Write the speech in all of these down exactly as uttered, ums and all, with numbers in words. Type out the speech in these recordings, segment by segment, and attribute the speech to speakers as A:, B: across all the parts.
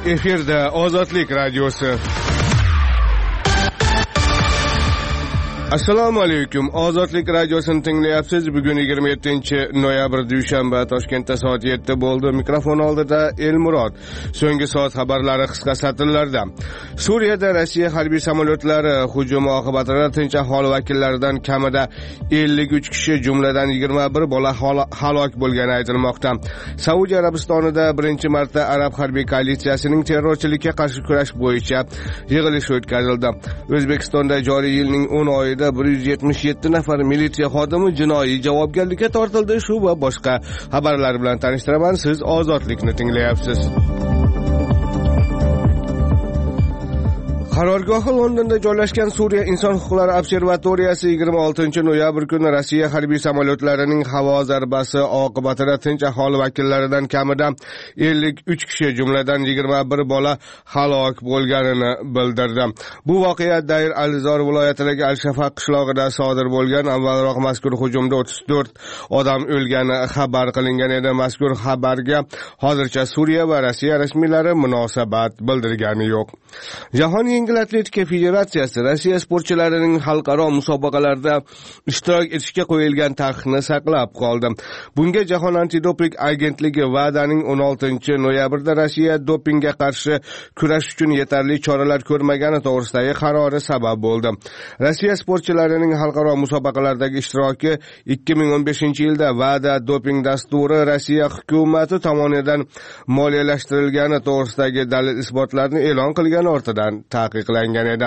A: Efirda Ozodlik radiosi. Assalomu alaykum. Ozodlik radiosini tinglayapsiz. Bugun yigirma yettinchi noyabr dushanba, Toshkentda soat yetti bo'ldi. Mikrofon oldida Elmurod. So'nggi soat xabarlari qisqa satrlarda. Suriyada Rossiya harbiy samolyotlari hujumi oqibatida tinch aholi vakillaridan kamida ellik uch kishi, jumladan yigirma bir bola halok bo'lgani aytilmoqda. Saudiya Arabistonida birinchi marta Arab harbiy koalitsiyasining terrorchilikka qarshi kurash bo'yicha yig'ilish o'tkazildi. O'zbekistonda joriy yilning o'n oyida bir yuz yetmish yetti nafar militsiya xodimi jinoiy javobgarlikka tortildi. Shu va boshqa xabarlar bilan tanishtiraman. Siz Ozodlikni tinglayapsiz. Qarorgohi Londonda joylashgan Suriya inson huquqlari observatoriyasi yigirma oltinchi noyabr kuni Rossiya harbiy samolyotlarining havo zarbasi oqibatida tinch aholi vakillaridan kamida ellik uch kishi, jumladan yigirma bir bola halok bo'lganini bildirdi. Bu voqea Dayr al-Zor viloyatidagi Al-Shafaq qishlog'ida sodir bo'lgan. Avvalroq mazkur hujumda o'ttiz to'rt odam o'lgani xabar qilingan edi. Mazkur xabarga hozircha Suriya va Rossiya rasmiylari munosabat bildirgani yo'q. Jahon Yengil atletika federatsiyasi Rossiya sportchilarining xalqaro musobaqalarda ishtirok etishga qo'yilgan taqiqni saqlab qoldi. Bunga Jahon antidoping agentligi va'daning o'n oltinchi noyabrda Rossiya dopingga qarshi kurash uchun yetarli choralar ko'rmagani to'g'risidagi qarori sabab bo'ldi. Rossiya sportchilarining xalqaro musobaqalardagi ishtiroki ikki ming o'n beshinchi yilda va'da doping dasturi Rossiya hukumati tomonidan moliyalashtirilgani to'g'risidagi dalil isbotlarni e'lon qilgani ortidan taqiqlangan edi.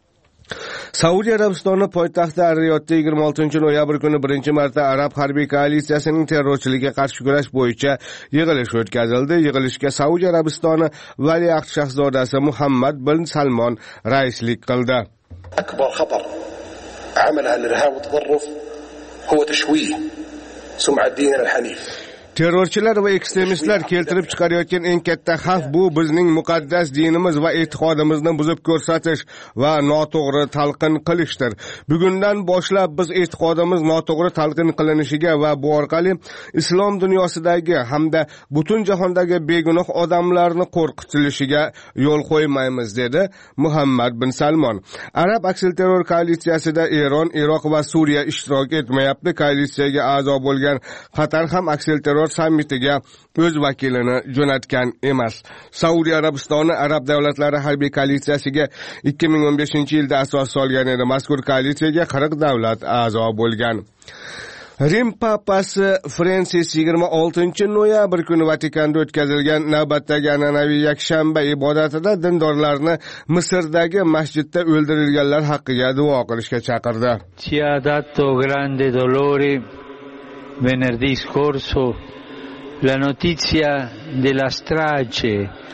A: Saudiya Arabistoni poytaxti Ar-Riyodda yigirma oltinchi noyabr kuni birinchi marta Arab harbiy koalitsiyasining terrorchilikka qarshi kurash bo'yicha yig'ilish o'tkazildi. Yig'ilishga Saudiya Arabistoni valiahd shahzodasi Muhammad bin Salmon raislik qildi.
B: Akbar xatar amalaha al-irhab va at-tatarruf huwa tashwih sum'at dinina al-hanif.
A: Terrorchilar va ekstremistlar keltirib chiqarayotgan eng katta xavf bu bizning muqaddas dinimiz va e'tiqodimizni buzib ko'rsatish va noto'g'ri talqin qilishdir. Bugundan boshlab biz e'tiqodimiz noto'g'ri talqin qilinishiga va bu orqali islom dunyosidagi hamda butun jahondagi begunoh odamlarni qo'rqitilishiga yo'l qo'ymaymiz, dedi Muhammad bin Salmon. Arab aksilterror koalitsiyasida Eron, Iroq va Suriya ishtirok etmayapti. Koalitsiyaga a'zo bo'lgan Qatar ham aksilterror sammitiga o'z vakilini jo'natgan emas. Saudiya Arabistoni Arab davlatlari harbiy koalitsiyasiga ikki ming o'n beshinchi yilda asos solgan edi. Mazkur koalitsiyaga qirq davlat a'zo bo'lgan. Rim papasi Fransis yigirma oltinchi noyabr kuni Vatikanda o'tkazilgan navbatdagi an'anaviy yakshanba ibodatida dindorlarni Misrdagi masjidda o'ldirilganlar haqqiga duo qilishga chaqirdi.
C: Ci ha dato grande dolore venerdì scorso la notizia della strage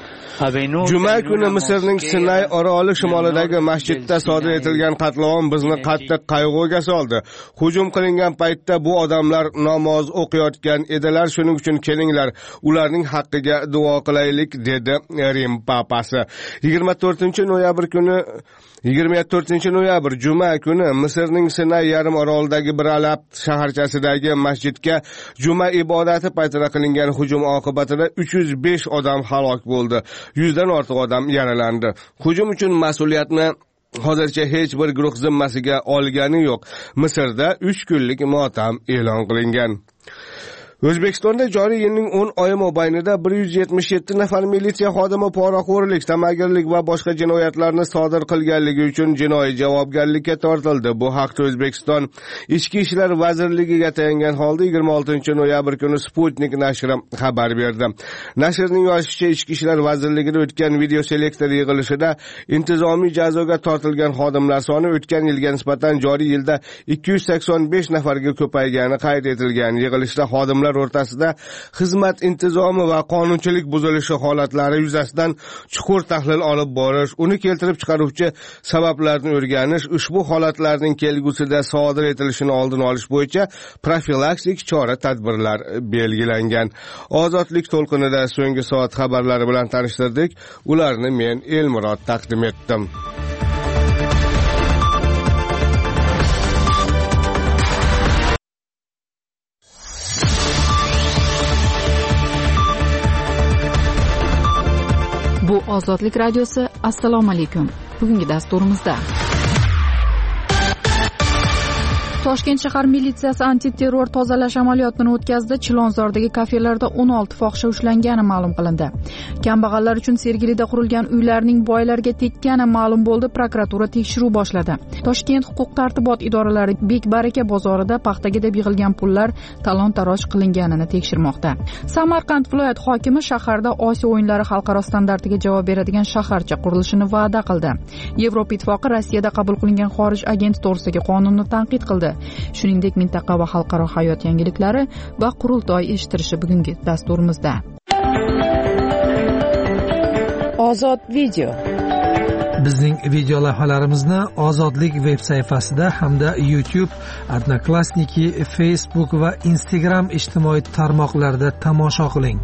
A: Juma kuni Misrning Sinay oroli shimolidagi masjidda sodir etilgan qatl-om bizni qattiq qayg'uga soldi. Hujum qilingan paytda bu odamlar namoz o'qiyotgan edilar. Shuning uchun kelinglar, ularning haqqiga duo qilaylik, dedi Rim papasi. yigirma to'rtinchi noyabr kuni yigirma to'rtinchi noyabr Juma kuni Misrning Sinay yarim orolidagi bir Alab shaharchasidagi masjidga Juma ibodati paytida qilingan hujum oqibatida uch yuz besh odam halok bo'ldi. yuzdan ortiq odam yaralandi. Hujum uchun mas'uliyatni hozircha hech bir guruh zimmasiga olgani yo'q. Misrda uch kunlik motam e'lon qilingan. O'zbekistonda joriy yilning o'n oyi mobaynida bir yuz yetmish yetti nafar militsiya xodimi poraxo'rlik, tamagirlik va boshqa jinoyatlarni sodir qilganligi uchun jinoiy javobgarlikka tortildi. Bu haqda O'zbekiston Ichki ishlar vazirligiga tayangan holda yigirma oltinchi noyabr kuni Sputnik nashri xabar berdi. Nashrning yozishicha, Ichki ishlar vazirligida o'tgan video selektor yig'ilishida intizomiy jazoga tortilgan xodimlar soni o'tgan yilga nisbatan joriy yilda ikki yuz sakson besh nafarga ko'paygani qayd etilgan. Yig'ilishda xodimlar o'rtasida xizmat intizomi va qonunchilik buzilishi holatlari yuzasidan chuqur tahlil olib borish, uni keltirib chiqaruvchi sabablarni o'rganish, ushbu holatlarning kelgusida sodir etilishini oldini olish bo'yicha profilaktik chora-tadbirlar belgilangan. Ozodlik to'lqinida so'nggi soat xabarlari bilan tanishtirdik. Ularni men Elmurod taqdim etdim.
D: Bu Ozodlik radiosi. Assalomu alaykum. Bugungi dasturimizda Toshkent shahar militsiyasi antiterror tozalash amaliyotini o'tkazdi. Chilonzordagi kafelarda o'n olti fohisha ushlangani ma'lum qilindi. Kambag'allar uchun Sergelida qurilgan uylarning boylarga tekkani ma'lum bo'ldi. Prokuratura tekshiruv boshladi. Toshkent huquq-tartibot idoralari Bekbaraka bozorida paxtaga deb yig'ilgan pullar talon-taroj qilinganini tekshirmoqda. Samarqand viloyat hokimi shaharda Osiyo o'yinlari xalqaro standartiga javob beradigan shaharcha qurilishini va'da qildi. Yevropa ittifoqi Rossiyada qabul qilingan xorij agenti to'g'risidagi qonunni tanqid qildi. Shuningdek, mintaqa va xalqaro hayot yangiliklari va qurultoy eshittirishi bugungi dasturimizda. Ozod video.
E: Bizning video lavhalarimizni Ozodlik veb sayfasida hamda YouTube, Odnoklassniki, Facebook va Instagram ijtimoiy tarmoqlarida tomosha qiling.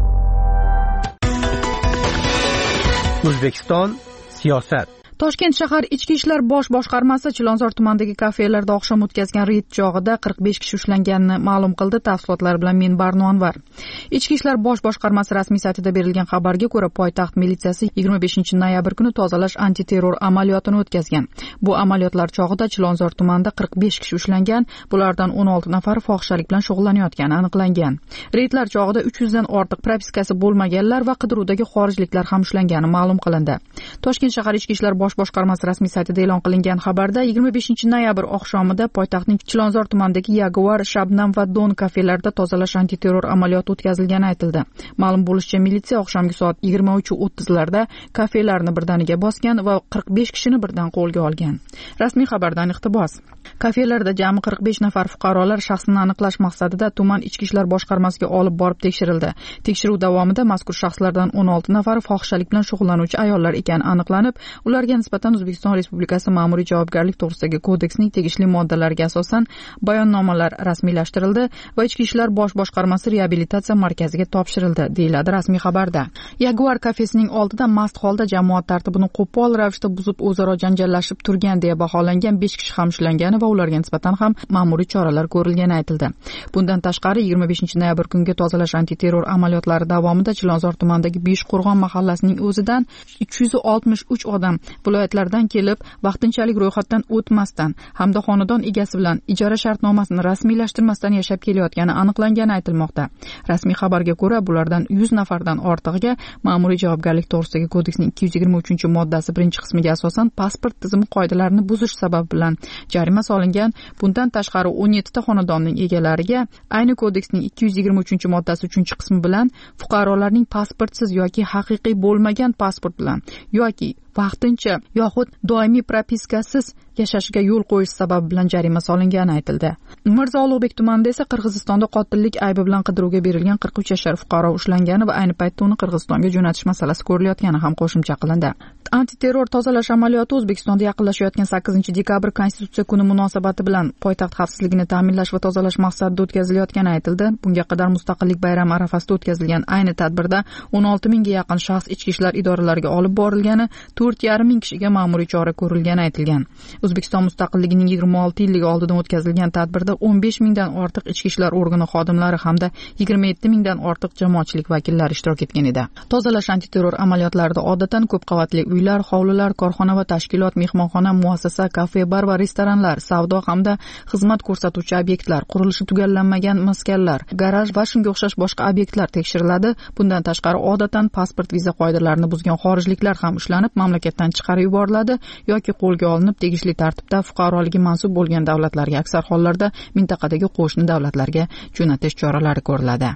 E: O'zbekiston siyosat. Toshkent shahar Ichki ishlar bosh boshqarmasi Chilonzor tumanidagi kafelarda oqshom o'tkazgan reyd chog'ida qirq besh kishi ushlanganini ma'lum qildi. Tafsilotlar bilan men Barno Anvar. Ichki ishlar bosh boshqarmasi rasmiy saytida berilgan xabarga ko'ra, poytaxt militsiyasi yigirma beshinchi noyabr kuni tozalash antiterror amaliyotini o'tkazgan. Bu amaliyotlar chog'ida Chilonzor tumanida qirq besh kishi ushlangan, bulardan o'n olti nafari fohishalik bilan shug'ullanayotgani aniqlangan. Reydlar chog'ida uch yuzdan ortiq propiskasi bo'lmaganlar va qidiruvdagi xorijliklar ham ushlangani ma'lum qilindi. Toshkent shahar Ichki ishlar bosh boshqarmasi rasmiy saytida e'lon qilingan xabarda yigirma beshinchi noyabr oqshomida poytaxtning Chilonzor tumanidagi Yaguar, Shabnam va Don kafelarida tozalash antiterror amaliyoti o'tkazilgani aytildi. Ma'lum bo'lishicha, militsiya oqshomgi soat yigirma uch o'ttiz larda kafelarni birdaniga bosgan va qirq besh kishini birdan qo'lga olgan. Rasmiy xabardan iqtibos. Kafelarda jami qirq besh nafar fuqarolar shaxsini aniqlash maqsadida tuman ichki ishlar boshqarmasiga olib borib tekshirildi. Tekshiruv davomida mazkur shaxslardan o'n olti nafari fohishalik bilan shug'ullanuvchi ayollar ekani aniqlanib, ularga nisbatan O'zbekiston Respublikasi ma'muriy javobgarlik to'g'risidagi kodeksning tegishli moddalariga asosan bayonnomalar rasmiylashtirildi va Ichki ishlar bosh boshqarmasi reabilitatsiya markaziga topshirildi, deyiladi rasmiy xabarda. Yaguar kafesining oldida mast holda jamoat tartibini qo'pol ravishda buzib o'zaro janjallashib turgan deya baholangan besh kishi ham ushlangani va ularga nisbatan ham ma'muriy choralar ko'rilgani aytildi. Bundan tashqari yigirma beshinchi noyabr kungi tozalash antiterror amaliyotlari davomida Chilonzor tumanidagi Beshqo'rg'on mahallasining o'zidan uch yuz oltmish uch odam viloyatlardan kelib, vaqtinchalik ro'yxatdan o'tmasdan hamda xonadon egasi bilan ijara shartnomasini rasmiylashtirmasdan yashab kelayotgani aniqlangani aytilmoqda. Rasmiy xabarga ko'ra, bulardan yuz nafardan ortig'iga ma'muriy javobgarlik to'g'risidagi kodeksning ikki yuz yigirma uchinchi moddasi birinchi qismiga asosan pasport tizimi qoidalarini buzish sababi bilan jarima solingan. Bundan tashqari o'n yetti ta xonadonning egalariga ayni kodeksning ikki yuz yigirma uchinchi moddasi uchinchi qismi bilan fuqarolarning pasportsiz yoki haqiqiy bo'lmagan pasport bilan yoki vaqtincha yoxud doimiy propiskasiz yashashiga yo'l qo'yish sababi bilan jarima solingani aytildi. Mirzo Ulug'bek tumanida esa Qirg'izistonda qotillik aybi bilan qidiruvga berilgan qirq uch yashar fuqaro ushlangani va ayni paytda uni Qirg'izistonga jo'natish masalasi ko'rilayotgani ham qo'shimcha qilindi. Antiterror tozalash amaliyoti O'zbekistonda yaqinlashayotgan sakkizinchi dekabr Konstitutsiya kuni munosabati bilan poytaxt xavfsizligini ta'minlash va tozalash maqsadida o'tkazilayotgani aytildi. Bunga qadar Mustaqillik bayrami arafasida o'tkazilgan ayni tadbirda o'n olti mingga yaqin shaxs ichki ishlar idoralariga olib borilgani, to'rt yarim ming kishiga ma'muriy chora ko'rilgani aytilgan. O'zbekiston mustaqilligining yigirma olti yilligi oldidan o'tkazilgan tadbirda o'n besh mingdan ortiq ichki ishlar organi xodimlari hamda yigirma yetti mingdan ortiq jamoatchilik vakillari ishtirok etgan edi. Tozalash antiterror amaliyotlarida odatdan ko'p qavatli uylar, hovlilar, korxona va tashkilot, mehmonxona, muassasa, kafe, bar va restoranlar, savdo hamda xizmat ko'rsatuvchi obyektlar, qurilishi tugallanmagan maskanlar, garaj va shunga o'xshash boshqa obyektlar tekshiriladi. Bundan tashqari odatdan pasport, viza qoidalarini buzgan xorijliklar ham ushlanib, mamlakatdan chiqarib yuboriladi yoki qo'lga olinib tegishli tartibda fuqaroligi mansub bo'lgan davlatlarga, aksar hollarda mintaqadagi qo'shni davlatlarga jo'natish choralari ko'riladi.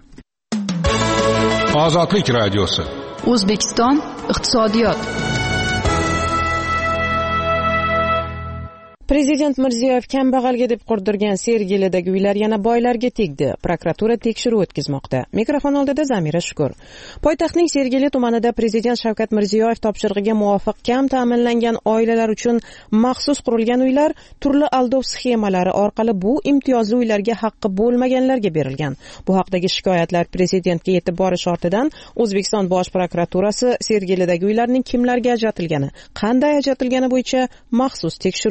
F: Ozodlik radiosi.
D: O'zbekiston iqtisodiyot.
G: Prezident Mirziyoyev kambag'alga deb qurdirgan Sergelidagi uylar yana boylarga tegdi. Prokuratura tekshiruv o'tkazmoqda. Mikrofon oldida Zamira Shukur. Poytaxtning Sergeli tumanida Prezident Shavkat Mirziyoyev topshirig'iga muvofiq kam ta'minlangan oilalar uchun maxsus qurilgan uylar turli aldov sxemalari orqali bu imtiyozli uylarga haqqi bo'lmaganlarga berilgan. Bu haqdagi shikoyatlar prezidentga yetib borish ortidan O'zbekiston Bosh prokuraturasi Sergelidagi uylarning kimlarga ajratilgani, qanday ajratilgani bo'yicha maxsus tekshiruv boshlagan.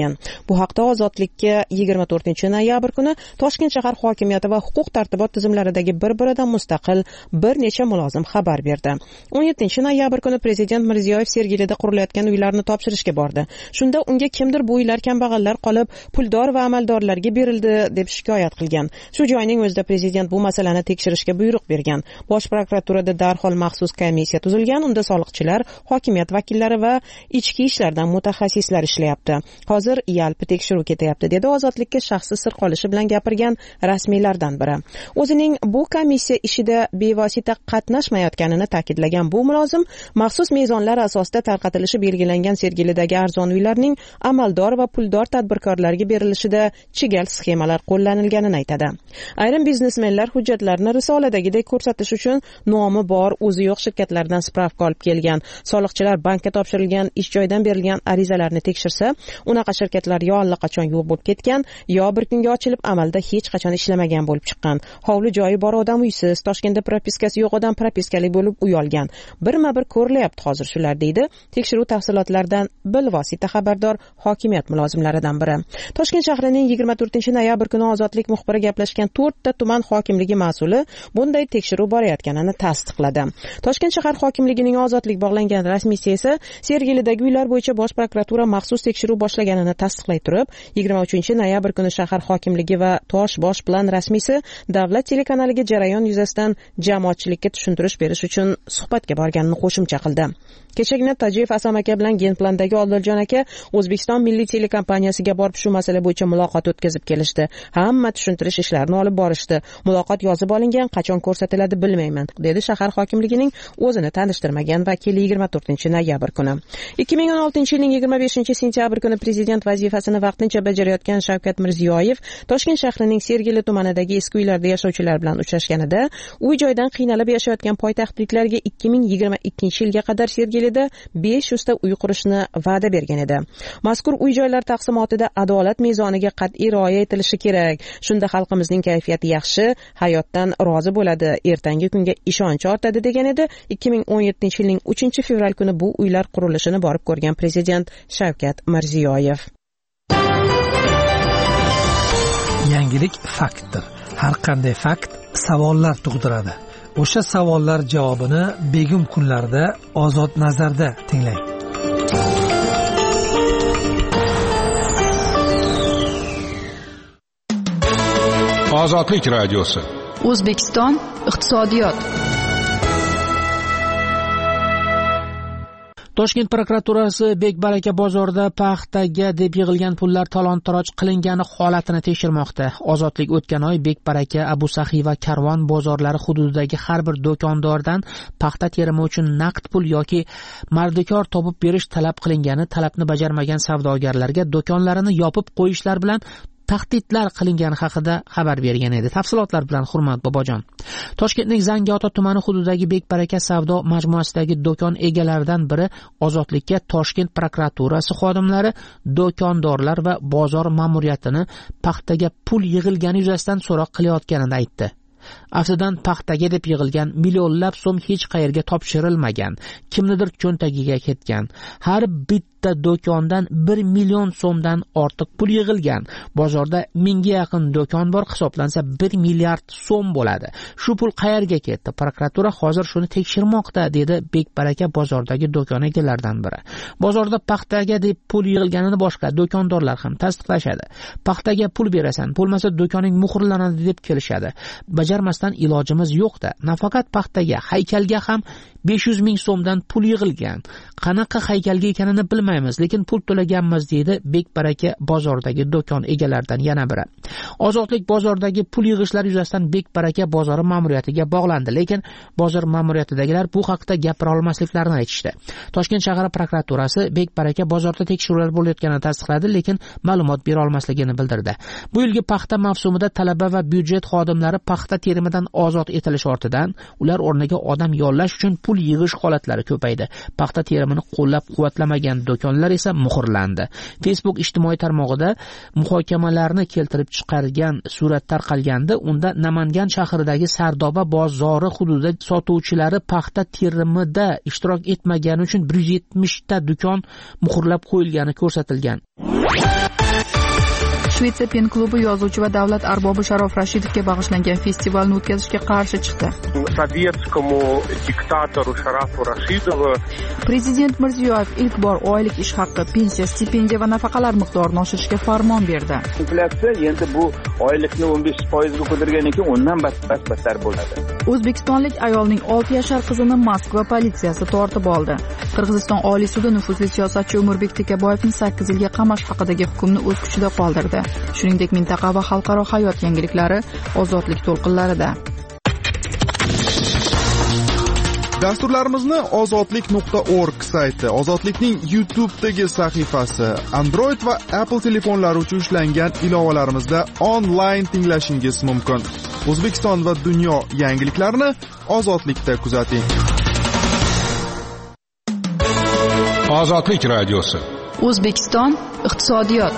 G: bergan. Bu haqda Ozodlikka yigirma to'rtinchi noyabr kuni Toshkent shahar hokimiyati va huquq tartibot tizimlaridagi bir-biridan mustaqil bir necha mulozim xabar berdi. o'n yettinchi noyabr kuni Prezident Mirziyoyev Sergelida qurilayotgan uylarni topshirishga bordi. Shunda unga kimdir bu uylar kambag'allar qolib, puldor va amaldorlarga berildi deb shikoyat qilgan. Shu joyning o'zida prezident bu masalani tekshirishga buyruq bergan. Bosh prokuraturada darhol maxsus komissiya tuzilgan. Unda soliqchilar, hokimiyat vakillari va ichki ishlardan mutaxassislar ishlayapti. Hozir yalpi tekshiruv ketyapti, dedi Ozodlikka shaxsi sir qolishi bilan gapirgan rasmiylardan biri. O'zining bu komissiya ishida bevosita qatnashmayotganini ta'kidlagan bu mulozim maxsus mezonlar asosida tarqatilishi belgilangan Sergelidagi arzon uylarning amaldor va puldor tadbirkorlarga berilishida chigal sxemalar qo'llanilganini aytadi. Ayrim biznesmenlar hujjatlarni risoladagidek ko'rsatish uchun nomi bor, o'zi yo'q shirkatlardan spravka olib kelgan. Soliqchilar bankka topshirilgan ish joyidan berilgan arizalarni tekshirsa, unaqa shirkatlar yo allaqachon yo'q bo'lib ketgan, yo bir kunga ochilib amalda hech qachon ishlamagan bo'lib chiqqan. Hovli joyi bor odam uysiz, Toshkentda propiskasi yo'q odam propiskali bo'lib uy olgan. Birma-bir ko'rilyapti hozir shular, deydi tekshiruv tafsilotlaridan bilvosita xabardor hokimiyat mulozimlaridan biri. Toshkent shahrining yigirma to'rtinchi noyabr kuni Ozodlik muxbiri gaplashgan to'rtta tuman hokimligi mas'uli bunday tekshiruv borayotganini tasdiqladi. Toshkent shahar hokimligining Ozodlik bog'langan rasmiysi esa Sergelidagi uylar bo'yicha bosh prokuratura maxsus tekshiruv boshlaganini tasdiqlay turib, yigirma uchinchi noyabr kuni shahar hokimligi va Tosh bosh plan rasmiysi davlat telekanaliga jarayon yuzasidan jamoatchilikka tushuntirish berish uchun suhbatga borganini qo'shimcha qildi. Kechagina Tojiyev Asam aka bilan Genplandagi Odiljon aka O'zbekiston milliy telekompaniyasiga borib shu masala bo'yicha muloqot o'tkazib kelishdi. Hamma tushuntirish ishlarini olib borishdi. Muloqot yozib olingan, qachon ko'rsatiladi bilmayman, dedi shahar hokimligining o'zini tanishtirmagan vakili yigirma to'rtinchi noyabr kuni. ikki ming o'n oltinchi yilning yigirma beshinchi sentyabr kuni prezident vazifasini vaqtincha bajarayotgan Shavkat Mirziyoyev Toshkent shahrining Sergeli tumanidagi eski uylarda yashovchilar bilan uchrashganida, uy joydan qiynalib yashayotgan poytaxtliklarga ikki ming yigirma ikkinchi yilga qadar Sergelida besh yuz ta uy qurishni va'da bergan edi. Mazkur uy joylar taqsimotida adolat mezoniga qat'iy rioya etilishi kerak. Shunda xalqimizning kayfiyati yaxshi, hayotdan rozi bo'ladi, ertangi kunga ishonch ortadi, degan edi ikki ming o'n yettinchi yilning uchinchi fevral kuni bu uylar qurilishini borib ko'rgan prezident Shavkat Mirziyoyev.
F: Yangilik faktdir. Har qanday fakt savollar tug'diradi. O'sha savollar javobini begum kunlarda Ozod nazarda tinglang.
H: Ozodlik radiosi.
D: O'zbekiston iqtisodiyot.
E: Toshkent prokuraturasi Bekbaraka bozorida paxtaga deb yig'ilgan pullar talon-taroj qilingani holatini tekshirmoqda. Ozodlik o'tgan oy Bekbaraka, Abu Saxiy va Karvon bozorlari hududidagi har bir do'kondordan paxta terimi uchun naqd pul yoki mardikor topib berish talab qilingani, talabni bajarmagan savdogarlarga do'konlarini yopib qo'yishlar bilan tahdidlar qilingani haqida xabar bergan edi. Tafsilotlar bilan Hurmat Bobojon. Toshkentning Zangiota tumani hududidagi Bekbaraka savdo majmuasidagi do'kon egalaridan biri Ozodlikka Toshkent prokuraturasi xodimlari do'kondorlar va bozor ma'muriyatini paxtaga pul yig'ilgani yuzasidan so'roq qilayotganini aytdi. Aftidan paxtaga deb yig'ilgan millionlab so'm hech qayerga topshirilmagan, kimnidir cho'ntagiga ketgan. Har bitta do'kondan bir million so'mdan ortiq pul yig'ilgan. Bozorda mingga yaqin do'kon bor, hisoblansa bir milliard so'm bo'ladi. Shu pul qayerga ketdi? Prokuratura hozir shuni tekshirmoqda, dedi Bekbaraka bozordagi do'kon egalaridan biri. Bozorda paxtaga deb pul yig'ilganini boshqa do'kondorlar ham tasdiqlashadi. Paxtaga pul berasan, bo'lmasa do'koning muhrlanadi deb kelishadi. Bajarmasdan ilojimiz yo'q-da. Nafaqat paxtaga, haykalga ham besh yuz ming so'mdan pul yig'ilgan. Qanaqa haykalga ekanini bilmaymiz, lekin pul to'laganmiz, deydi Bekbaraka bozordagi do'kon egalaridan yana biri. Ozodlik bozordagi pul yig'ishlar yuzasidan Bekbaraka bozori ma'muriyatiga bog'landi, lekin bozor ma'muriyatidagilar bu haqda gapira olmasliklarini aytishdi. Toshkent shahar prokuraturasi Bekbaraka bozorda tekshiruvlar bo'layotganini tasdiqladi, lekin ma'lumot bera olmasligini bildirdi. Bu yilgi paxta mavsumida talaba va byudjet xodimlari paxta terimidan ozod etilish ortidan ular o'rniga odam yollash uchun pul
I: pul yig'ish holatlari ko'paydi. Paxta terimini qo'llab-quvvatlamagan do'konlar esa muhrlandi. Facebook ijtimoiy tarmog'ida muhokamalarni keltirib chiqargan surat tarqalganda, unda Namangan shahridagi Sardoba bozori hududida sotuvchilari paxta terimida ishtirok etmagani uchun bir yuz yetmish ta do'kon muhrlab qo'yilgani ko'rsatilgan.
D: Shvetsiya pen klubi yozuvchi va davlat arbobi Sharof Rashidovga bag'ishlangan festivalni o'tkazishga qarshi chiqdi.
J: Sovetskomu diktatoru Sharofu Rashidovu
D: Prezident Mirziyoyev ilk bor oylik ish haqqi, pensiya, stipendiya va nafaqalar miqdorini oshirishga farmon berdi.
K: Inflyatsiya endi bu oylikni o'n besh foiz ga ko'targandan keyin undan battar bo'ladi.
D: O'zbekistonlik ayolning olti yashar qizini Moskva politsiyasi tortib oldi. Qirg'iziston Oliy sudi nufuzli siyosatchi Umurbek Tekaboyevning sakkiz yilga qamash haqidagi hukmni o'z kuchida qoldirdi. Shuningdek, mintaqa va xalqaro hayot yangiliklari ozodlik to'lqinlarida.
L: Dasturlarimizni ozodlik nuqta org sayti, Ozodlikning YouTube'dagi sahifasi, Android va Apple telefonlari uchun ishlangan ilovalarimizda onlayn tinglashingiz mumkin. O'zbekiston va dunyo yangiliklarini Ozodlikda kuzating.
H: Ozodlik radiosi.
D: O'zbekiston iqtisodiyot.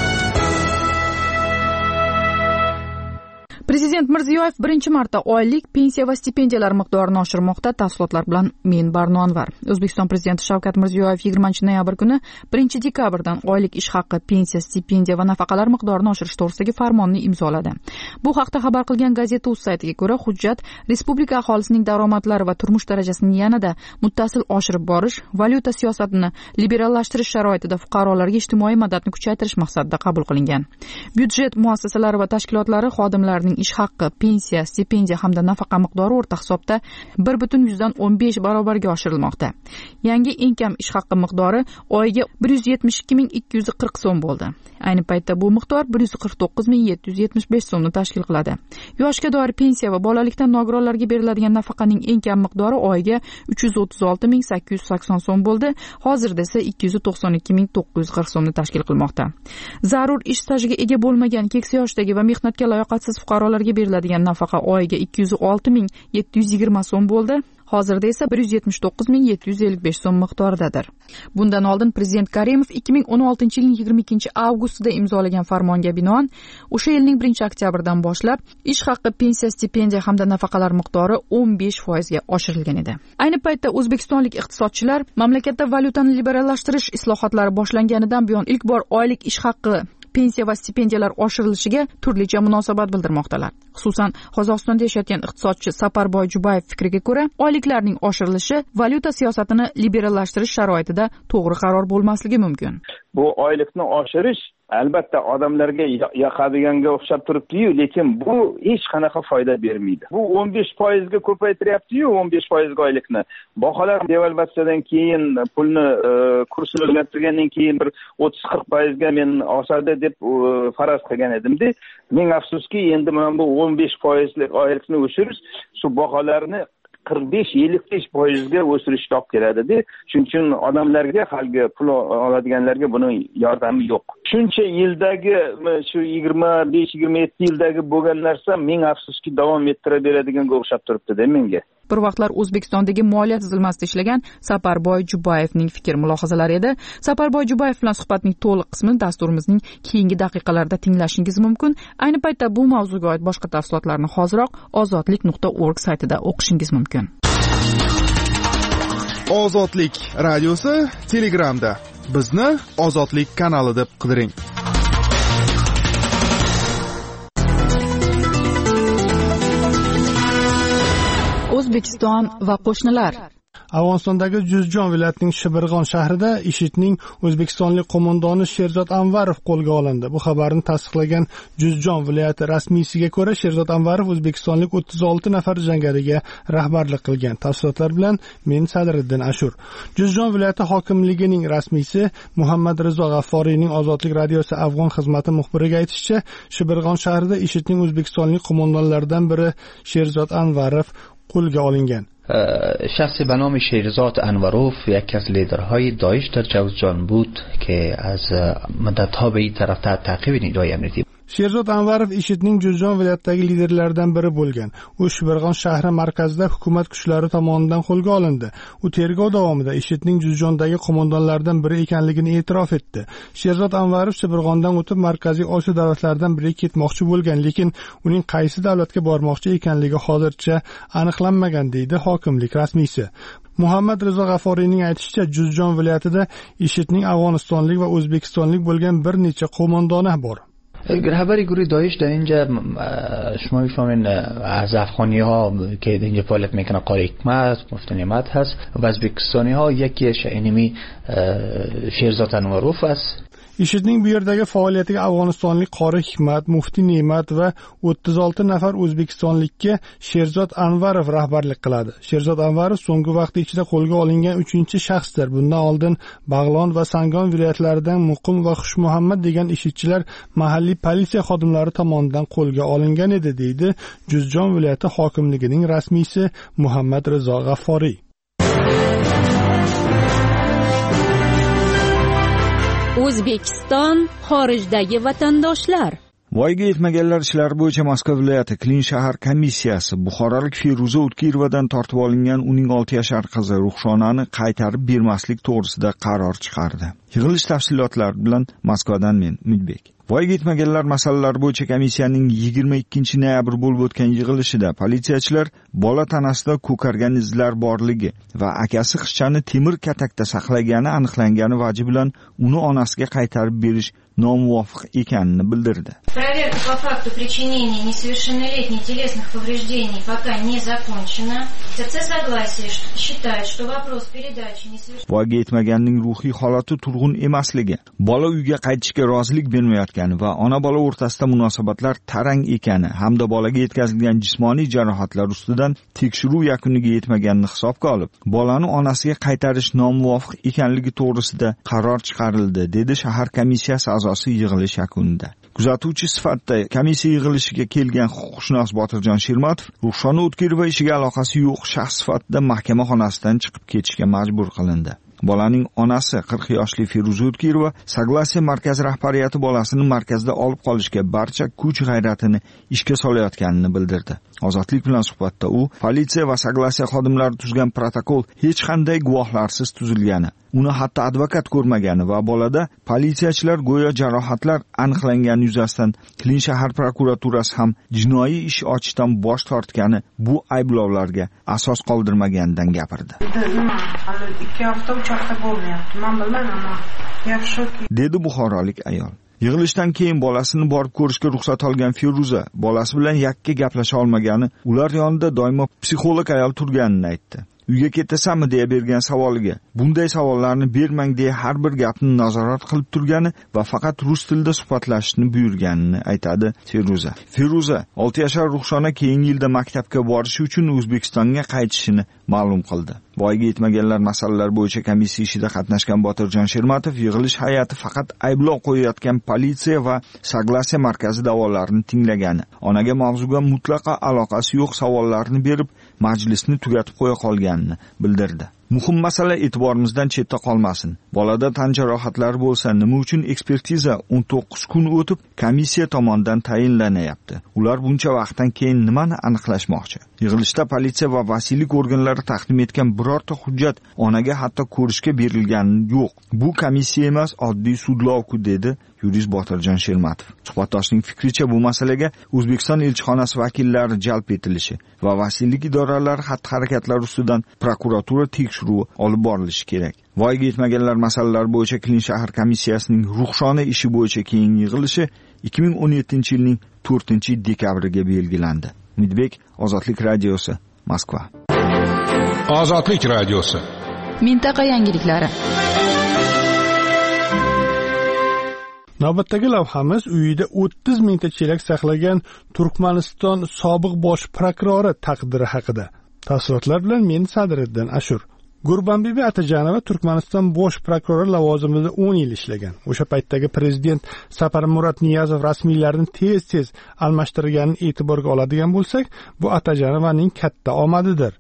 D: Prezident Mirziyoyev birinchi marta oylik pensiya va stipendiyalar miqdorini oshirmoqda. Tafsilotlar bilan men Barno Anvar. O'zbekiston prezidenti Shavkat Mirziyoyev yigirmanchi noyabr kuni birinchi dekabrdan oylik ish haqqi, pensiya, stipendiya va nafaqalar miqdorini oshirish to'g'risidagi farmonni imzoladi. Bu haqda xabar qilgan Gazeta.uz saytiga ko'ra, hujjat respublika aholisining daromadlari va turmush darajasini yanada muttasil oshirib borish, valyuta siyosatini liberallashtirish sharoitida fuqarolarga ijtimoiy madadni kuchaytirish maqsadida qabul qilingan. Byudjet muassasalari va tashkilotlari xodimlarining ish haqqi, pensiya, stipendiya hamda nafaqa miqdori o'rta hisobda bir butun yuzdan o'n besh barobarga oshirilmoqda. Yangi eng kam ish haqqi miqdori oyiga bir yuz yetmish ikki ming ikki yuz qirq so'm bo'ldi. Ayni paytda bu miqdor bir yuz qirq to'qqiz ming yetti yuz yetmish besh so'mni tashkil qiladi. Yoshga doir pensiya va bolalikdan nogironlarga beriladigan nafaqaning eng kam miqdori oyiga uch yuz o'ttiz olti ming sakkiz yuz sakson so'm bo'ldi. Hozirda esa ikki yuz to'qson ikki ming to'qqiz yuz qirq so'mni tashkil qilmoqda. Zarur ish stajiga ega bo'lmagan keksa yoshdagi va mehnatga layoqatsiz fuqarolarga beriladigan nafaqa oyiga ikki yuz olti ming yetti yuz yigirma so'm bo'ldi. Hozirda esa bir yuz yetmish to'qqiz ming yetti yuz ellik besh so'm miqdoridadir. Bundan oldin prezident Karimov ikki ming o'n oltinchi yilning yigirma ikkinchi avgustida imzolagan farmonga binoan o'sha yilning birinchi oktyabridan boshlab ish haqqi, pensiya, stipendiya hamda nafaqalar miqdori o'n besh foiz ga oshirilgan edi. Ayni paytda o'zbekistonlik iqtisodchilar mamlakatda valyutani liberallashtirish islohotlari boshlanganidan buyon ilk bor oylik ish haqqi, pensiya va stipendiyalar oshirilishiga turlicha munosabat bildirmoqdalar. Xususan, Qozog'istonda yashayotgan iqtisodchi Saparboy Jubayev fikriga ko'ra, oyliklarning oshirilishi valyuta siyosatini liberallashtirish sharoitida to'g'ri qaror bo'lmasligi mumkin.
K: Bu oylikni oshirish albatta odamlarga yoqadiganga o'xshab turibdi-yu, lekin bu hech qanaqa foyda bermaydi. Bu o'n besh foiz ga ko'paytiryapti-yu, o'n besh foiz ga oylikni. Baholar devalvatsiyadan keyin, pulni kursini o'zgartirgandan keyin bir o'ttiz qirq foiz ga men oshadi deb faraz qilgan edim-da. Ming afsuski, endi mana bu o'n besh foizlik oylikni o'shirish shu baholarni qirq besh ellik besh foiz ga o'sirishga olib keladi-da. Shuning uchun odamlarga, haligi pul oladiganlarga buni yordami yo'q. Shuncha yildagi, shu yigirma besh yigirma yetti yildagi bo'lgan narsa ming afsuski davom ettiraveradiganiga o'xshab turibdi-da menga.
D: Bir vaqtlar O'zbekistondagi moliya tuzilmasida ishlagan Saparboy Jubayevning fikr mulohazalari edi. Saparboy Jubayev bilan suhbatning to'liq qismini dasturimizning keyingi daqiqalarida tinglashingiz mumkin. Ayni paytda bu mavzuga oid boshqa tafsilotlarni hoziroq ozodlik nuqta org saytida o'qishingiz mumkin.
L: Ozodlik radiosi Telegramda. Bizni Ozodlik kanali deb qidiring.
D: O'zbekiston va qo'shnilar.
M: Afg'onistondagi Juzjon viloyatining Shibirg'on shahrida IShIDning o'zbekistonlik qo'mondoni Sherzod Anvarov qo'lga olindi. Bu xabarni tasdiqlagan Juzjon viloyati rasmiysiga ko'ra, Sherzod Anvarov o'zbekistonlik o'ttiz olti nafar jangariga rahbarlik qilgan. Tafsilotlar bilan men Sadriddin Ashur. Juzjon viloyati hokimligining rasmiysi Muhammad Rizo G'afforiyning Ozodlik radiosi Afg'on xizmati muxbiriga aytishicha, Shibirg'on shahrida IShIDning o'zbekistonlik qo'mondonlaridan biri Sherzod Anvarov qo'lga olingan.
N: شخصی به نام شیرزاد انوروف یکی از لیدرهای داعش در جوزجان بود که از مدت‌ها به این طرف تحت تعقیب نیروهای امنیتی.
M: Sherzod Anvarov IShIDning Juzjon viloyatidagi liderlaridan biri bo'lgan. U Shibirg'on shahri markazida hukumat kuchlari tomonidan qo'lga olindi. U tergov davomida IShIDning Juzjondagi qo'mondonlaridan biri ekanligini e'tirof etdi. Sherzod Anvarov Shibirg'ondan o'tib Markaziy Osiyo davlatlaridan biriga ketmoqchi bo'lgan, lekin uning qaysi davlatga bormoqchi ekanligi hozircha aniqlanmagan, deydi hokimlik rasmiysi. Muhammad Rizo G'aforiyning aytishicha, Juzjon viloyatida IShIDning afg'onistonlik va o'zbekistonlik bo'lgan bir necha qo'mondoni bor.
N: رهبری گروه داعش در اینجا شما میفهمین از افغانی ها که اینجا فعالیت میکنه قاری حکمت، مفتی نعمت هست و ازبکستانی ها یکیش اینمی شیرزاد انوروف است.
M: IShIDning bu yerdagi faoliyatiga afg'onistonlik qori Hikmat, mufti Ne'mat va o'ttiz olti nafar o'zbekistonlikka Sherzod Anvarov rahbarlik qiladi. Sherzod Anvarov so'nggi vaqt ichida qo'lga olingan uchinchi shaxsdir. Bundan oldin Bag'lon va Sangon viloyatlaridan Muqim va Xushmuhammad degan IShIDchilar mahalliy politsiya xodimlari tomonidan qo'lga olingan edi, deydi Juzjon viloyati hokimligining rasmiysi Muhammad Rizo G'afforiy.
O: O'zbekiston xorijdagi vatandoshlar.
P: Voyaga yetmaganlar ishlari bo'yicha Moskva viloyati Klin shahar komissiyasi Buxorolik Feruza O'tkirovadan tortib olingan uning olti yashar qizi Ruxshonani qaytarib bermaslik to'g'risida qaror chiqardi. Yig'ilish tafsilotlari bilan Moskvadan men Umidbek. Voyaga yetmaganlar masalalari bo'yicha komissiyaning yigirma ikkinchi noyabr bo'lib o'tgan yig'ilishida politsiyachilar bola tanasida ko'kargan izlar borligi va akasi qizchani temir katakda saqlagani aniqlangani vaji bilan uni onasiga qaytarib berish nomuvofiq ekanini bildirdi.
Q: Проверка по факту причинения несовершеннолетней телесных повреждений пока не закончена. ТЦ согласие считает, что вопрос передачи несовершеннолетней
P: Voyaga yetmaganning ruhiy holati turg'un emasligi, bola uyga qaytishga rozilik bermayotgani va ona bola o'rtasida munosabatlar tarang ekani hamda bolaga yetkazilgan jismoniy jarohatlar ustidan tekshiruv yakuniga yetmaganini hisobga olib, bolani onasiga qaytarish nomuvofiq ekanligi to'g'risida qaror chiqarildi, dedi shahar komissiyasi a'zosi yig'ilish yakunida. Kuzatuvchi sifatida komissiya yig'ilishiga kelgan huquqshunos Botirjon Shermatov Ruxshona O'tkirova ishiga aloqasi yo'q shaxs sifatida mahkama xonasidan chiqib ketishga majbur qilindi. Bolaning onasi qirq yoshli Feruza O'tkirova Saglasiya markazi rahbariyati bolasini markazda olib qolishga barcha kuch g'ayratini ishga solayotganini bildirdi. Ozodlik bilan suhbatda u politsiya va Saglasiya xodimlari tuzgan protokol hech qanday guvohlarsiz tuzilgani, uni hatto advokat ko'rmagani va bolada politsiyachilar go'yo jarohatlar aniqlangani yuzasidan Klin shahar prokuraturasi ham jinoiy ish ochishdan bosh tortgani bu ayblovlarga asos qoldirmaganidan gapirdi. dedi buxorolik ayol. Yig'ilishdan keyin bolasini borib ko'rishga ruxsat olgan Feruza bolasi bilan yakka gaplasha olmagani, ular yonida doimo psixolog ayol turganini aytdi. Uyga ketasanmi deya bergan savoliga bunday savollarni bermang deya har bir gapni nazorat qilib turgani va faqat rus tilida suhbatlashishni buyurganini aytadi Feruza. Feruza olti yashar Ruxshona keyingi yilda maktabga borishi uchun O'zbekistonga qaytishini ma'lum qildi. Voyaga yetmaganlar masalalar bo'yicha komissiya ishida qatnashgan Botirjon Shermatov yig'ilish hay'ati faqat ayblov qo'yayotgan politsiya va Saglasiya markazi da'volarini tinglagani, onaga mavzuga mutlaqo aloqasi yo'q savollarni berib majlisni tugatib qo'ya qolganini bildirdi. Muhim masala e'tiborimizdan chetda qolmasin. Bolada tan jarohatlari bo'lsa, nima uchun ekspertiza o'n to'qqiz kun o'tib komissiya tomonidan tayinlanayapti? Ular buncha vaqtdan keyin nimani aniqlashmoqchi? Yig'ilishda politsiya va vasiylik organlari taqdim etgan birorta hujjat onaga hatto ko'rishga berilgani yo'q. Bu komissiya emas, oddiy sudlov-ku, dedi yurist Botirjon Shermatov. Suhbatdoshning fikricha bu masalaga O'zbekiston elchixonasi vakillari jalb etilishi va vasiylik idoralari xatti-harakatlari ustidan prokuratura tekshiruvi olib borilishi kerak. Voyaga yetmaganlar masalalari bo'yicha Klin shahar komissiyasining Ruxshona ishi bo'yicha keyingi yig'ilishi ikki ming o'n yettinchi yilning to'rtinchi dekabriga belgilandi. Umidbek, Ozodlik radiosi, Moskva.
H: Ozodlik radiosi.
D: Mintaqa yangiliklari.
M: Navbatdagi lavhamiz uyida o'ttiz mingta chelak saqlagan Turkmaniston sobiq bosh prokurori taqdiri haqida. Tafsilotlar bilan men Sadriddin Ashur. Gurbambibi Atajanova Turkmaniston bosh prokurori lavozimida o'n yil ishlagan. O'sha paytdagi prezident Saparmurat Niyazov rasmiylarni tez-tez almashtirganini e'tiborga oladigan bo'lsak, bu Atajanovaning katta omadidir.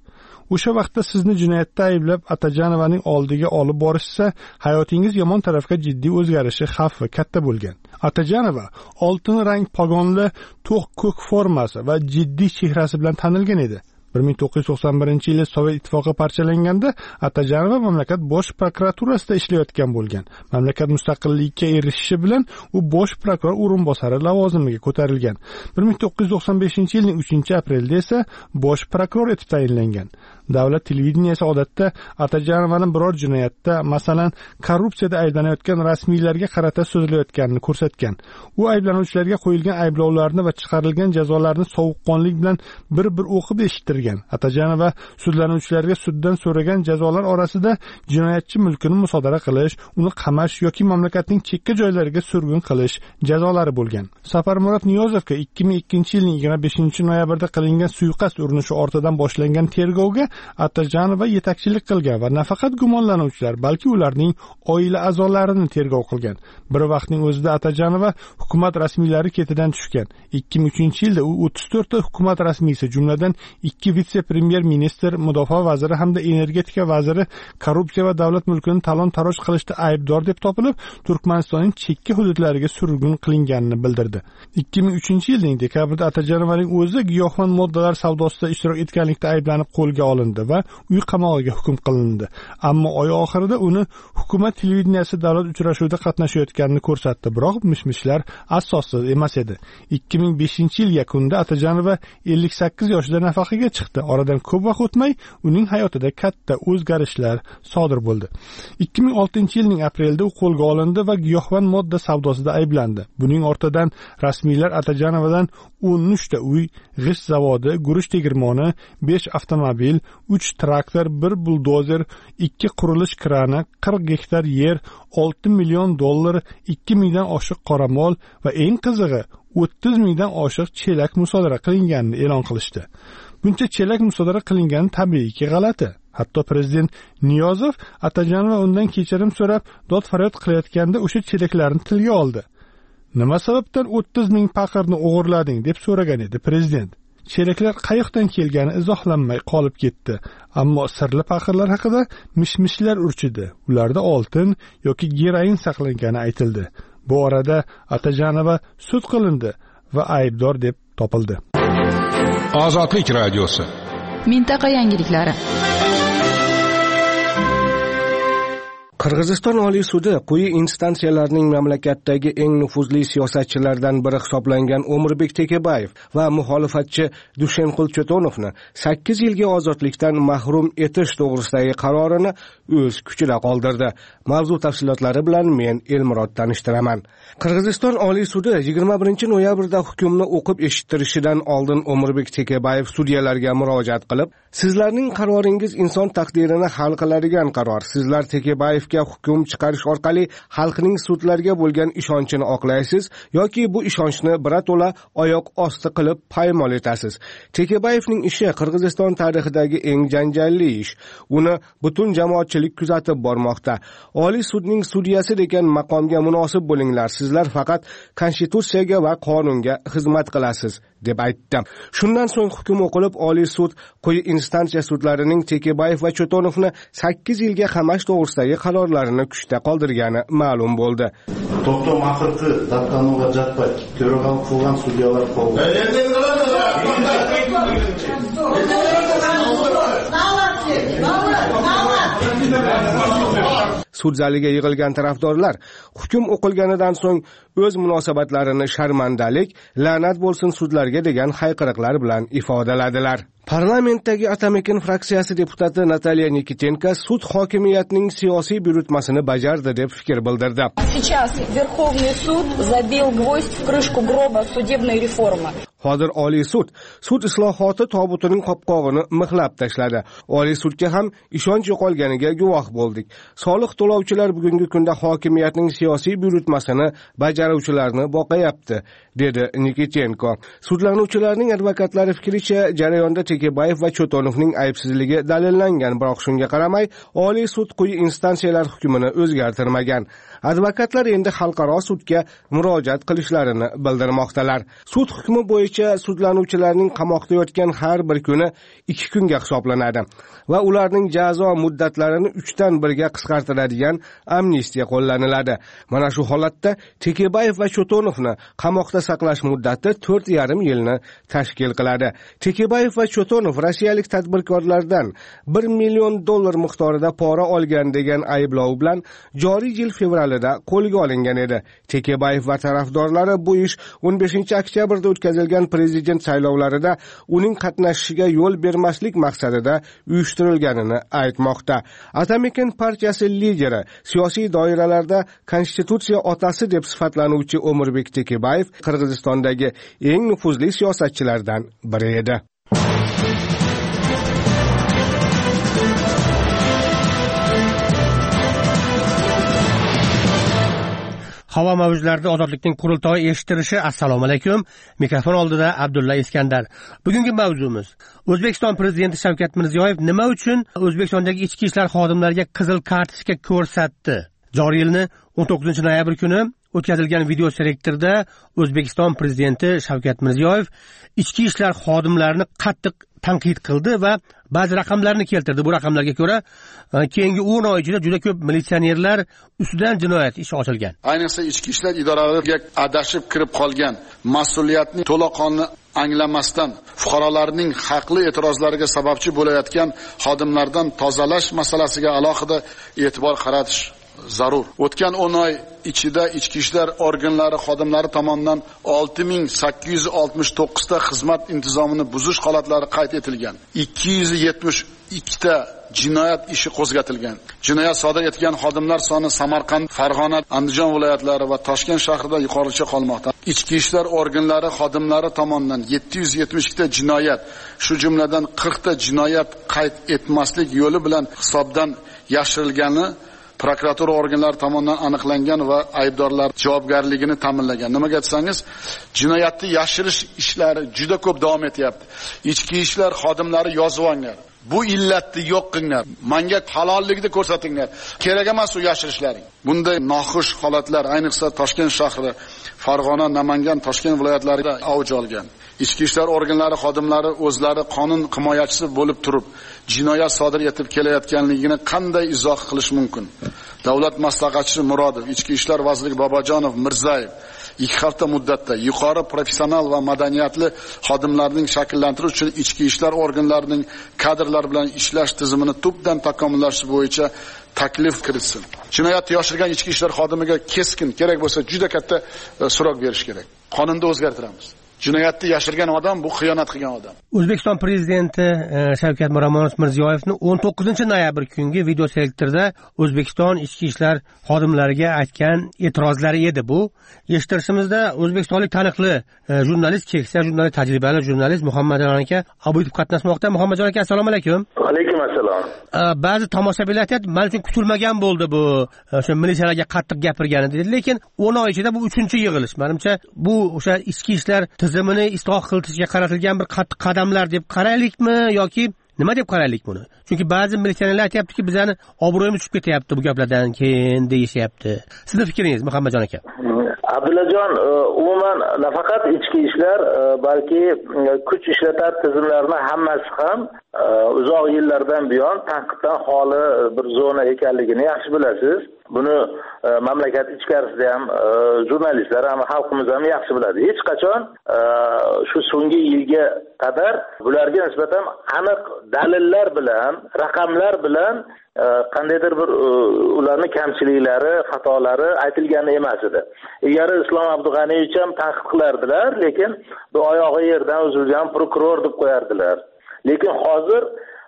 M: O'sha vaqtda sizni jinoyatda ayblab Atajanovaning oldiga olib borishsa, hayotingiz yomon tarafga jiddiy o'zgarishi xavfi katta bo'lgan. Atajanova oltin rang pogonli to'q ko'k formasi va jiddiy chehrasi bilan tanilgan edi. bir ming to'qqiz yuz to'qson birinchi yili Sovet ittifoqi parchalanganda Atajanova mamlakat bosh prokuraturasida ishlayotgan bo'lgan. Mamlakat mustaqillikka erishishi bilan u bosh prokuror o'rinbosari lavozimiga ko'tarilgan. bir ming to'qqiz yuz to'qson beshinchi yilning uchinchi aprelida esa bosh prokuror etib tayinlangan. Davlat televideniyasi odatda Atajanovani biror jinoyatda, masalan, korrupsiyada ayblanayotgan rasmiylarga qarata so'zlayotganini ko'rsatgan. U ayblanuvchilarga qo'yilgan ayblovlarni va chiqarilgan jazolarni sovuqqonlik bilan bir-bir o'qib eshittirgan. Atajanova sudlanuvchilarga suddan so'ragan jazolar orasida jinoyatchi mulkini musodara qilish, uni qamash yoki mamlakatning chekka joylariga surgun qilish jazolari bo'lgan. Safarmurod Niyozovga ikki ming ikkinchi yilning yigirma beshinchi noyabrda qilingan suiqasd urinishi ortidan boshlangan tergovga Atajanova yetakchilik qilgan va nafaqat gumonlanuvchilar, balki ularning oila a'zolarini tergov qilgan. Bir vaqtning o'zida Atajanova hukumat rasmiylari ketidan tushgan. ikki ming uchinchi yilda u o'ttiz to'rtta hukumat rasmiysi, jumladan ikki vitse-premyer ministr, mudofaa vaziri hamda energetika vaziri korrupsiya va davlat mulkini talon-taroj qilishda aybdor deb topilib, Turkmanistonning chekka hududlariga surgun qilinganini bildirdi. ikki ming uchinchi yilning dekabrida Atajanovaning o'zi giyohvand moddalar savdosida ishtirok etganlikda ayblanib qo'lga olindi va uy qamog'iga hukm qilindi. Ammo oy oxirida uni hukumat televideniyasi davlat uchrashuvida qatnashayotganini ko'rsatdi, biroq mish-mishlar asossiz emas edi. ikki ming beshinchi yil yakunida Atajanova ellik sakkiz yoshida nafaqaga chiqdi. Oradan ko'p vaqt o'tmay uning hayotida katta o'zgarishlar sodir bo'ldi. ikki ming oltinchi yilning aprelida u qo'lga olindi va giyohvand modda savdosida ayblandi. Buning ortidan rasmiylar Atajanovadan o'n uchta uy, g'isht zavodi, guruch tegirmoni, besh avtomobil, uch traktor, bir buldozer, ikki qurilish krani, qirq gektar yer, olti million dollar, ikki mingdan oshiq qoramol va eng qizig'i o'ttiz mingdan oshiq chelak musodara qilinganini e'lon qilishdi. Buncha chelak musodara qilingani tabiiyki g'alati. Hatto prezident Niyozov Atajanova undan kechirim so'rab dod faryod qilayotganda o'sha chelaklarni tilga oldi. Nima sababdan o'ttiz ming paqirni o'g'irlading deb so'ragan edi prezident. Chelaklar qayoqdan kelgani izohlanmay qolib ketdi. Ammo sirli paqirlar haqida mish-mishlar urchidi. Ularda oltin yoki geroin saqlangani aytildi. Bu orada Atajanova sud qilindi va aybdor deb topildi.
H: Ozodlik radiosi.
D: Mintaqa yangiliklari.
A: Qirg'iziston Oliy sudi quyi instansiyalarning mamlakatdagi eng nufuzli siyosatchilardan biri hisoblangan O'mirbek Tekebayev va muxolifatchi Dushenqul Cho'tonovni sakkiz yilga ozodlikdan mahrum etish to'g'risidagi qarorini o'z kuchida qoldirdi. Mavzu tafsilotlari bilan men Elmurod tanishtiraman. Qirg'iziston Oliy sudi yigirma birinchi noyabrda hukmni o'qib eshittirishidan oldin O'mirbek Tekebayev sudyalarga murojaat qilib, sizlarning qaroringiz inson taqdirini hal qiladigan qaror. Sizlar Tekebayev hukm chiqarish orqali xalqning sudlarga bo'lgan ishonchini oqlaysiz yoki bu ishonchni birato'la oyoq osti qilib paymol etasiz. Tekebayevning ishi Qirg'iziston tarixidagi eng janjalli ish. Uni butun jamoatchilik kuzatib bormoqda. Oliy sudning sudyasi degan maqomga munosib bo'linglar. Sizlar faqat konstitutsiyaga va qonunga xizmat qilasiz deb aytdim. Shundan so'ng hukm o'qilib, Oliy sud quyi instansiya sudlarining Tekebayev va Cho'tonovni sakkiz yilga qamash to'g'risidagi qarorlarini kuchda qoldirgani ma'lum bo'ldi.
R: To'xtom haqiqi dattanuga jatpay, to'rog'alik qilgan sudyalar qoldi.
A: Sud zaliga yig'ilgan tarafdorlar hukm o'qilganidan so'ng o'z munosabatlarini sharmandalik, la'nat bo'lsin sudlarga degan hayqiriqlar bilan ifodaladilar. Parlamentdagi Atamakin fraksiyasi deputati Nataliya Nikitenko sud hokimiyatining siyosiy buyurtmasini bajardi deb fikr bildirdi.
S: Сейчас Верховный суд забил гвоздь в крышку гроба судебной реформы.
A: Hozir Oliy sud sud islohoti tobutining qopqog'ini mixlab tashladi. Oliy sudga ham ishonch yo'qolganiga guvoh bo'ldik. Soliq to'lovchilar bugungi kunda hokimiyatning siyosiy buyurtmasini bajaruvchilarni boqayapti, dedi Nikitenko. Sudlanuvchilarning advokatlari fikricha, jarayonda Tekebayev va Cho'tonovning aybsizligi dalillangan, biroq shunga qaramay Oliy sud quyi instansiyalar hukmini o'zgartirmagan. Advokatlar endi xalqaro sudga murojaat qilishlarini bildirmoqdalar. Sud hukmi bo'yicha sudlanuvchilarning qamoqda yotgan har bir kuni ikki kunga hisoblanadi va ularning jazo muddatlarini uchdan birga qisqartiradigan amnistiya qo'llaniladi. Mana shu holatda Tekebayev va Cho'tonovni qamoqda saqlash muddati to'rt yarim yilni tashkil qiladi. Tekebayev va Cho'tonov rossiyalik tadbirkorlardan bir million dollar miqdorida pora olgan degan ayblov bilan joriy yil fevralida qo'lga olingan edi. Tekebayev va tarafdorlari bu ish o'n beshinchi oktyabrda o'tkazilgan prezident saylovlarida uning qatnashishiga yo'l bermaslik maqsadida uyushtirilganini aytmoqda. Atamaken partiyasi lideri, siyosiy doiralarda konstitutsiya otasi deb sifatlanuvchi O'mirbek Tekebayev Qirg'izistondagi eng nufuzli siyosatchilardan biri edi.
T: Havo mavjlarida ozodlikning qurultoyi eshittirishi. Assalomu alaykum. Mikrofon oldida Abdulla Iskandar. Bugungi mavzumiz O'zbekiston prezidenti Shavkat Mirziyoyev nima uchun O'zbekistondagi ichki ishlar xodimlariga qizil kartochka ko'rsatdi? Joriy yilning o'n to'qqizinchi noyabr kuni o'tkazilgan video selektorda O'zbekiston prezidenti Shavkat Mirziyoyev ichki ishlar xodimlarini qattiq tanqid qildi va ba'zi raqamlarni keltirdi. Bu raqamlarga ko'ra, keyingi o'n oy ichida juda ko'p militsionerlar ustidan jinoyat ishi ochilgan.
U: Ayniqsa ichki ishlar idoralariga adashib kirib qolgan, mas'uliyatni to'laqonli anglamasdan fuqarolarning haqli e'tirozlariga sababchi bo'layotgan xodimlardan tozalash masalasiga alohida e'tibor qaratish zarur. O'tgan o'n oy ichida ichki ishlar organlari xodimlari tomonidan olti ming sakkiz yuz oltmish to'qqiz ta xizmat intizomini buzish holatlari qayd etilgan. ikki yuz yetmish ikki ta jinoyat ishi qo'zg'atilgan. Jinoyat sodir etgan xodimlar soni Samarqand, Farg'ona, Andijon viloyatlari va Toshkent shahrida yuqoricha qolmoqda. Ichki ishlar organlari xodimlari tomonidan yetti yuz yetmish ikki ta jinoyat, shu jumladan qirq ta jinoyat qayd etmaslik yo'li bilan hisobdan yashirilgani prokuratura organlari tomonidan aniqlangan va aybdorlar javobgarligini ta'minlagan. Nimaga aytsangiz, jinoyatni yashirish ishlari juda ko'p davom etyapti. Ichki ishlar xodimlari yozib olinglar. Bu illatni yo'q qilinglar. Menga halollikni ko'rsatinglar. Kerak emas u yashirishlaring. Bunday noxush holatlar ayniqsa Toshkent shahri, Farg'ona, Namangan, Toshkent viloyatlarida avj olgan. Ichki ishlar organlari xodimlari o'zlari qonun himoyachisi bo'lib turib, jinoyat sodir etib kelayotganligini qanday izoh qilish mumkin? Davlat maslahatchisi Murodov, Ichki ishlar vaziri Bobojonov, Mirzayev ikki hafta muddatda yuqori professional va madaniyatli xodimlarning shakllantirish uchun ichki ishlar organlarining kadrlar bilan ishlash tizimini tubdan takomillashtirish bo'yicha taklif kiritsin. Jinoyatni yoshirgan ichki ishlar xodimiga keskin, kerak bo'lsa juda katta so'roq berish kerak. Qonunda o'zgartiramiz. Jinoyatni yashirgan odam bu xiyonat qilgan odam.
T: O'zbekiston prezidenti Shavkat Mirziyoyevning o'n to'qqizinchi noyabr kungi video selektorda O'zbekiston ichki ishlar xodimlariga aytgan e'tirozlari edi bu. Eshittirishimizda o'zbekistonlik taniqli jurnalist, keksa jurnalist, tajribali jurnalist Muhammadjon aka Abuyatov qatnashmoqda. Muhammadjon aka, assalomu alaykum.
V: Alaykum assalom.
T: Ba'zi tomoshabinlar aytadi, "Men uchun kutilmagan bo'ldi bu, o'sha militsiyalarga qattiq gapirgani" dedi. Lekin o'n oy ichida bu uchinchi yig'ilish. Menimcha bu o'sha ichki ishlar tizimini isloh qilishga qaratilgan bir qattiq qadamlar deb qaraylikmi yoki nima deb qaraylik buni? Chunki ba'zi militsionerlar aytayaptiki, bizani obro'yimiz tushib ketyapti bu gaplardan keyin deyishyapti. Sizning fikringiz, Muhammadjon aka?
V: Abdullajon, umuman nafaqat ichki ishlar, balki kuch ishlatar tizimlarni hammasi ham uzoq yillardan buyon tanqiddan xoli bir zona ekanligini yaxshi bilasiz. Buni mamlakat ichkarisida ham jurnalistlar ham xalqimiz ham yaxshi biladi. Hech qachon shu so'nggi yilga qadar bularga nisbatan aniq dalillar bilan, raqamlar bilan qandaydir bir ularni kamchiliklari, xatolari aytilgani emas edi. Ilgari Islom Abdug'aniyevich ham tanqid qilardilar, lekin bu oyog'i yerdan uzilgan prokuror deb qo'yardilar. Lekin hozir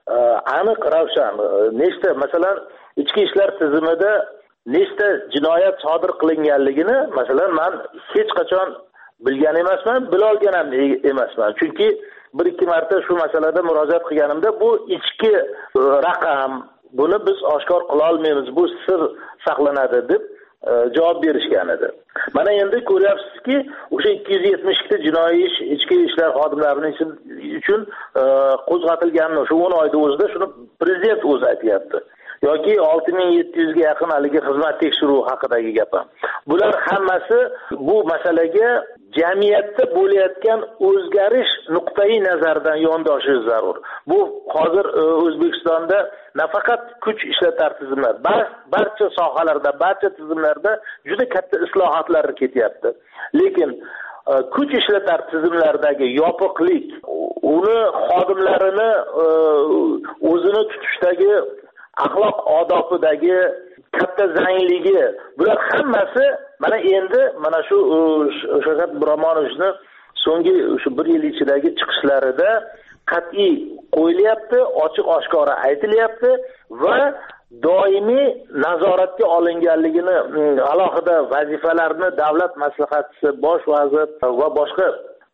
V: aniq ravshan nechta, masalan, ichki ishlar tizimida nechta jinoyat sodir qilinganligini masalan men hech qachon bilgan emasman, bilolgan ham emasman. Chunki bir ikki marta shu masalada murojaat qilganimda bu ichki raqam, buni biz oshkor qila olmaymiz, bu sir saqlanadi deb javob berishgan edi. Mana endi ko'ryapsizki, o'sha ikki yuz yetmish ikki ta jinoiy ish ichki ishlar xodimlarining uchun qo'zg'atilganini shu o'n oyda o'zida shuni prezident o'zi aytayapti. yoki olti ming yetti yuzga yaqin haligi xizmat tekshiruvi haqidagi gap ham. Bular hammasi bu masalaga jamiyatda bo'layotgan o'zgarish nuqtai nazaridan yondoshish zarur. Bu hozir O'zbekistonda nafaqat kuch ishlatar tizimlar, barcha sohalarda, barcha tizimlarda juda katta islohotlar ketyapti. Lekin kuch ishlatar tizimlardagi yopiqlik, uni xodimlarini o'zini tutishdagi axloq odobidagi katta zangligi, bular hammasi mana endi mana shu Shavkat Miromonovni so'nggi shu bir yil ichidagi chiqishlarida qat'iy qo'yilyapti, ochiq oshkora aytilyapti va doimiy nazoratga olinganligini, alohida vazifalarni davlat maslahatchisi, bosh vazir va boshqa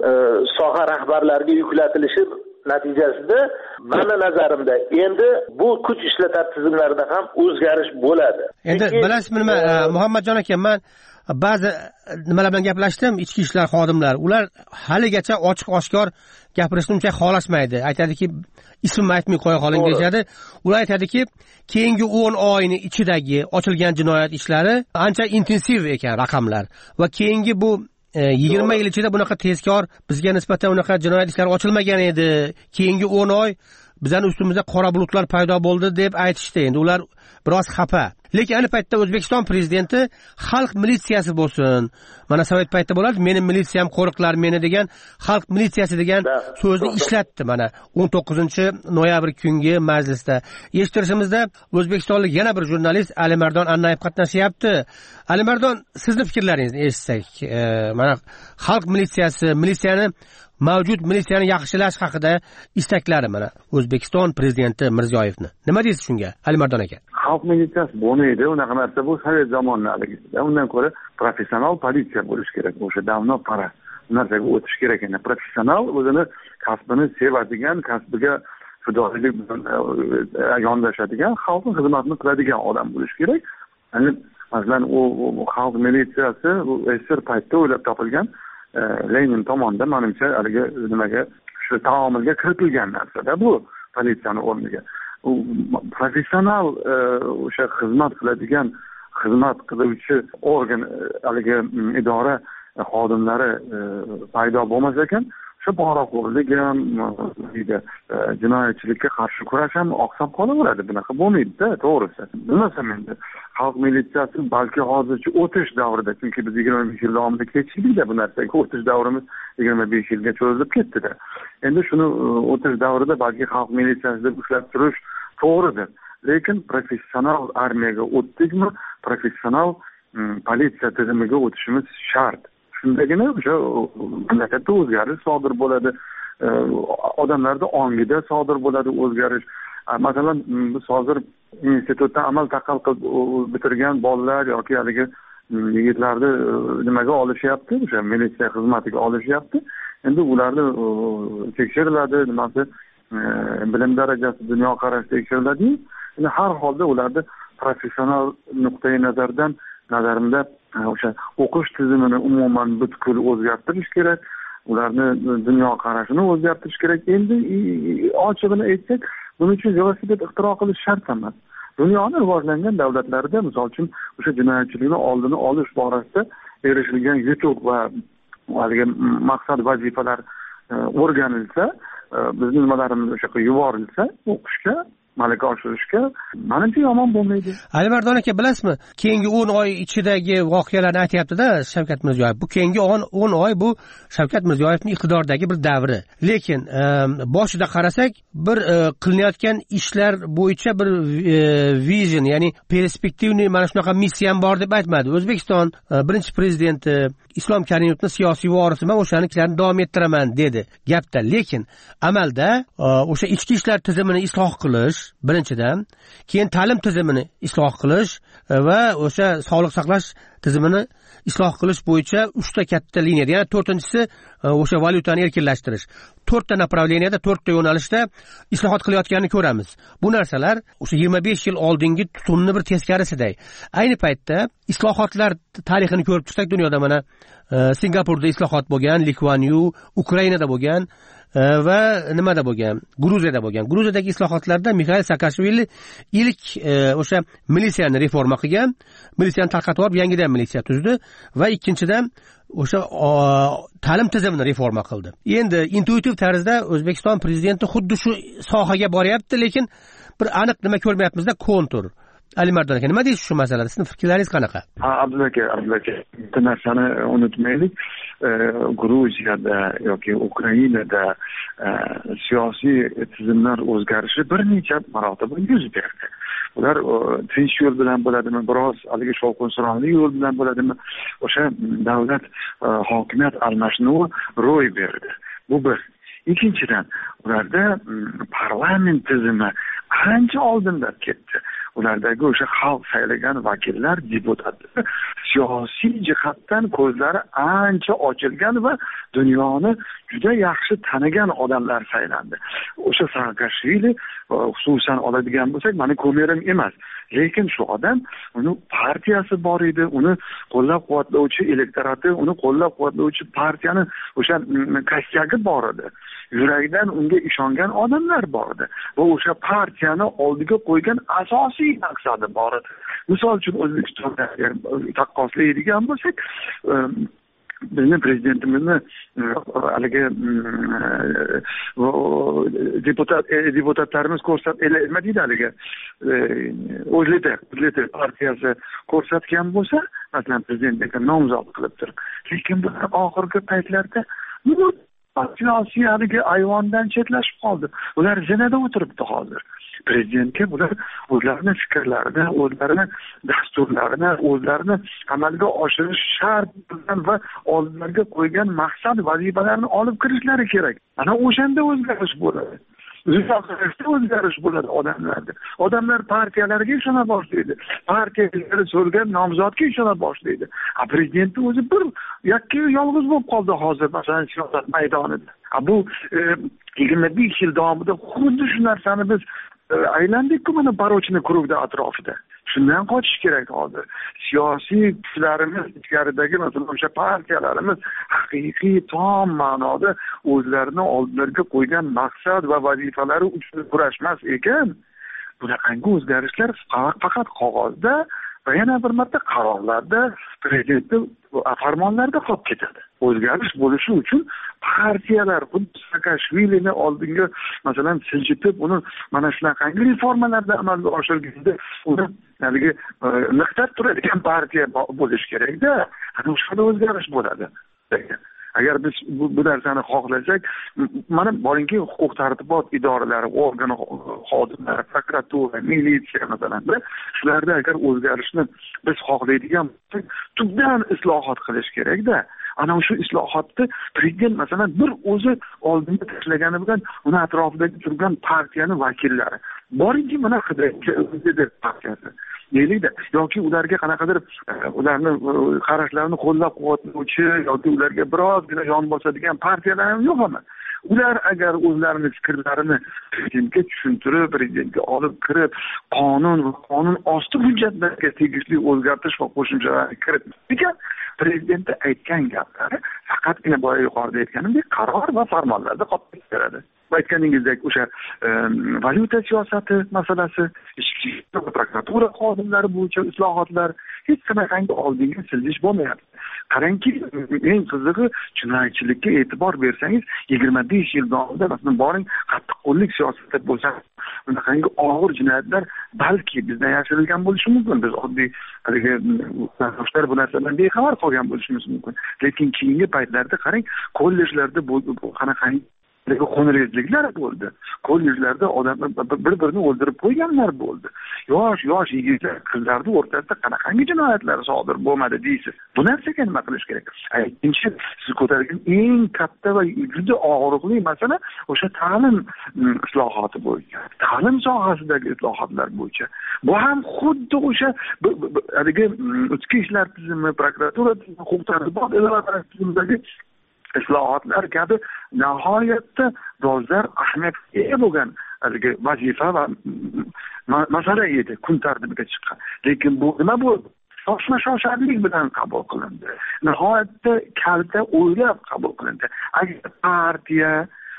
V: soha rahbarlariga yuklatilishi natijasida meni nazarimda endi bu kuch ishlatar tizimlarida ham o'zgarish bo'ladi.
T: Endi bilasizmi nima, Muhammadjon aka, men ba'zi nimalar bilan gaplashdim, ichki ishlar xodimlari, ular haligacha ochiq oshkor gapirishni uncha xohlashmaydi. Aytadiki, ismini aytmay qo'ya qoling deyishadi. Ular aytadiki, keyingi o'n oyning ichidagi ochilgan jinoyat ishlari ancha intensiv ekan raqamlar va keyingi bu yigirma yil ichida bunaqa tezkor bizga nisbatan unaqa jinoyat ishlari ochilmagan edi. Keyingi o'n oy bizning ustimizda qora bulutlar paydo bo'ldi deb aytishdi. Endi ular biroz xafa. Lekin ayni paytda O'zbekiston prezidenti xalq militsiyasi bo'lsin. Mana sovet paytida bo'lardi, meni militsiyam qo'riqlar meni degan xalq militsiyasi degan so'zni ishlatdi mana o'n to'qqizinchi noyabr kungi majlisda. Eshittirishimizda O'zbekistonlik yana bir jurnalist Alimardon Annayev qatnashyapti. Alimardon, sizni fikrlaringizni eshitsak, mana xalq militsiyasi, militsiyani mavjud militsiyani yaxshilash haqida istaklari mana O'zbekiston prezidenti Mirziyoyevni. Nima deysiz shunga, Alimardon aka?
B: Xalq militsiyasi bo'lmaydi, unaqa narsa bu sovet zamonlarida. Undan ko'ra professional politsiya bo'lish kerak. O'sha davno para narsaga o'tish kerak ekan. Professional o'zini kasbini sevadigan, kasbiga fidoyilik bilan yondashadigan, xalqning xizmatini qiladigan odam bo'lish kerak. Ya'ni masalan, u xalq militsiyasi u esir paytda o'ylab topilgan Lenin tomonidan menimcha haligi nimaga shu taomilga kiritilgan narsa-da bu politsiyani o'rniga. U professional o'sha xizmat qiladigan, xizmat qiluvchi organ haligi idora xodimlari paydo bo'lmasa ekan, shu poraxo'rlik ham, jinoyatchilikka qarshi kurash ham oqsab qolaveradi. Bunaqa bo'lmaydi-da, to'g'risi. Bilmasam endi xalq militsiyasi balki hozircha o'tish davrida, chunki biz yigirma besh yil davomida kechikdik-da bu narsaga, o'tish davrimiz yigirma besh yilga cho'zilib ketdi-da. Endi shuni o'tish davrida balki xalq militsiyasida ushlab turish to'g'ridir. Lekin professional armiyaga o'tdikmi, professional politsiya tizimiga o'tishimiz shart. Shundagina o'sha mamlakatda o'zgarish sodir bo'ladi, odamlarda ongida sodir bo'ladi o'zgarish. Masalan, biz hozir institutdan amal taqal qilib bitirgan bolalar yoki haligi yigitlarni nimaga olishyapti, o'sha militsiya xizmatiga olishyapti. Endi ularni tekshiriladi, nimasi bilim darajasi, dunyoqarashi tekshiriladi. Endi har holda ularni professional nuqtai nazardan nazarimda o'sha o'qish tizimini umuman butkul o'zgartirish kerak. Ularni dunyoqarashini o'zgartirish kerak. Endi ochig'ini aytsak, buning uchun velosiped ixtiro qilish shart emas. Dunyoning rivojlangan davlatlarida, misol uchun, o'sha jinoyatchilikni oldini olish borasida erishilgan yutuq va haligi maqsad vazifalar o'rganilsa, bizning nimalarimiz o'sha yoqqa yuborilsa, o'qishga, malaka oshirishga menimcha yomon bo'lmaydi.
T: Alimardon aka, bilasizmi, keyingi o'n oy ichidagi voqealarni aytyapti-da Shavkat Mirziyoyev. Bu keyingi o'n oy bu Shavkat Mirziyoyevning iqtidoridagi bir davri. Lekin boshida qarasak, bir qilinayotgan ishlar bo'yicha bir vision, ya'ni perspektivniy mana shunaqa missiyam bor deb aytmadi. O'zbekiston birinchi prezidenti Islom Karimovning siyosiy vorisiman, o'shanikilarni davom ettiraman dedi gapda. Lekin amalda o'sha ichki ishlar tizimini isloh qilish birinchidan, keyin ta'lim tizimini isloh qilish va o'sha sog'liq saqlash tizimini isloh qilish bo'yicha uchta katta liniyada, yana to'rtinchisi o'sha valyutani erkinlashtirish. to'rtta направленияda, to'rtta yo'nalishda islohot qilayotganini ko'ramiz. Bu narsalar o'sha yigirma besh yil oldingi tutumni bir teskarisiday. Ayni paytda islohotlar tarixini ko'rib chiqsak, dunyoda mana Singapurda islohot bo'lgan, Li Kuan Yu, Ukrainada bo'lgan, va nimada bo'lgan, Gruziyada bo'lgan. Gruziyadagi islohotlarda Mixail Saakashvili ilk o'sha militsiyani reforma qilgan, militsiyani tarqatib olib yangidan militsiya tuzdi va ikkinchidan o'sha ta'lim tizimini reforma qildi. Endi intuitiv tarzda O'zbekiston prezidenti xuddi shu sohaga boryapti, lekin bir aniq nima ko'rmayapmizda, kontur. Alimardon aka, nima deysiz shu masalada? Sizning fikrlaringiz qanaqa?
B: Ha, Abdulla aka, Abdulla aka, bitta narsani unutmaylik. Gruziyada yoki Ukrainada siyosiy tizimlar o'zgarishi bir necha marotaba yuz berdi. Ular tinch yo'l bilan bo'ladimi, biroz haligi shovqin-suronli yo'l bilan bo'ladimi, o'sha davlat hokimiyat almashinuvi ro'y berdi. Bu bir. Ikkinchidan, ularda parlament tizimi ancha oldindan ketdi. Ulardagi o'sha xalq saylagan vakillar, deputatlar siyosiy jihatdan ko'zlari ancha ochilgan va dunyoni juda yaxshi tanigan odamlar saylandi. O'sha Saakashvili xususan oladigan bo'lsak, meni ko'merim emas, lekin shu odam, uni partiyasi bor edi, uni qo'llab-quvvatlovchi elektorati, uni qo'llab-quvvatlovchi partiyani o'sha kashyagi bor edi. Yuragidan unga ishongan odamlar bor edi va o'sha partiyani oldiga qo'ygan asosiy maqsadi bor edi. Misol uchun O'zbekistonda taqqoslaydigan bo'lsak, bizning prezidentimizni haligi deputat deputatlarimiz ko'rsatib, nima deydi haligi o'zlida o'zlida partiyasi ko'rsatgan bo'lsa, masalan prezidentga nomzod qilib turib, lekin bu oxirgi paytlarda siyosiy haligi ayvondan chetlashib qoldi. Ular zinada o'tiribdi hozir. Prezidentga bular o'zlarini fikrlarini, o'zlarini dasturlarini, o'zlarini amalga oshirish shart va oldilariga qo'ygan maqsad vazifalarni olib kirishlari kerak. Ana o'shanda o'zgarish bo'ladi. O'zgarishda o'zgarish bo'ladi odamlarda. Odamlar partiyalarga ishona boshlaydi. Partiyalar so'rgan nomzodga ishona boshlaydi. A prezidentning o'zi bir yakka yolg'iz bo'lib qoldi hozir, masalan, siyosat maydonida. A bu yigirma besh yil davomida xuddi shu narsani biz aylandik-ku mana Barochni krugda atrofida. Shundan qochish kerak hozir. Siyosiy kuchlarimiz ichkaridagi masalan o'sha partiyalarimiz haqiqiy tom ma'noda o'zlarini oldilariga qo'ygan maqsad va vazifalari uchun kurashmas ekan, bunaqangi o'zgarishlar faqat qog'ozda va yana bir marta qarorlarda, prezidentning farmonlarida qolib ketadi. O'zgarish bo'lishi uchun partiyalar xuddi Saakashvilini oldinga masalan siljitib, uni mana shunaqangi reformalarda amalga oshirganda uni haligi niqtab turadigan partiya bo'lishi kerak-da. Ana o'shada o'zgarish bo'ladi. Agar biz bu, bu narsani xohlasak, mana boringki huquq tartibot idoralari, organ xodimlari, prokuratura, militsiya masalan, shularda agar o'zgarishni biz xohlaydigan bo'lsak, tubdan islohot qilish kerak-da. Ana o'sha islohotni prezident masalan bir o'zi oldinga tashlagani bilan uni atrofidagi turgan partiyani vakillari boringki mana Qidiruvchi partiyasi deylikda, yoki ularga qanaqadir ularni qarashlarini qo'llab-quvvatlovchi yoki ularga birozgina yon bosadigan partiyalar ham yo'qmi? Ular agar o'zlarining fikrlarini prezidentga tushuntirib, prezidentga olib kirib, qonun va qonun osti hujjatlarga tegishli o'zgartirish va qo'shimchalarni kiritgan, prezidentning aytgan gaplari faqatgina boya yuqorida aytganimdek qaror va farmonlarda qolib ketadi. Aytganingizdek o'sha valyuta siyosati masalasi, ichki prokuratura xodimlari bo'yicha islohotlar hech qanaqangi oldinga siljish bo'lmayapti. Qarangki, eng qizig'i jinoyatchilikka e'tibor bersangiz, yigirma besh yil davomida masalan boring qattiqqo'llik siyosati bo'lsa, bunaqangi og'ir jinoyatlar balki bizdan yashirilgan bo'lishi mumkin. Biz oddiy haligi yoshlar bu narsadan bexabar qolgan bo'lishimiz mumkin. Lekin keyingi paytlarda qarang, kollejlarda bu qanaqangi qo'nirezliklar bo'ldi. Kollejlarda odamlar bir-birini o'ldirib qo'yganlar bo'ldi. Yosh, yosh yigitlar, qizlarning o'rtasida qanaqangi jinoyatlar sodir bo'lmadi deysiz. Bu narsaga nima qilish kerak? Ikkinchi, siz ko'targan eng katta va juda og'riqli masala o'sha ta'lim islohoti bo'yicha. Ta'lim sohasidagi islohotlar bo'yicha. Bu ham xuddi o'sha haligi ichki ishlar tizimi, prokuratura tizimi, huquq tartibot idoralari tizimidagi islohotlar kabi nihoyatda dolzarb ahamiyatga ega bo'lgan haligi vazifa va masala edi, kun tartibiga chiqqan. Lekin bu nima bo'ldi? Shoshma shoshalik bilan qabul qilindi. Nihoyatda kalta o'ylab qabul qilindi. Agar partiya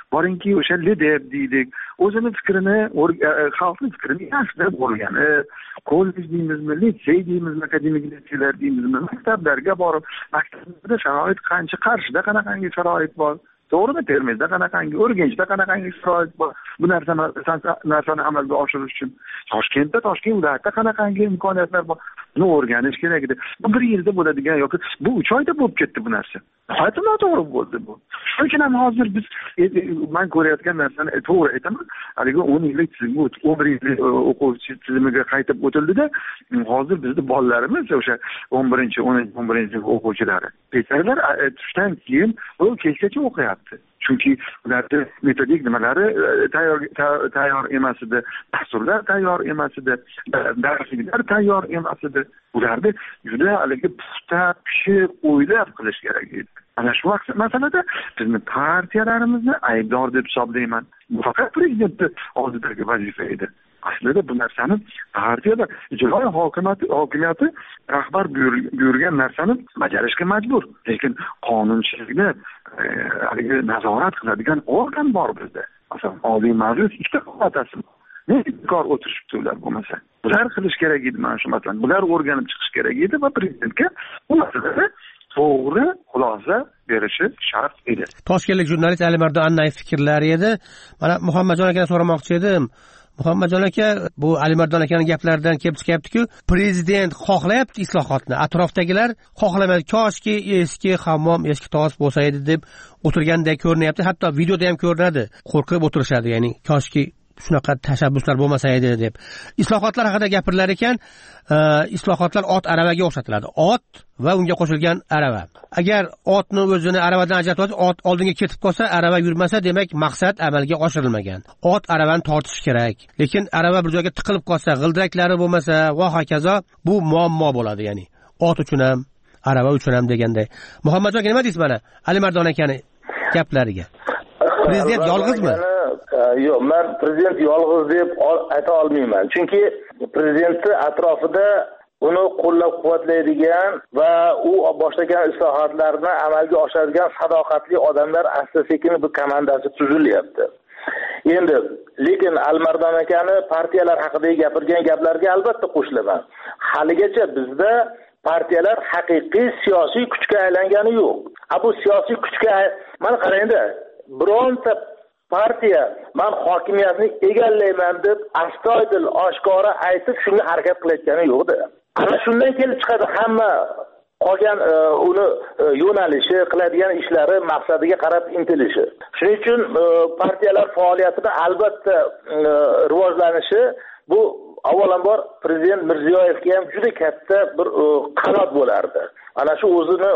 B: boringki o'sha lidep deydik o'zini fikrini xalqning fikrini yaxshilab o'rganib kollej deymizmi litsey deymizmi akademik litseylar deymizmi maktablarga borib maktablarda sharoit qancha qarshida qanaqangi sharoit bor to'g'rimi termizda qanaqangi o'rganchda qanaqangi sharoit bor bu narsani narsani amalga oshirish uchun toshkentda toshkent viloyatida qanaqangi imkoniyatlar bor buni o'rganish kerak edi bu bir yilda bo'ladigan yoki bu uch oyda bo'lib ketdi bu narsa nihoyatda noto'g'ri bo'ldi bu shuning uchun ham hozir biz man ko'rayotgan narsani to'g'ri aytaman haligi o'n yillik tizimga o'n bir yillik o'quvchi tizimiga qaytib o'tildida hozir bizni bolalarimiz o'sha o'n birinchi o'n birinchi o'quvchilari kechqurunlar tushdan keyin kechgacha o'qiyapti chunki ularda metodik nimalari tayyor tayyor emas edi dasturlar tayyor emas edi darsliklar tayyor emas edi ularni juda haligi puxta pishib o'ylab qilish kerak edi ana shu vaqt masalada bizni partiyalarimizni aybdor deb hisoblayman bu faqat prezidentni oldidagi vazifa edi aslida bu narsani partiyalar ijroiy hokimiyati hokimiyati rahbar buyurgan narsani bajarishga majbur lekin qonunchilikni haligi nazorat qiladigan organ bor bizda masalan oliy majlis ikkita palatasi nega bekor o'tirishibdi ular bo'lmasa bular qilish kerak edi mana shu masalani bular o'rganib chiqish kerak edi va prezidentga bu masalada to'g'ri xulosa berishi shart edi
T: toshkentlik jurnalist alimardon annayev fikrlari edi mana muhammadjon akadan so'ramoqchi edim muhammadjon aka bu alimardon akaning gaplaridan kelib chiqyaptiku prezident xohlayapti islohotni atrofdagilar xohlamaydi koshki eski hammom eski tos bo'lsa edi deb o'tirgandek ko'rinyapti hatto videoda ham ko'rinadi qo'rqib o'tirishadi ya'ni koshki shunaqa tashabbuslar bo'lmasa edi deb islohotlar haqida gapirilar ekan islohotlar ot aravaga o'xshatiladi ot va unga qo'shilgan arava agar otni o'zini aravadan ajratib olsa ot oldinga ketib qolsa arava yurmasa demak maqsad amalga oshirilmagan ot aravani tortishi kerak lekin arava bir joyga tiqilib qolsa g'ildiraklari bo'lmasa va hokazo bu muammo bo'ladi ya'ni ot uchun ham arava uchun ham deganday muhammadjon aka nima deysiz mana alimardon akani gaplariga prezident yolg'izmi
V: yo'q man prezident yolg'iz deb ayta olmayman chunki prezidentni atrofida uni qo'llab quvvatlaydigan va u boshlagan islohotlarni amalga oshiradigan sadoqatli odamlar asta sekin bu komandasi tuzilyapti endi lekin alimardon akani partiyalar haqida gapirgan gaplarga albatta qo'shilaman haligacha bizda partiyalar haqiqiy siyosiy kuchga aylangani yo'q a bu siyosiy kuchga mana qarangda bironta partiya man hokimiyatni egallayman deb astoydil oshkora aytib shunga harakat qilayotgani yo'qda ana shundan kelib chiqadi hamma qolgan uni yo'nalishi qiladigan ishlari maqsadiga qarab intilishi shuning uchun partiyalar faoliyatini albatta rivojlanishi bu avvalambor prezident Mirziyoyevga ham juda katta bir qanot bo'lardi ana shu o'zini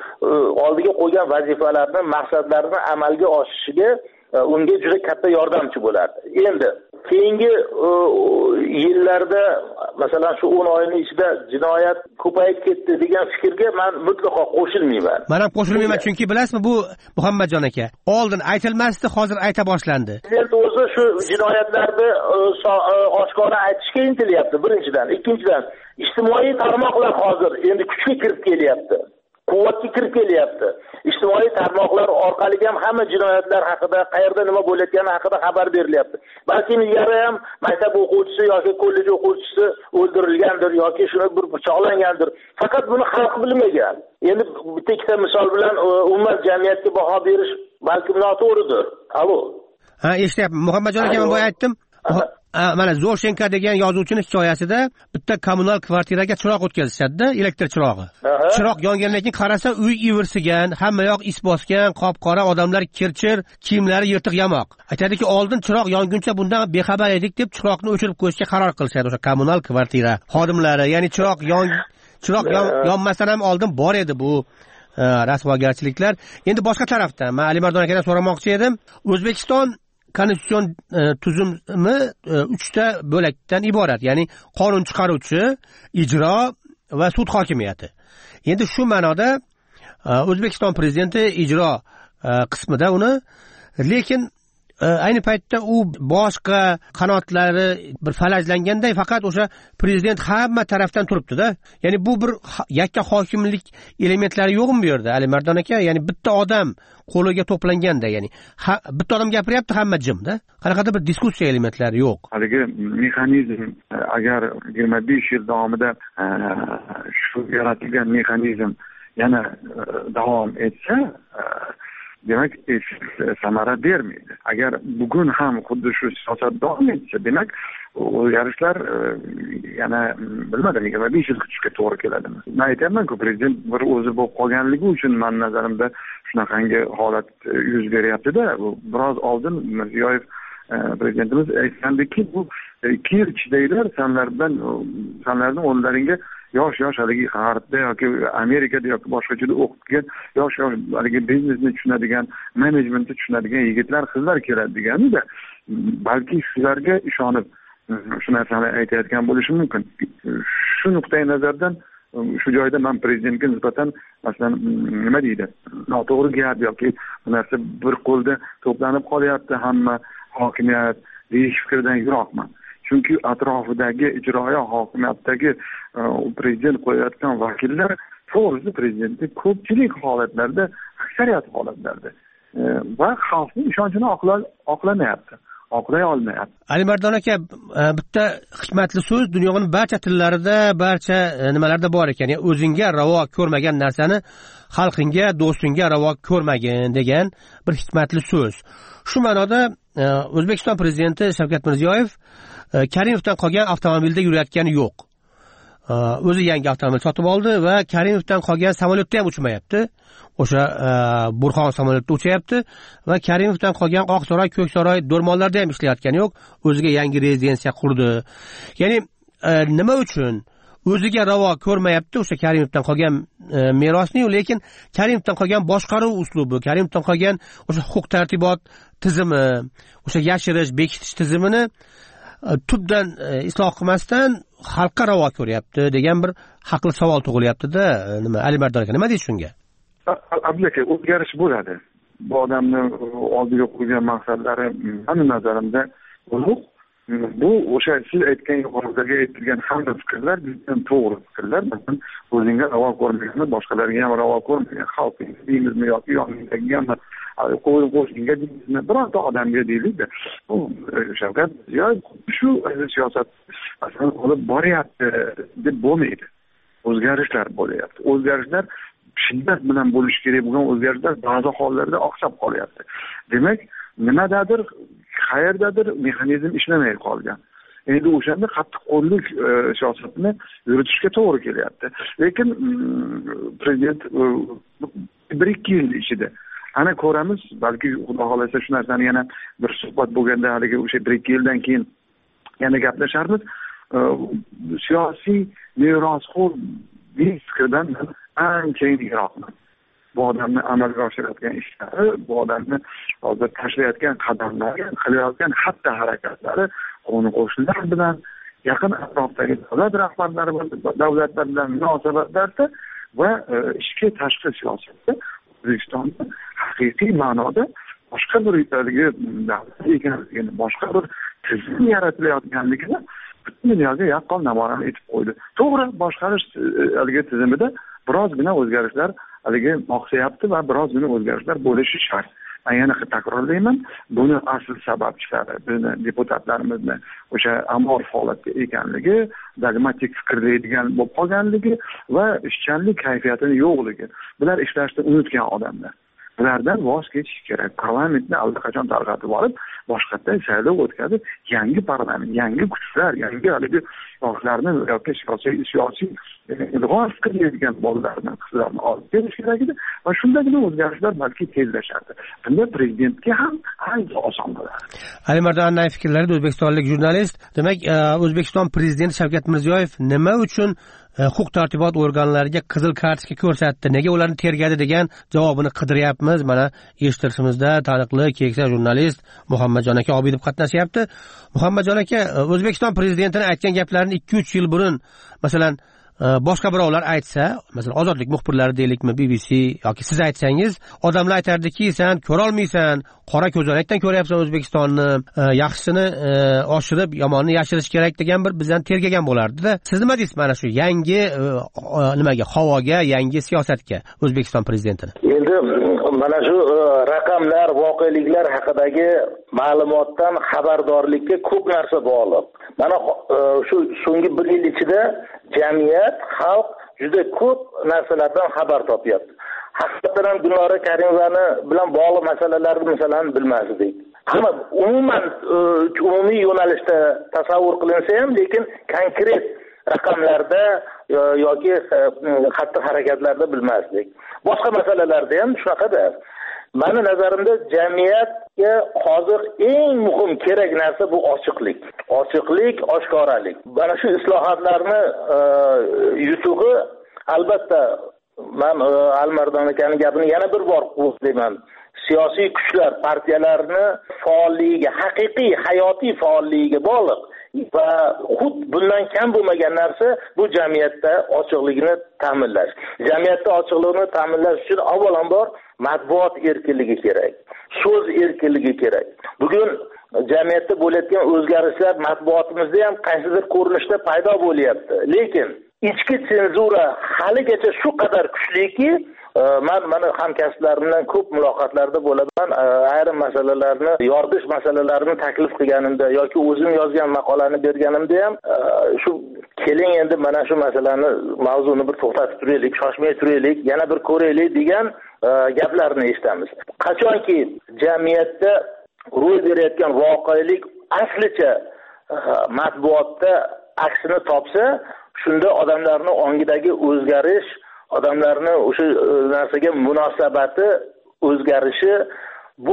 V: oldiga qo'ygan vazifalarni maqsadlarini amalga oshishiga unga juda katta yordamchi bo'lardi endi keyingi yillarda masalan shu o'n oyning ichida jinoyat ko'payib ketdi degan fikrga men mutlaqo qo'shilmayman
T: men ham qo'shilmayman chunki bilasizmi bu muhammadjon aka oldin aytilmasdi hozir ayta boshlandi
V: prezident o'zi shu jinoyatlarni oshkora aytishga intilyapti birinchidan ikkinchidan ijtimoiy tarmoqlar hozir endi kuchga kirib kelyapti quvvatga kirib kelyapti ijtimoiy tarmoqlar orqali ham hamma jinoyatlar haqida qayerda nima bo'layotgani haqida xabar berilyapti balki ilgari ham maktab o'quvchisi yoki kollej o'quvchisi o'ldirilgandir yoki shuni bir pichoqlangandir faqat buni xalq bilmagan endi bitta ikkita misol bilan umuman jamiyatga baho berish balki noto'g'ridir alo
T: ha eshityapman muhammadjon aka men boya aytdim mana Zoshenka degan yozuvchini hikoyasida bitta kommunal kvartiraga chiroq o'tkazishadi-da, elektr chirog'i. Chiroq yongandan keyin qarasa, uy ivirsigan, hamma yoq is bosgan, qop-qora odamlar kirchir, kiyimlari yirtiq yamoq. Aytadiki, oldin chiroq yonguncha bundan bexabar edik deb chiroqni o'chirib qo'yishga qaror qilishadi o'sha kommunal kvartira xodimlari. Ya'ni chiroq yon chiroq yonmasdan ham oldin bor edi bu rasvogarchiliklar. Endi boshqa tarafdan men Alimardon akadan so'ramoqchi edim. O'zbekiston konstitutsion tuzumi uchta bo'lakdan iborat, ya'ni qonun chiqaruvchi, ijro va sud hokimiyati. Endi shu ma'noda O'zbekiston prezidenti ijro qismida uni, lekin ayni paytda u boshqa qanotlari bir falajlanganday faqat o'sha prezident hamma tarafdan turibdi-da. Ya'ni bu bir yakka hokimlik elementlari yo'qmi bu yerda Ali Mardon aka? Ya'ni bitta odam qo'liga to'planganda, ya'ni bitta odam gapiryapti, hamma jimda. Qanaqadir bir diskussiya elementlari yo'q.
B: Haligi mexanizm agar yigirma besh yil davomida shu yaratilgan mexanizm yana davom etsa, demak samara bermaydi. Agar bugun ham xuddi shu siyosat davom etsa, demak o'zgarishlar yana bilmadim yigirma besh yil kutishga to'g'ri keladimi. Men aytamanku, prezident bir o'zi bo'lib qolganligi uchun men nazarimda shunaqangi holat yuz beryapti-da. Biroz oldin Mirziyoyev prezidentimiz aytgandiki, bu ikki yil ichidagidar sanlardan sanlarning o'rnlaringga yosh yosh haligi G'arbda yoki Amerikada yoki boshqa joyda o'qib yosh yosh haligi biznesni tushunadigan, menejmentni tushunadigan yigitlar, qizlar keladi deganda, balki shularga ishonib shu narsani aytayotgan bo'lishi mumkin. Shu nuqtai nazardan shu joyda men prezidentga nisbatan masalan nima deydi, noto'g'ri gap yoki bu narsa bir qo'lda to'planib qolyapti hamma hokimiyat deyish fikridan yiroqman. Chunki atrofidagi ijroiya hokimiyatdagi prezident qo'yayotgan vakillar to'g'risi prezidentning ko'pchilik holatlarda, aksariyat holatlarda va xalqning ishonchini oqlamayapti, oqlay olmayapti.
T: Ali Mardon aka, bitta hikmatli so'z dunyoning barcha tillarida, barcha nimalarda bor ekan. Yani o'zingga ravo ko'rmagan narsani xalqingga, do'stingga ravo ko'rmagin degan bir hikmatli so'z. Shu ma'noda O'zbekiston prezidenti Shavkat Mirziyoyev Karimovdan qolgan avtomobilda yurayotgani yo'q. O'zi yangi avtomobil sotib oldi va Karimovdan qolgan samolyotda ham uchmayapti. O'sha Burxon samolyotda uchayapti va Karimovdan qolgan Oqsaroy, Ko'ksaroy, Do'rmonlarda ham ishlayotgani yo'q. O'ziga yangi rezidensiya qurdi. Ya'ni nima uchun o'ziga ravo ko'rmayapti o'sha Karimovdan qolgan merosni, lekin Karimovdan qolgan boshqaruv uslubi, Karimovdan qolgan o'sha huquq tartibot tizimi, o'sha yashirish, bekitish tizimini tubdan isloh qilmasdan xalqqa ravo ko'ryapti degan bir haqli savol tug'ilyapti-da. Nima Ali Mardon aka, nima deysiz shunga?
B: Albatta o'zgarish bo'ladi. Bu odamni oldiga qo'ygan maqsadlari meni nazarimda ulug'. Bu o'sha siz aytgan yuqoridagi aytilgan hamma fikrlar bizdan to'g'ri fikrlar. Masalan, o'zingga ravo ko'rmaganni boshqalarga ham ravo ko'rmagan xalqing deymizmi yoki yoningdagi ham qo'y qo'shniga deymizmi, bironta odamga deylik-da. Bu Shavkat Mirziyoyev shu siyosat masalan olib boryapti deb bo'lmaydi. O'zgarishlar bo'lyapti. O'zgarishlar shiddat bilan bo'lishi kerak bo'lgan o'zgarishlar ba'zi hollarda oqsab qolyapti. Demak, nimadadir, qayerdadir mexanizm ishlamay qolgan. Endi o'shanda qattiqqo'llik siyosatini yuritishga to'g'ri kelyapti. Lekin prezident bir ikki yil ichida ana ko'ramiz, balki xudo xolasa shu narsani yana bir suhbat bo'lganda haligi o'sha bir ikki yildan keyin yana gaplasharmiz. Siyosiy merosxo'r fikrdan anchayin yiroqman. Bu odamni amalga oshirayotgan ishlari, bu odamni hozir tashlayotgan qadamlari, qilayotgan xatti harakatlari qo'ni qo'shnilar bilan, yaqin atrofdagi davlat rahbarlari bilan, davlatlar bilan munosabatlarda va ichki tashqi siyosatda O'zbekistonda haqiqiy ma'noda boshqa bir davlat ekanligini, boshqa bir tizim yaratilayotganligini butun dunyoga yaqqol namoyon etib qo'ydi. To'g'ri, boshqarish haligi tizimida birozgina o'zgarishlar haligi oqsayapti va birozgina o'zgarishlar bo'lishi shart. Men yana takrorlayman, buni asl sababchilari bizni deputatlarimizni o'sha amorf holatda ekanligi, dogmatik fikrlaydigan bo'lib qolganligi va ishchanlik kayfiyatini yo'qligi. Bular ishlashni unutgan odamlar. Bulardan voz kechish kerak. Parlamentni allaqachon tarqatib olib, boshqatdan saylov o'tkazib, yangi parlament, yangi kuchlar, yangi haligi yoshlarni yoki siyosiy siyosiy ilg'or fikrlaydigan bolalarni, qizlarni olib kelish kerak edi va shundagina o'zgarishlar balki tezlashardi. Bunda prezidentga ham ancha oson bo'ladi.
T: Ali Mardon aka fikrlarida o'zbekistonlik jurnalist, demak, O'zbekiston prezidenti Shavkat Mirziyoyev nima uchun huquq tartibot organlariga qizil kartochka ko'rsatdi, nega ularni tergadi degan javobini qidiryapmiz. Mana eshittirishimizda taniqli keksa jurnalist Muhammadjon aka Obidov qatnashyapti. Muhammadjon aka, O'zbekiston prezidentining aytgan gaplarini ikki uch yil burun, masalan, boshqa birovlar aytsa, masalan ozodlik muxbirlari deylikmi, B B C yoki siz aytsangiz, odamlar aytardiki, sen ko'rolmaysan, qora ko'zoynakdan ko'ryapsan O'zbekistonni, yaxshisini oshirib, yomonni yashirish kerak degan bir bizdan tergagan bo'lardi-da. Siz nima deysiz mana shu yangi nimaga, havoga, yangi siyosatga O'zbekiston prezidentini?
V: Endi mana shu raqamlar, voqeliklar haqidagi ma'lumotdan xabardorlikka ko'p narsa bog'liq. Mana shu so'nggi bir yil ichida jamiyat, xalq juda ko'p narsalardan xabar topyapti. Haqiqatan ham Gulnora Karimovani bilan bog'liq masalalarni masalan bilmasdik. Hamma umuman umumiy yo'nalishda tasavvur qilinsa ham, lekin konkret raqamlarda yoki xatti harakatlarda bilmasdik. Boshqa masalalarda ham shunaqada. Meni nazarimda jamiyatga hozir eng muhim kerak narsa bu ochiqlik. Ochiqlik, oshkoralik. Mana shu islohotlarni yutug'i albatta men Alimardon akaning gapini yana bir bor qo'shlayman. Siyosiy kuchlar, partiyalarni faolligiga, haqiqiy hayotiy faolligiga bog'liq. Va xud bundan kam bo'lmagan narsa bu jamiyatda ochiqlikni ta'minlash. Jamiyatda ochiqlikni ta'minlash uchun avvalambor matbuot erkinligi kerak. So'z erkinligi kerak. Bugun jamiyatda bo'layotgan o'zgarishlar matbuotimizda ham qaysidir ko'rinishda paydo bo'lyapti. Lekin ichki senzura haligacha shu qadar kuchliki, men mana hamkasblarim bilan ko'p muloqotlarda bo'laman, ayrim masalalarni, yoritish masalalarini taklif qilganimda yoki o'zim yozgan maqolani berganimda ham shu keling endi mana shu masalani, mavzuni bir to'xtatib turaylik, shoshmay turaylik, yana bir ko'raylik degan gaplarni eshitamiz. Qachonki jamiyatda ro'y berayotgan voqelik aslicha matbuotda aksini topsa, shunda odamlarning ongidagi o'zgarish, odamlarning o'sha narsaga munosabati o'zgarishi bu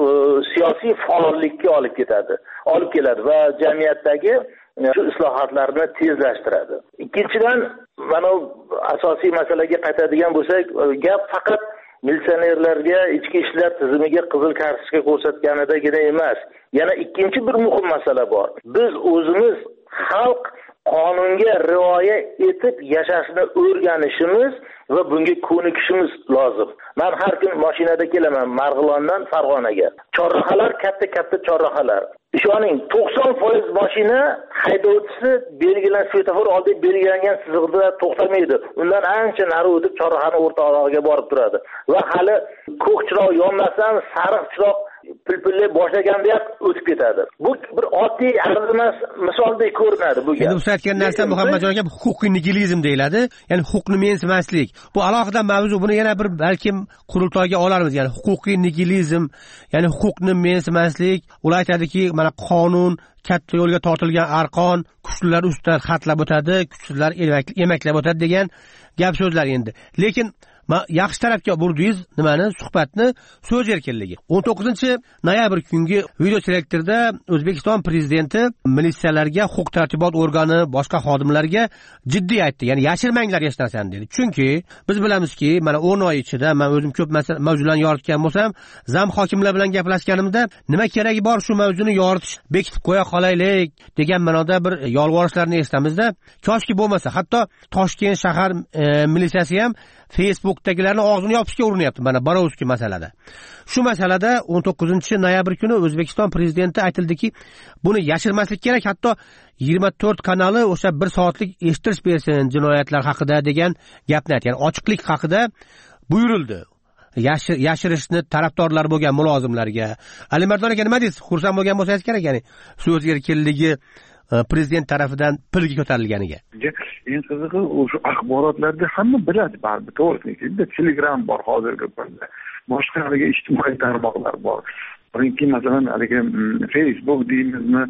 V: siyosiy faollikka olib ketadi, olib keladi va jamiyatdagi shu islohotlarni tezlashtiradi. Ikkinchidan, mana asosiy masalaga qaytadigan bo'lsak, gap faqat militsionerlarga, ichki ishlar tizimiga qizil kartochka ko'rsatganidagina emas. Yana ikkinchi bir muhim masala bor. Biz o'zimiz xalq qonunga rioya etib yashashni o'rganishimiz va bunga ko'nikishimiz lozim. Men har kun mashinada kelaman Marg'ilondan Farg'onaga. Chorrahalar katta-katta chorrahalar. Ishoning, to'qson foiz mashina haydovchisi belgilan svetofor oldida belgilangan chiziqda to'xtamaydi. Undan ancha nari o'tib chorrahani o'rtog'iga borib turadi. Va hali ko'k chiroq yonmasdan sariq chiroq pilpillay boshlaganda ham o'tib ketadi. Bu bir oddiy arzimas misoldek ko'rinadi bu gap.
T: Endi aytgan narsa Muhammadjon aka huquqiy nigilizm deyiladi. Ya'ni huquqni mensimaslik. Bu alohida mavzu. Buni yana bir balkim qurultoyga olamiz. Ya'ni huquqiy nigilizm, ya'ni huquqni mensimaslik. Ular aytadiki, mana qonun katta yo'lga tortilgan arqon, kuchlilar ustidan xatlab o'tadi, kuchsizlar emaklab o'tadi degan gap so'zlar endi. Lekin yaxshi tarafga burdingiz nimani, suhbatni, so'z erkinligi. o'n to'qqizinchi noyabr kungi video selektorda O'zbekiston prezidenti militsiyalarga, huquq tartibot organi, boshqa xodimlarga jiddiy aytdi. Ya'ni yashirmanglar hech narsani dedi. Chunki biz bilamizki, mana o'n oy ichida men o'zim ko'p mavzularni yoritgan bo'lsam, zam hokimlar bilan gaplashganimda nima keragi bor shu mavzuni yoritish, bekitib qo'ya qolaylik degan ma'noda bir yolvorishlarni eshitamizda. Koshki bo'lmasa, hatto Toshkent shahar e, militsiyasi ham Facebookdagilarning og'zini yopishga urinyapti mana Borovskiy masalada. Shu masalada o'n to'qqizinchi noyabr kuni O'zbekiston prezidenti aytildiki, buni yashirmaslik kerak, hatto yigirma to'rt kanali o'sha bir soatlik eshitish bersin jinoyatlar haqida degan gapni aytgan. Yani ochiqlik haqida buyurildi. Yashir, yashirishni tarafdorlar bo'lgan mulozimlarga. Alimardon aka nima deysiz? Xursand bo'lgan bo'lsangiz kerak, ya'ni so'z erkinligi prezident tarafidan pilga ko'tarilganiga.
B: Eng qizig'i o'sha axborotlarda hamma biladi baribir, to'g'risi. Telegram bor hozirgi kunda. Boshqa haligi ijtimoiy tarmoqlar bor. Birinchi masalan haligi Facebook deymizmi,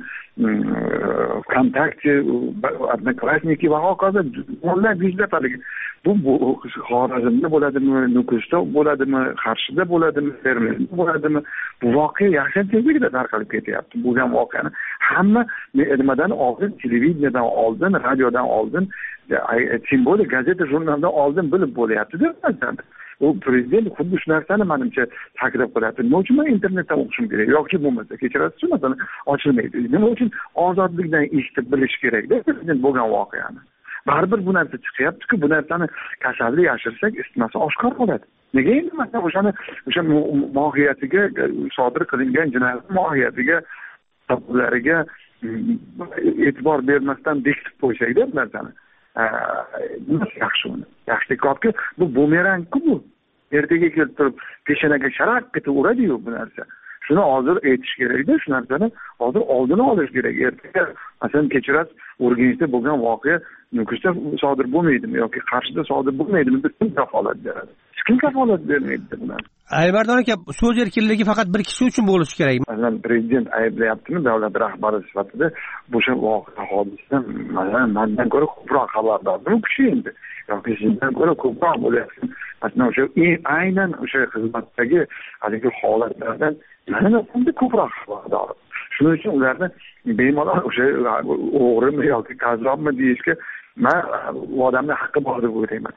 B: VKontakte, Odnoklassniki va hokazo o'nlab yuzlab haligi bu Xorazmda bo'ladimi, Nukusda bo'ladimi, Qarshida bo'ladimi, Termizda bo'ladimi, bu voqea yaxshi tezlikda tarqalib ketyapti. Bu ham voqeani hamma nimadan oldin, televideniyadan oldin, radiodan oldin, tim bo'ldi gazeta jurnaldan oldin bilib bo'lyapti-da. U prezident xuddi shu narsani menimcha taklif qilyapti. Nima uchun men internetdan o'qishim kerak yoki bo'lmasa kechirasiz, masalan, ochilmaydi. Nima uchun ozodlikdan eshitib bilish kerak-da prezident bo'lgan voqeani. baribir bu narsa chiqyaptiku, bu narsani kasallik yashirsak isitmasi oshkor bo'ladi. Nega endi masalan o'shani o'sha mohiyatiga, sodir qilingan jinoyat mohiyatiga, sabablariga e'tibor bermasdan bekitib qo'ysak-da bu narsani. Nima yaxshi uni? Yaxshilikki bu bumerang-ku bu. Ertaga kelib turib peshonaga sharak etib uradi-yu bu narsa. Shuni hozir aytish kerak-da, shu narsani hozir oldini olish kerak. Ertaga masalan kechirasiz, Urganchda bo'lgan voqea Nukusda sodir bo'lmaydimi yoki Qarshida sodir bo'lmaydimi? Kim kafolat beradi? Hech kim kafolat bermaydi buni.
T: Aybardor aka, so'z erkinligi faqat bir kishi uchun bo'lishi kerak.
B: Masalan, prezident ayblayaptimi davlat rahbari sifatida o'sha voqea hodisadan masalan mendan ko'ra ko'proq xabardormi u kishi endi? Yoki sizdan ko'ra ko'proq bo'lyapti. Masalan, o'sha aynan o'sha xizmatdagi haligi holatlardan mana bunday ko'proq xabardor. Shuning uchun ularni bemalol o'sha o'g'rimi yoki qazzobmi deyishga men u odamning haqqi bor deb o'ylayman.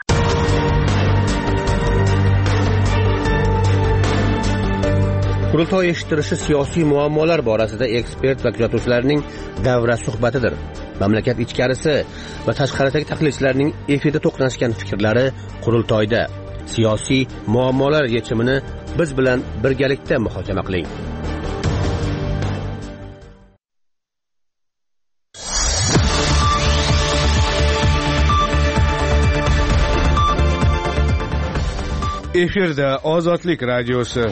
T: Qurultoy eshittirishi siyosiy muammolar borasida ekspert va kuzatuvchilarning davra suhbatidir. Mamlakat ichkarisi va tashqaridagi tahlilchilarning efirda to'qnashgan fikrlari qurultoyda. Siyosiy muammolar yechimini biz bilan birgalikda muhokama qiling.
A: Efirda Ozodlik radiosi.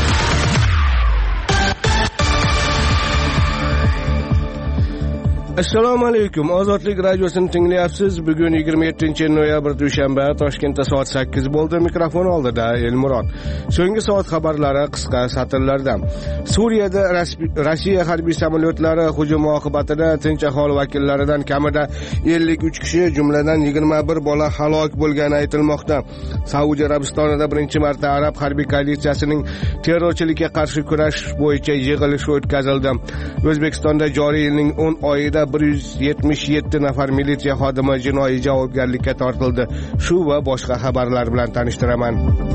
A: Assalomu alaykum. Ozodlik radiosini tinglayapsiz. Bugun yigirma yettinchi noyabr dushanba, Toshkentda soat sakkiz bo'ldi. Mikrofon oldida Elmurod. So'nggi soat xabarlari qisqa satrlarda. Suriyada Rossiya harbiy samolyotlari hujumi oqibatida tinch aholi vakillaridan kamida ellik uch kishi, jumladan yigirma bir bola halok bo'lgani aytilmoqda. Saudiya Arabistonida birinchi marta Arab harbiy koalitsiyasining terrorchilikka qarshi kurash bo'yicha yig'ilishi o'tkazildi. O'zbekistonda joriy yilning o'n oyida bir yuz yetmish yetti nafar militsiya xodimi jinoiy javobgarlikka tortildi. Shu va boshqa xabarlar bilan tanishtiraman.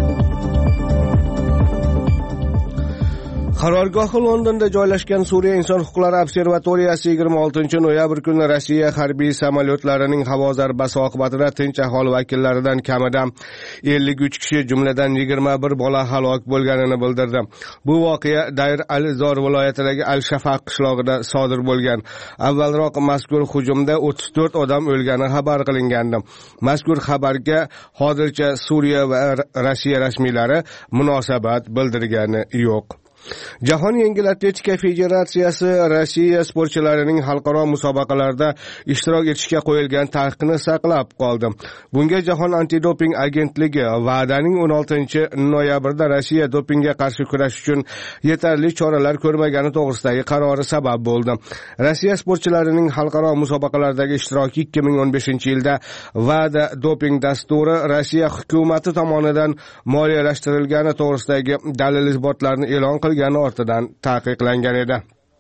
A: Qarorgohi Londonda joylashgan Suriya inson huquqlari observatoriyasi yigirma oltinchi noyabr kuni Rossiya harbiy samolyotlarining havo zarbasi oqibatida tinch aholi vakillaridan kamida ellik uch kishi, jumladan yigirma bir bola halok bo'lganini bildirdi. Bu voqea Dayr al-Zor viloyatidagi Al-Shafaq qishlog'ida sodir bo'lgan. Avvalroq mazkur hujumda o'ttiz to'rt odam o'lgani xabar qilingandi. Mazkur xabarga hozircha Suriya va Rossiya rasmiylari munosabat bildirgani yo'q. Jahon yengil atletika federatsiyasi Rossiya sportchilarining xalqaro musobaqalarda ishtirok etishga qo'yilgan taqiqni saqlab qoldi. Bunga Jahon antidoping agentligi va'daning o'n oltinchi noyabrda Rossiya dopingga qarshi kurash uchun yetarli choralar ko'rmagani to'g'risidagi qarori sabab bo'ldi. Rossiya sportchilarining xalqaro musobaqalardagi ishtiroki ikki ming o'n beshinchi yilda va'da doping dasturi Rossiya hukumati tomonidan moliyalashtirilgani to'g'risidagi dalil isbotlarni e'lon qilgan ortidan taqiqlangan edi.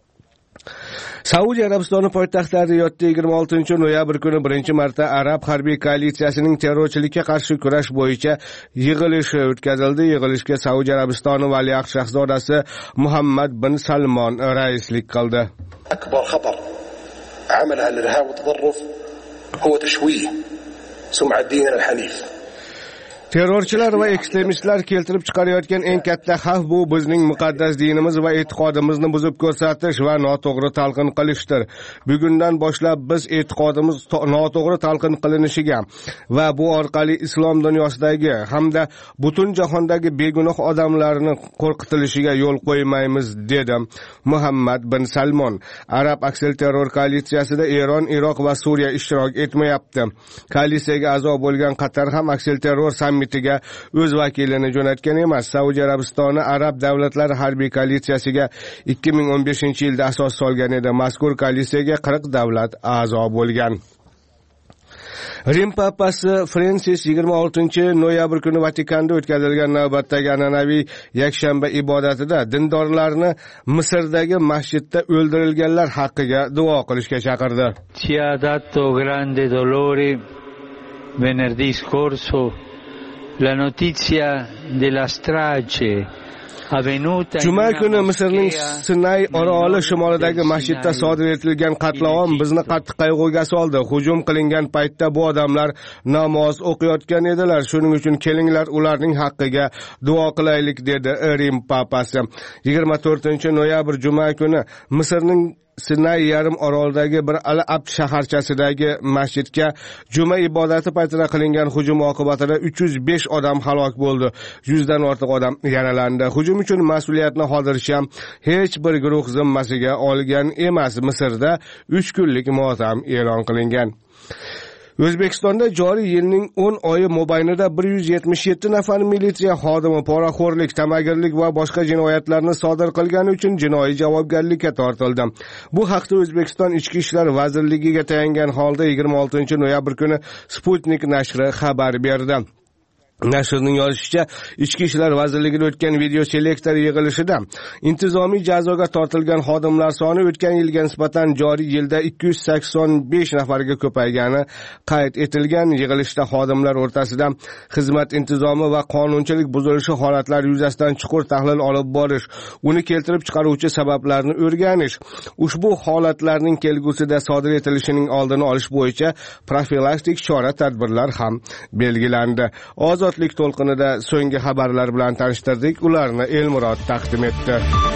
A: Saudiya Arabistoni poytaxti Riyodda yigirma oltinchi noyabr kuni birinchi marta Arab harbiy koalitsiyasining terrorchilikka qarshi kurash bo'yicha yig'ilishi o'tkazildi. Yig'ilishga Saudiya Arabistoni valiahd shahzodasi Muhammad bin Salmon raislik qildi.
C: Akbar xatar amalha al-irhab va tadarruf huwa tashwih sum'a ad-din al-hanif.
A: Terrorchilar va ekstremistlar keltirib chiqarayotgan eng katta xavf bu bizning muqaddas dinimiz va e'tiqodimizni buzib ko'rsatish va noto'g'ri talqin qilishdir. Bugundan boshlab biz e'tiqodimiz noto'g'ri talqin qilinishiga va bu orqali islom dunyosidagi hamda butun jahondagi begunoh odamlarni qo'rqitilishiga yo'l qo'ymaymiz, dedi Muhammad bin Salmon. Arab aksilterror koalitsiyasida Eron, Iroq va Suriya ishtirok etmayapti. Koalitsiyaga a'zo bo'lgan Qatar ham aksilterror sammitiga o'z vakilini jo'natgan emas. Saudiya Arabistoni Arab davlatlari harbiy koalitsiyasiga ikki ming o'n beshinchi yilda asos solgan edi. Mazkur koalitsiyaga qirq davlat a'zo bo'lgan. Rim papasi Fransis yigirma oltinchi noyabr kuni Vatikanda o'tkazilgan navbatdagi an'anaviy yakshanba ibodatida dindorlarni Misrdagi masjidda o'ldirilganlar haqqiga duo qilishga chaqirdi.
G: Ci ha dato grande dolore venerdì scorso la notizia della strage
A: Juma kuni Misrning Sinay oroli shimolidagi masjidda sodir etilgan qatl-om bizni qattiq qayg'uga soldi. Hujum qilingan paytda bu odamlar namoz o'qiyotgan edilar. Shuning uchun kelinglar ularning haqqiga duo qilaylik dedi Rim papasi. yigirma to'rtinchi noyabr juma kuni Misrning Sinay yarim orolidagi bir Al-Abd shaharchasidagi masjidga juma ibodati paytida qilingan hujum oqibatida uch yuz besh odam halok bo'ldi. yuz dan ortiq odam yaralandi. Hujum uchun mas'uliyatni hozircha ham hech bir guruh zimmasiga olgan emas. Misrda uch kunlik motam e'lon qilingan. O'zbekistonda joriy yilning o'n oyi mobaynida bir yuz yetmish yetti nafar militsiya xodimi poraxo'rlik, tamagirlik va boshqa jinoyatlarni sodir qilgani uchun jinoiy javobgarlikka tortildi. Bu haqda O'zbekiston Ichki ishlar vazirligiga tayangan holda yigirma oltinchi noyabr kuni Sputnik nashri xabar berdi. Nashrning yozishicha, Ichki ishlar vazirligida o'tgan video selektor yig'ilishida intizomiy jazoga tortilgan xodimlar soni o'tgan yilga nisbatan joriy yilda ikki yuz sakson besh nafarga ko'paygani qayd etilgan. Yig'ilishda xodimlar o'rtasida xizmat intizomi va qonunchilik buzilishi holatlari yuzasidan chuqur tahlil olib borish, uni keltirib chiqaruvchi sabablarni o'rganish, ushbu holatlarning kelgusida sodir etilishining oldini olish bo'yicha profilaktik chora-tadbirlar ham belgilandi. Ozodlik to'lqinida so'nggi xabarlar bilan tanishtirdik. Ularni Elmurod taqdim etdi.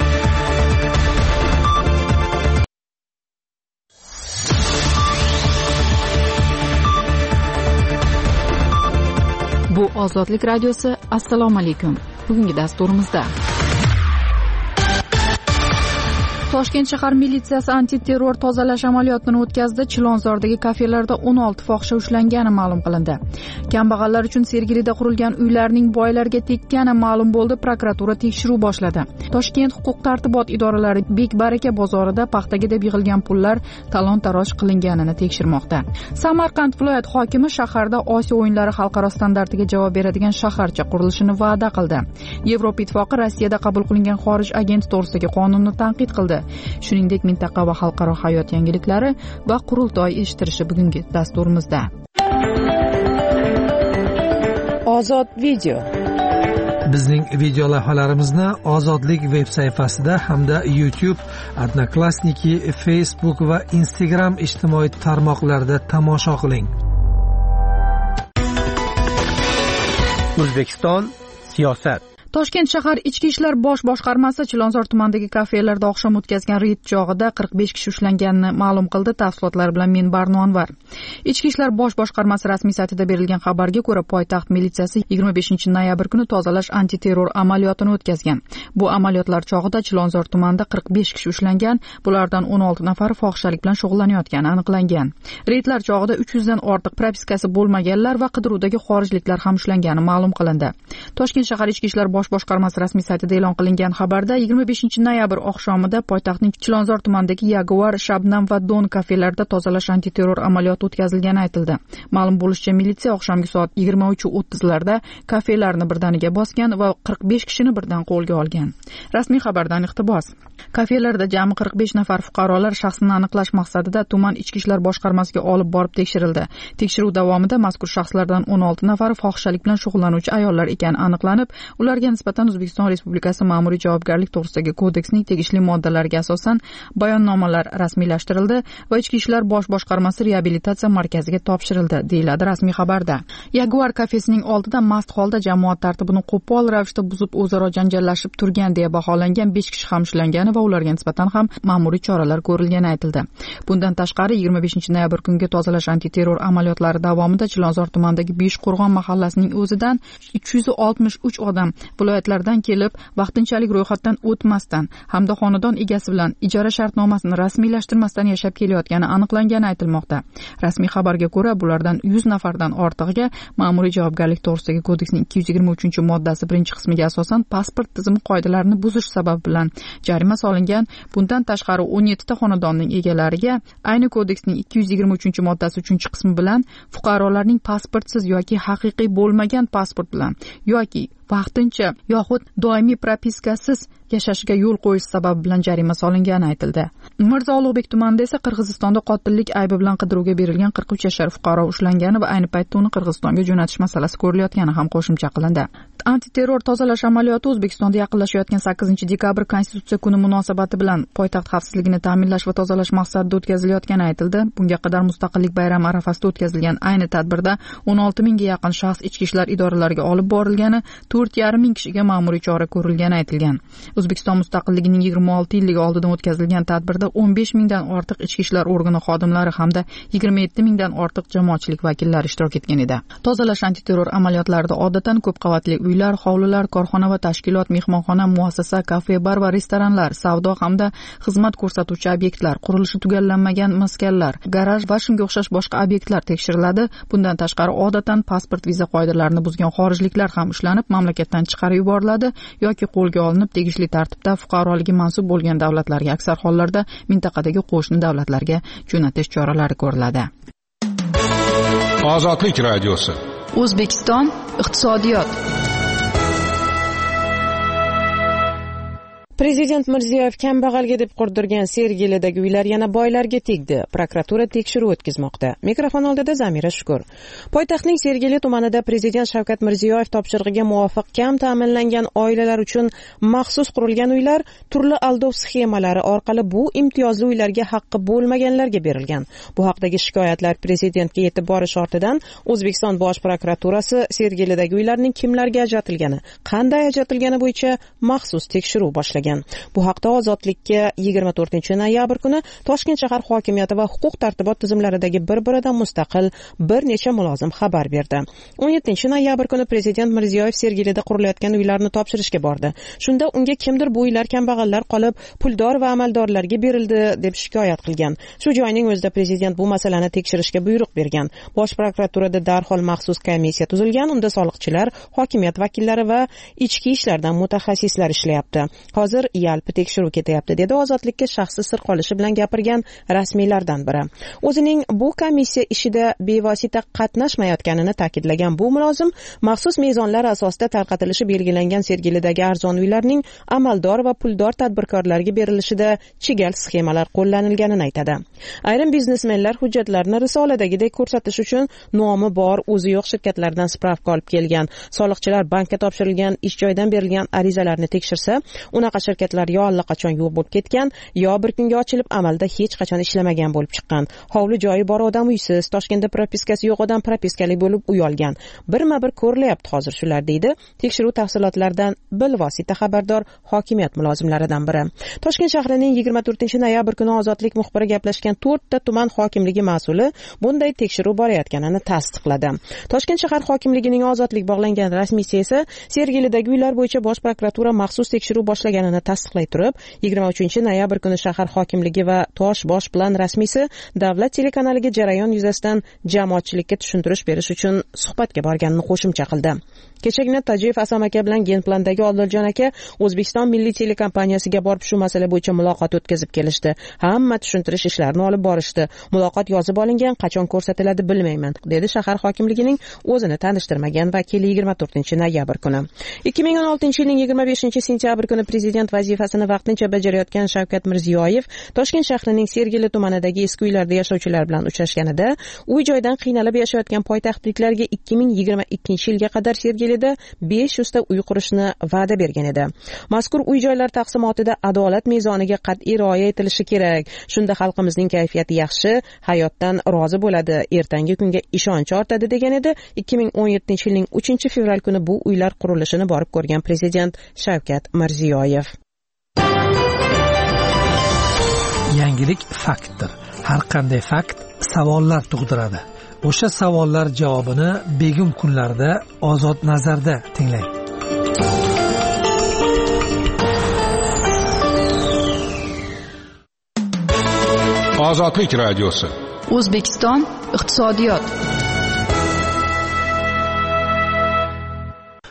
D: Bu Ozodlik radiosi. Assalomu alaykum. Bugungi dasturimizda Toshkent shahar militsiyasi antiterror tozalash amaliyotini o'tkazdi. Chilonzordagi kafelarda o'n olti fohisha ushlangani ma'lum qilindi. Kambag'allar uchun Sergelida qurilgan uylarning boylarga tekkani ma'lum bo'ldi. Prokuratura tekshiruv boshladi. Toshkent huquq-tartibot idoralari Bekbaraka bozorida paxtaga deb yig'ilgan pullar talon-taroj qilinganini tekshirmoqda. Samarqand viloyat hokimi shaharda Osiyo o'yinlari xalqaro standartiga javob beradigan shaharcha qurilishini va'da qildi. Yevropa ittifoqi Rossiyada qabul qilingan xorij agenti to'g'risidagi qonunni tanqid qildi. Shuningdek, mintaqa va xalqaro hayot yangiliklari va qurultoy eshittirishi bugungi dasturimizda. Ozod video.
E: Bizning video lavhalarimizni Ozodlik veb sayfasida hamda YouTube, Odnoklassniki, Facebook va Instagram ijtimoiy tarmoqlarida tomosha qiling.
T: O'zbekiston siyosat.
D: Toshkent shahar Ichki ishlar bosh boshqarmasi Chilonzor tumanidagi kafelarda oqshom o'tkazgan reyd chog'ida qirq besh kishi ushlanganini ma'lum qildi. Tafsilotlar bilan men Barno Anvar. Ichki ishlar bosh boshqarmasi rasmiy saytida berilgan xabarga ko'ra, poytaxt militsiyasi yigirma beshinchi noyabr kuni tozalash antiterror amaliyotini o'tkazgan. Bu amaliyotlar chog'ida Chilonzor tumanida qirq besh kishi ushlangan, bulardan o'n olti nafari fohishalik bilan shug'ullanayotgani aniqlangan. Reydlar chog'ida uch yuz dan ortiq propiskasi bo'lmaganlar va qidiruvdagi xorijliklar ham ushlangani ma'lum qilindi. Toshkent shahar Ichki ishlar bosh boshqarmasi rasmiy saytida e'lon qilingan xabarda yigirma beshinchi noyabr oqshomida poytaxtning Chilonzor tumanidagi Yaguar, Shabnam va Don kafelarida tozalash antiterror amaliyoti o'tkazilgani aytildi. Ma'lum bo'lishicha, militsiya oqshomgi soat yigirma uch o'ttizlarda kafelarni birdaniga bosgan va qirq besh kishini birdan qo'lga olgan. Rasmiy xabardan iqtibos. Kafelarda jami qirq besh nafar fuqarolar shaxsini aniqlash maqsadida tuman ichki ishlar boshqarmasiga olib borib tekshirildi. Tekshiruv davomida mazkur shaxslardan o'n olti nafari fohishalik bilan shug'ullanuvchi ayollar ekani aniqlanib, ularga nisbatan O'zbekiston Respublikasi ma'muriy javobgarlik to'g'risidagi kodeksning tegishli moddalariga asosan bayonnomalar rasmiylashtirildi va Ichki ishlar bosh boshqarmasi reabilitatsiya markaziga topshirildi, deyiladi rasmiy xabarda. Yaguar kafesining oldida mast holda jamoat tartibini qo'pol ravishda buzib o'zaro janjallashib turgan deya baholangan besh kishi ham ushlangani va ularga nisbatan ham ma'muriy choralar ko'rilgani aytildi. Bundan tashqari yigirma beshinchi noyabr kungi tozalash antiterror amaliyotlari davomida Chilonzor tumanidagi Beshqo'rg'on mahallasining o'zidan uch yuz oltmish uch odam viloyatlardan kelib, vaqtinchalik ro'yxatdan o'tmasdan hamda xonadon egasi bilan ijara shartnomasini rasmiylashtirmasdan yashab kelayotgani aniqlangani aytilmoqda. Rasmiy xabarga ko'ra, bulardan yuz nafardan ortig'iga ma'muriy javobgarlik to'g'risidagi kodeksning ikki yuz yigirma uchinchi moddasi birinchi qismiga asosan pasport tizimi qoidalarini buzish sababi bilan jarima solingan. Bundan tashqari o'n yetti ta xonadonning egalariga ayni kodeksning ikki yuz yigirma uchinchi moddasi uchinchi qismi bilan fuqarolarning pasportsiz yoki haqiqiy bo'lmagan pasport bilan yoki vaqtincha yoxud doimiy propiskasiz yashashiga yo'l qo'yish sababi bilan jarima solingani aytildi. Mirzo Ulug'bek tumanida esa Qirg'izistonda qotillik aybi bilan qidiruvga berilgan qirq uch yashar fuqaro ushlangani va ayni paytda uni Qirg'izistonga jo'natish masalasi ko'rilayotgani ham qo'shimcha qilindi. Antiterror tozalash amaliyoti O'zbekistonda yaqinlashayotgan sakkizinchi dekabr Konstitutsiya kuni munosabati bilan poytaxt xavfsizligini ta'minlash va tozalash maqsadida o'tkazilayotgani aytildi. Bunga qadar Mustaqillik bayrami arafasida o'tkazilgan ayni tadbirda o'n olti mingga yaqin shaxs ichki ishlar idoralariga olib borilgani, to'rt yarim ming kishiga ma'muriy chora ko'rilgani aytilgan. O'zbekiston mustaqilligining yigirma olti yilligi oldidan o'tkazilgan tadbirda o'n besh mingdan ortiq ichki ishlar organi xodimlari hamda yigirma yetti mingdan ortiq jamoatchilik vakillari ishtirok etgan edi. Tozalash antiterror amaliyotlarida odatdan ko'p qavatli uylar, hovlilar, korxona va tashkilot, mehmonxona, muassasa, kafe, bar va restoranlar, savdo hamda xizmat ko'rsatuvchi obyektlar, qurilishi tugallanmagan maskanlar, garaj va shunga o'xshash boshqa obyektlar tekshiriladi. Bundan tashqari odatdan pasport, viza qoidalarini buzgan xorijliklar ham ushlanib, mamlakatdan chiqarib yuboriladi yoki qo'lga olinib, tegishli tartibda fuqaroligi mansub bo'lgan davlatlarga, aksar hollarda mintaqadagi qo'shni davlatlarga jo'natish choralari ko'riladi.
H: Ozodlik radiosi.
D: O'zbekiston iqtisodiyot.
F: Prezident Mirziyoyev kambag'alga deb qurdirgan Sergelidagi uylar yana boylarga tegdi. Prokuratura tekshiruv o'tkazmoqda. Mikrofon oldida Zamira Shukur. Poytaxtning Sergeli tumanida Prezident Shavkat Mirziyoyev topshirig'iga muvofiq kam ta'minlangan oilalar uchun maxsus qurilgan uylar turli aldov sxemalari orqali bu imtiyozli uylarga haqqi bo'lmaganlarga berilgan. Bu haqdagi shikoyatlar prezidentga yetib borish ortidan O'zbekiston Bosh prokuraturasi Sergelidagi uylarning kimlarga ajratilgani, qanday ajratilgani bo'yicha maxsus tekshiruv boshlagan. Bu haqda Ozodlikka yigirma to'rtinchi noyabr kuni Toshkent shahar hokimiyati va huquq tartibot tizimlaridagi bir-biridan mustaqil bir necha mulozim xabar berdi. o'n yettinchi noyabr kuni Prezident Mirziyoyev Sergelida qurilayotgan uylarni topshirishga bordi. Shunda unga kimdir bu uylar kambag'allar qolib, puldor va amaldorlarga berildi deb shikoyat qilgan. Shu joyning o'zida prezident bu masalani tekshirishga buyruq bergan. Bosh prokuraturada darhol maxsus komissiya tuzilgan. Unda soliqchilar, hokimiyat vakillari va ichki ishlardan mutaxassislar ishlayapti. Hozir yalpi tekshiruv ketyapti, dedi Ozodlikka shaxsi sir qolishi bilan gapirgan rasmiylardan biri. O'zining bu komissiya ishida bevosita qatnashmayotganini ta'kidlagan bu mulozim maxsus mezonlar asosida tarqatilishi belgilangan Sergelidagi arzon uylarning amaldor va puldor tadbirkorlarga berilishida chigal sxemalar qo'llanilganini aytadi. Ayrim biznesmenlar hujjatlarni risoladagidek ko'rsatish uchun nomi bor, o'zi yo'q shirkatlardan spravka olib kelgan. Soliqchilar bankka topshirilgan ish joyidan berilgan arizalarni tekshirsa, unaqa shirkatlar yo allaqachon yo'q bo'lib ketgan, yo bir kunga ochilib amalda hech qachon ishlamagan bo'lib chiqqan. Hovli joyi bor odam uysiz, Toshkentda propiskasi yo'q odam propiskali bo'lib uy olgan. Birma-bir ko'rilyapti hozir shular, deydi tekshiruv tafsilotlaridan bilvosita xabardor hokimiyat mulozimlaridan biri. Toshkent shahrining yigirma to'rtinchi noyabr kuni Ozodlik muxbiri gaplashgan to'rtta tuman hokimligi mas'uli bunday tekshiruv borayotganini tasdiqladi. Toshkent shahar hokimligining Ozodlik bog'langan rasmiysi esa Sergelidagi uylar bo'yicha Bosh prokuratura maxsus tekshiruv boshlaganini tasdiqlay turib, yigirma uchinchi noyabr kuni shahar hokimligi va Tosh bosh plan rasmiysi davlat telekanaliga jarayon yuzasidan jamoatchilikka tushuntirish berish uchun suhbatga borganini qo'shimcha qildi. Kechagina Tojiyev Asam aka bilan Genplandagi Odiljon aka O'zbekiston milliy telekompaniyasiga borib shu masala bo'yicha muloqot o'tkazib kelishdi. Hamma tushuntirish ishlarini olib borishdi. Muloqot yozib olingan, qachon ko'rsatiladi bilmayman, dedi shahar hokimligining o'zini tanishtirmagan vakili yigirma to'rtinchi noyabr kuni. ikki ming o'n oltinchi yilning yigirma beshinchi sentyabr kuni prezident vazifasini vaqtincha bajarayotgan Shavkat Mirziyoyev Toshkent shahrining Sergeli tumanidagi eski uylarda yashovchilar bilan uchrashganida, uy joydan qiynalib yashayotgan poytaxtliklarga ikki ming yigirma ikkinchi yilga qadar Sergelida besh yuz ta uy qurishni va'da bergan edi. Mazkur uy joylar taqsimotida adolat mezoniga qat'iy rioya etilishi kerak. Shunda xalqimizning kayfiyati yaxshi, hayotdan rozi bo'ladi, ertangi kunga ishonch ortadi, degan edi ikki ming o'n yettinchi yilning uchinchi fevral kuni bu uylar qurilishini borib ko'rgan prezident Shavkat Mirziyoyev.
E: Yangilik faktdir. Har qanday fakt savollar tug'diradi. O'sha savollar javobini begim kunlarda Ozod nazarda tinglang.
H: Ozodlik radiosi.
D: O'zbekiston iqtisodiyot.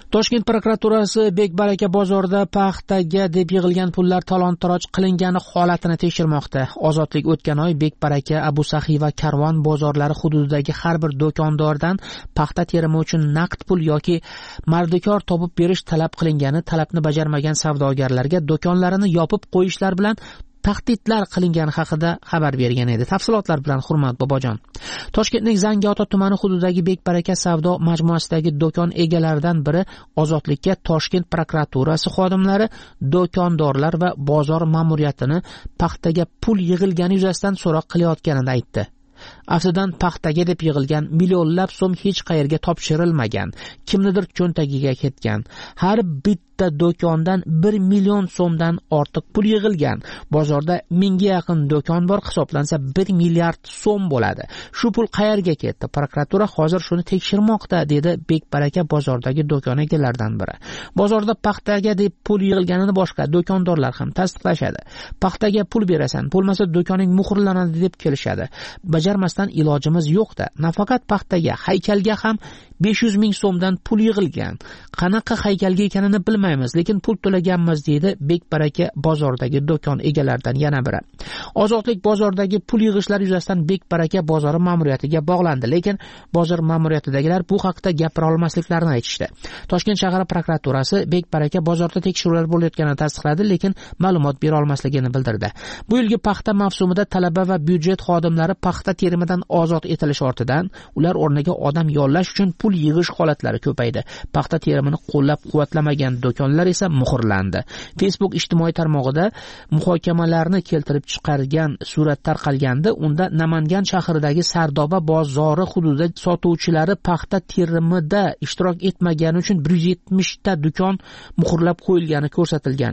I: Toshkent prokuraturasi Bekbaraka bozorida paxtaga deb yig'ilgan pullar talon-taroj qilingani holatini tekshirmoqda. Ozodlik o'tgan oy Bekbaraka, Abu Saxiy va Karvon bozorlari hududidagi har bir do'kondordan paxta terimi uchun naqd pul yoki mardikor topib berish talab qilingani, talabni bajarmagan savdogarlarga do'konlarini yopib qo'yishlar bilan tahdidlar qilingani haqida xabar bergan edi. Tafsilotlar bilan Hurmat Bobojon. Toshkentning Zangiota tumani hududidagi Bekbaraka savdo majmuasidagi do'kon egalaridan biri ozodlikka Toshkent prokuraturasi xodimlari do'kondorlar va bozor ma'muriyatini paxtaga pul yig'ilgani yuzasidan so'roq qilayotganini aytdi. Aftidan paxtaga deb yig'ilgan millionlab so'm hech qayerga topshirilmagan, kimnidir cho'ntagiga ketgan. Har bitta do'kondan bir million so'mdan ortiq pul yig'ilgan. Bozorda mingga yaqin do'kon bor, hisoblansa bir milliard so'm bo'ladi. Shu pul qayerga ketdi? Prokuratura hozir shuni tekshirmoqda, dedi Bekbaraka bozordagi do'kon egalaridan biri. Bozorda paxtaga deb pul yig'ilganini boshqa do'kondorlar ham tasdiqlashadi. Paxtaga pul berasan, bo'lmasa do'koning muhrlanadi deb kelishadi. Bajarmasdan ilojimiz yo'q-da. Nafaqat paxtaga, haykalga ham besh yuz ming so'mdan pul yig'ilgan. Qanaqa haykalga ekanini bilmaymiz, lekin pul to'laganmiz, deydi Bekbaraka bozordagi do'kon egalaridan yana biri. Ozodlik bozordagi pul yig'ishlar yuzasidan Bekbaraka bozori ma'muriyatiga bog'landi, lekin bozor ma'muriyatidagilar bu haqda gapira olmasliklarini aytishdi. Toshkent shahar prokuraturasi Bekbaraka bozorda tekshiruvlar bo'layotganini tasdiqladi, lekin ma'lumot bera olmasligini bildirdi. Bu yilgi paxta mavsumida talaba va byudjet xodimlari paxta terimidan ozod etilish ortidan ular o'rniga odam yollash uchun pul yig'ish holatlari ko'paydi. Paxta terimini qo'llab-quvvatlamagan do'konlar esa muhrlandi. Facebook ijtimoiy tarmog'ida muhokamalarni keltirib chiqargan surat tarqalganda, unda Namangan shahridagi Sardoba bozori hududida sotuvchilari paxta terimida ishtirok etmagani uchun bir yuz yetmish ta do'kon muhrlab qo'yilgani ko'rsatilgan.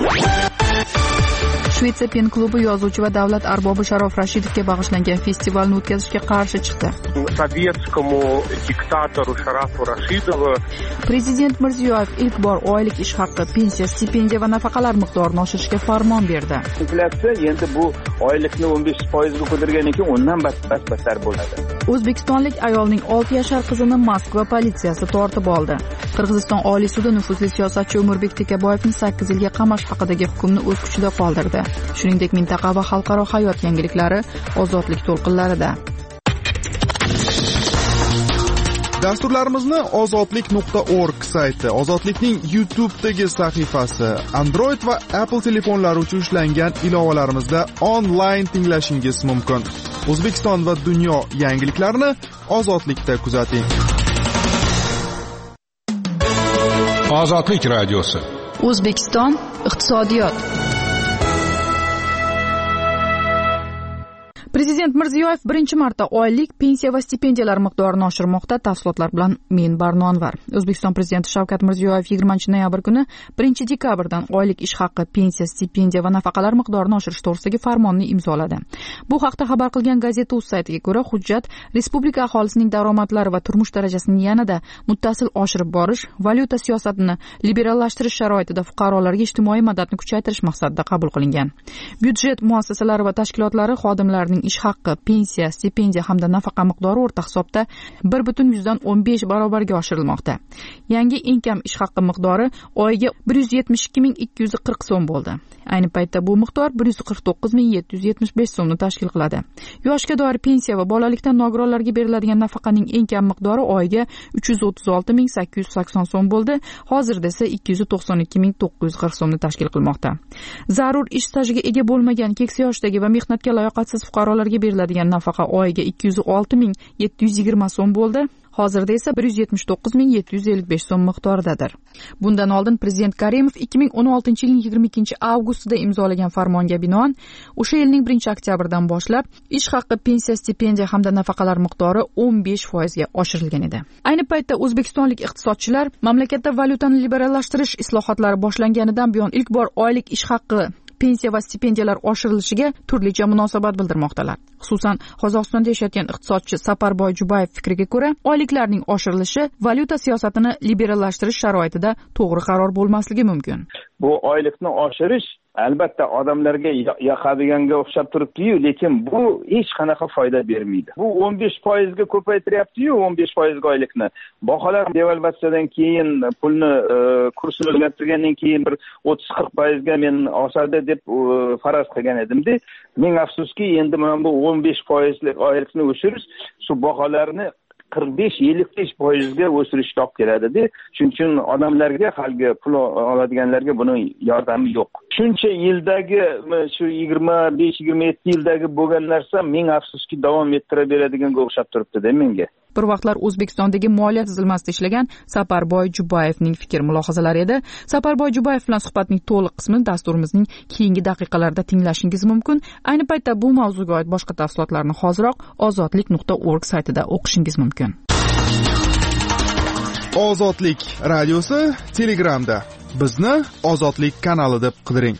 D: Shvetsiya pen klubi yozuvchi va davlat arbobi Sharof Rashidovga bag'ishlangan festivalni o'tkazishga qarshi chiqdi.
J: Sovetskomu diktatoru Sharofu Rashidovu
D: Prezident Mirziyoyev ilk bor oylik ish haqqi, pensiya, stipendiya va nafaqalar miqdorini oshirishga farmon berdi.
K: Inflyatsiya endi bu oylikni o'n besh foiz ga ko'targan ekan, undan battar bo'ladi.
D: O'zbekistonlik ayolning olti yashar qizini Moskva politsiyasi tortib oldi. Qirg'iziston Oliy sudi nufuzli siyosatchi Umurbek Tekaboyevni sakkiz yilga qamash haqidagi hukmni o'z kuchida qoldirdi. Shuningdek, mintaqa va xalqaro hayot yangiliklari ozodlik to'lqinlarida.
L: Dasturlarimizni ozodlik nuqta org sayti, Ozodlikning YouTube'dagi sahifasi, Android va Apple telefonlari uchun ishlangan ilovalarimizda onlayn tinglashingiz mumkin. O'zbekiston va dunyo yangiliklarini Ozodlikda kuzating.
H: Ozodlik radiosi.
D: O'zbekiston iqtisodiyot. Prezident Mirziyoyev birinchi marta oylik pensiya va stipendiyalar miqdorini oshirmoqda. Tafsilotlar bilan men Barno Anvar. O'zbekiston prezidenti Shavkat Mirziyoyev yigirmanchi noyabr kuni birinchi dekabrdan oylik ish haqqi, pensiya, stipendiya va nafaqalar miqdorini oshirish to'g'risidagi farmonni imzoladi. Bu haqda xabar qilgan Gazeta.uz saytiga ko'ra, hujjat respublika aholisining daromadlari va turmush darajasini yanada muttasil oshirib borish, valyuta siyosatini liberallashtirish sharoitida fuqarolarga ijtimoiy madadni kuchaytirish maqsadida qabul qilingan. Byudjet muassasalari va tashkilotlari xodimlarining ish haqqi, pensiya, stipendiya hamda nafaqa miqdori o'rta hisobda bir butun yuzdan o'n besh barobarga oshirilmoqda. Yangi eng kam ish haqqi miqdori oyiga bir yuz yetmish ikki ming ikki yuz qirq so'm bo'ldi. Ayni paytda bu miqdor bir yuz qirq to'qqiz ming yetti yuz yetmish besh so'mni tashkil qiladi. Yoshga doir pensiya va bolalikdan nogironlarga beriladigan nafaqaning eng kam miqdori oyiga uch yuz o'ttiz olti ming sakkiz yuz sakson so'm bo'ldi. Hozirda esa ikki yuz to'qson ikki ming to'qqiz yuz qirq so'mni tashkil qilmoqda. Zarur ish stajiga ega bo'lmagan keksa yoshdagi va mehnatga layoqatsiz fuqarolarga beriladigan nafaqa oyiga ikki yuz olti ming yetti yuz yigirma so'm bo'ldi. Hozirda esa bir yuz yetmish to'qqiz ming yetti yuz ellik besh so'm miqdoridadir. Bundan oldin prezident Karimov ikki ming o'n oltinchi yilning yigirma ikkinchi avgustida imzolagan farmonga binoan o'sha yilning birinchi oktyabridan boshlab ish haqqi, pensiya, stipendiya hamda nafaqalar miqdori o'n besh foiz ga oshirilgan edi. Ayni paytda o'zbekistonlik iqtisodchilar mamlakatda valyutani liberallashtirish islohotlari boshlanganidan buyon ilk bor oylik ish haqqi, pensiya va stipendiyalar oshirilishiga turlicha munosabat bildirmoqdalar. xususan Qozog'istonda yashayotgan iqtisodchi Saparboy Jubayev fikriga ko'ra, oyliklarning oshirilishi valyuta siyosatini liberallashtirish sharoitida to'g'ri qaror bo'lmasligi mumkin.
K: Bu oylikni oshirish albatta odamlarga yoqadiganga o'xshab turibdi-yu, lekin bu hech qanaqa foyda bermaydi. Bu o'n besh foizga ko'paytiryapti-yu, o'n besh foizga oylikni. Baholar devalvatsiyadan keyin pulni kursini o'zgartirgandan keyin bir o'ttiz qirq foizga men oshadi deb faraz qilgan edimda, ming afsuski endi mana bu o'n besh foizlik oylikni o'shirish shu baholarni qirq besh ellik besh foizga o'sirishga olib keladi. Shuning uchun odamlarga, haligi pul oladiganlarga buni yordami yo'q. Shuncha yildagi shu yigirma besh yigirma yetti yildagi bo'lgan narsa ming afsuski davom ettiraveradigan o'xshab turibdi-da menga.
D: Bir vaqtlar O'zbekistondagi moliya tuzilmasida ishlagan Saparboy Jubayevning fikr-mulohazalari edi. Saparboy Jubayev bilan suhbatning to'liq qismini dasturimizning keyingi daqiqalarida tinglashingiz mumkin. Ayni paytda bu mavzuga oid boshqa tafsilotlarni hoziroq ozodlik nuqta org saytida o'qishingiz mumkin.
L: Ozodlik radiosi Telegramda. Bizni Ozodlik kanali deb qidiring.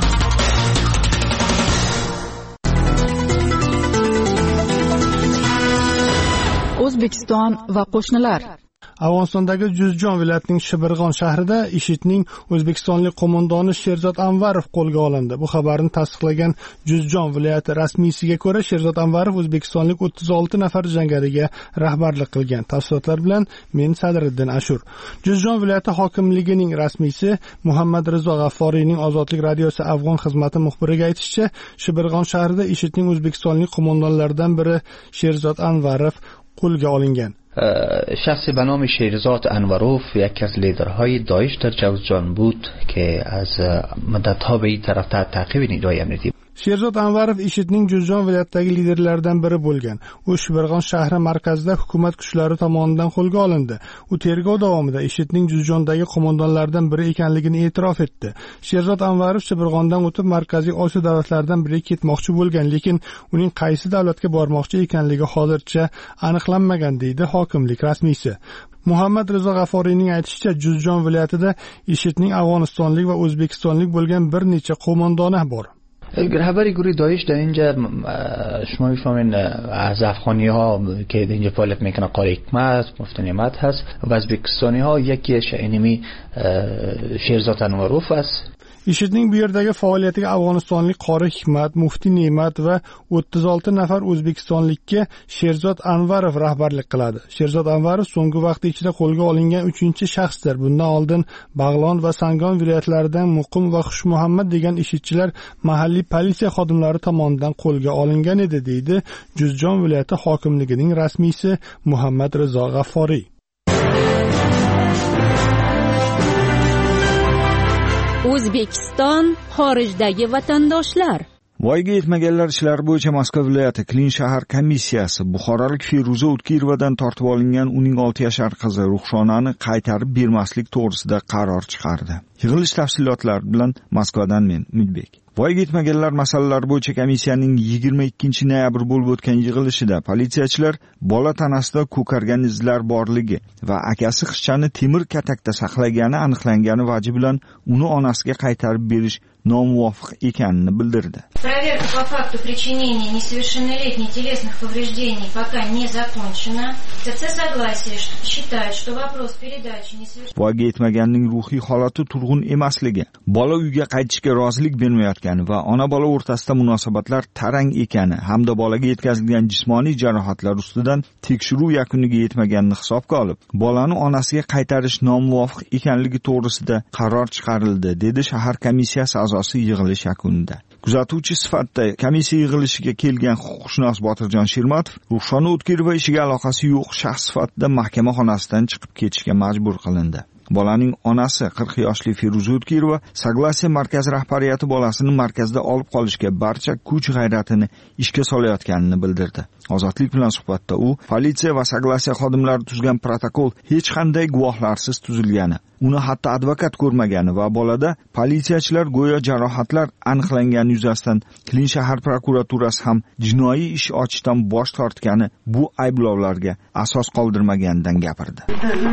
D: O'zbekiston va qo'shnilar.
M: Afg'onistondagi Juzjon viloyatining Shibirg'on shahrida IShIDning o'zbekistonlik qo'mondoni Sherzod Anvarov qo'lga olindi. Bu xabarni tasdiqlagan Juzjon viloyati rasmiysiga ko'ra, Sherzod Anvarov o'zbekistonlik o'ttiz olti nafar jangariga rahbarlik qilgan. Tafsilotlar bilan men Sadriddin Ashur. Juzjon viloyati hokimligining rasmiysi Muhammad Rizo G'afforiyning Ozodlik radiosi Afg'on xizmati muxbiriga aytishicha, Shibirg'on shahrida IShIDning o'zbekistonlik qo'mondonlaridan biri Sherzod Anvarov qo'lga olingan.
N: شخصی به نام شیرزاد انوروف یکی از لیدرهای داعش در جوزجان بود که از مدت‌ها به این طرف تحت تعقیب نیروهای امنیتی.
M: Sherzod Anvarov IShIDning Juzjon viloyatidagi liderlaridan biri bo'lgan. U Shibirg'on shahri markazida hukumat kuchlari tomonidan qo'lga olindi. U tergov davomida IShIDning Juzjondagi qo'mondonlaridan biri ekanligini e'tirof etdi. Sherzod Anvarov Shibirg'ondan o'tib Markaziy Osiyo davlatlaridan biriga ketmoqchi bo'lgan, lekin uning qaysi davlatga bormoqchi ekanligi hozircha aniqlanmagan, deydi hokimlik rasmiysi. Muhammad Rizo G'afforiyning aytishicha, Juzjon viloyatida IShIDning afg'onistonlik va o'zbekistonlik bo'lgan bir necha qo'mondoni bor.
N: رهبری گروه داعش در اینجا شما میفهمین از افغانی ها که اینجا فعالیت میکنه قاری حکمت، مفتی نعمت هست و ازبکستانی ها یکیش اینمی شیرزاد انوروف است.
M: IShIDning bu yerdagi faoliyatiga afg'onistonlik qori Hikmat, mufti Ne'mat va o'ttiz olti nafar o'zbekistonlikka Sherzod Anvarov rahbarlik qiladi. Sherzod Anvarov so'nggi vaqt ichida qo'lga olingan uchinchi shaxsdir. Bundan oldin Bag'lon va Sangon viloyatlaridan Muqim va Xushmuhammad degan IShIDchilar mahalliy politsiya xodimlari tomonidan qo'lga olingan edi, deydi Juzjon viloyati hokimligining rasmiysi Muhammad Rizo G'afforiy.
O: O'zbekiston xorijdagi vatandoshlar.
P: Voyaga yetmaganlar ishlari bo'yicha Moskva viloyati Klin shahar komissiyasi Buxorolik Feruza O'tkirovadan tortib olingan uning olti yashar qizi Ruxshonani qaytarib bermaslik to'g'risida qaror chiqardi. Yig'ilish tafsilotlari bilan Moskvadan men Umidbek. Voyaga yetmaganlar masalalari bo'yicha komissiyaning yigirma ikkinchi noyabr bo'lib o'tgan yig'ilishida politsiyachilar bola tanasida ko'kargan izlar borligi va akasi qizchani temir katakda saqlagani aniqlangani vaji bilan uni onasiga qaytarib berish nomuvofiq ekanini bildirdi.
Q: Проверка по факту причинения несовершеннолетней телесных повреждений пока не закончена. ТЦ согласие считает, что вопрос передачи несовершеннолетней
P: Voyaga yetmaganning ruhiy holati turg'un emasligi, bola uyga qaytishga rozilik bermayotgani va ona bola o'rtasida munosabatlar tarang ekani hamda bolaga yetkazilgan jismoniy jarohatlar ustidan tekshiruv yakuniga yetmaganini hisobga olib, bolani onasiga qaytarish nomuvofiq ekanligi to'g'risida qaror chiqarildi, dedi shahar komissiyasi a'zosi yig'ilish yakunida. Kuzatuvchi sifatida komissiya yig'ilishiga kelgan huquqshunos Botirjon Shermatov Ruxshona O'tkirova ishiga aloqasi yo'q shaxs sifatida mahkama xonasidan chiqib ketishga majbur qilindi. Bolaning onasi qirq yoshli Feruza O'tkirova Saglasiya markazi rahbariyati bolasini markazda olib qolishga barcha kuch g'ayratini ishga solayotganini bildirdi. Ozodlik bilan suhbatda u politsiya va Saglasiya xodimlari tuzgan protokol hech qanday guvohlarsiz tuzilgani, uni hatto advokat ko'rmagani va bolada politsiyachilar go'yo jarohatlar aniqlangani yuzasidan Klin shahar prokuraturasi ham jinoiy ish ochishdan bosh tortgani bu ayblovlarga asos qoldirmaganidan gapirdi.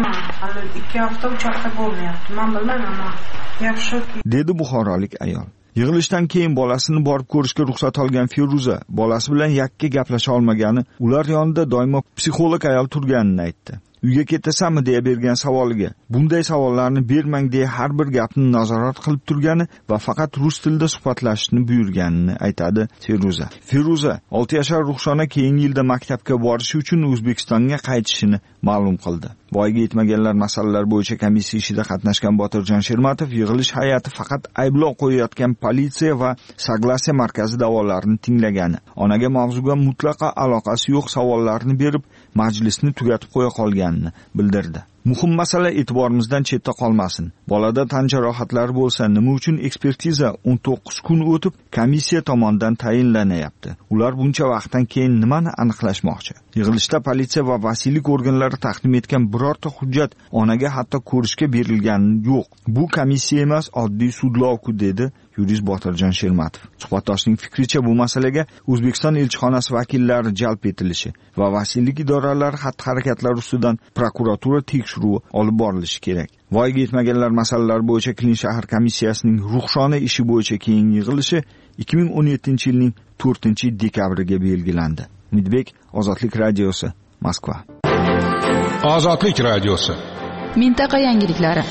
P: Dedi buxorolik ayol. Yig'ilishdan keyin bolasini borib ko'rishga ruxsat olgan Feruza bolasi bilan yakka gaplasha olmagani, ular yonida doimo psixolog ayol turganini aytdi. Uyga ketasanmi deya bergan savoliga bunday savollarni bermang deya har bir gapni nazorat qilib turgani va faqat rus tilida suhbatlashishni buyurganini aytadi Feruza. Feruza olti yashar Ruxshona keyingi yilda maktabga borishi uchun O'zbekistonga qaytishini ma'lum qildi. Voyaga yetmaganlar masalalari bo'yicha komissiya ishida qatnashgan Botirjon Shermatov yig'ilish hay'ati faqat ayblov qo'yayotgan politsiya va Saglasiya markazi da'volarini tinglagani, onaga mavzuga mutlaqo aloqasi yo'q savollarni berib, majlisni tugatib qo'ya qolganini bildirdi. Muhim masala e'tiborimizdan chetda qolmasin. Bolada tan jarohatlari bo'lsa, nima uchun ekspertiza o'n to'qqiz kun o'tib komissiya tomonidan tayinlanayapti? Ular buncha vaqtdan keyin nimani aniqlashmoqchi? Yig'ilishda politsiya va vasiylik organlari taqdim etgan birorta hujjat onaga hatto ko'rishga berilgani yo'q. Bu komissiya emas, oddiy sudlov-ku dedi yurist Botirjon Shermatov. Suhbatdoshning fikricha bu masalaga O'zbekiston elchixonasi vakillari jalb etilishi va vasiylik idoralari xatti-harakatlari ustidan prokuratura tekshiruvi olib borilishi kerak. Voyaga yetmaganlar masalalari bo'yicha Klin shahar komissiyasining Ruxshona ishi bo'yicha keyingi yig'ilishi ikki ming o'n yettinchi yilning to'rtinchi dekabriga belgilandi. Umidbek, Ozodlik radiosi, Moskva.
H: Ozodlik radiosi.
D: Mintaqa yangiliklari.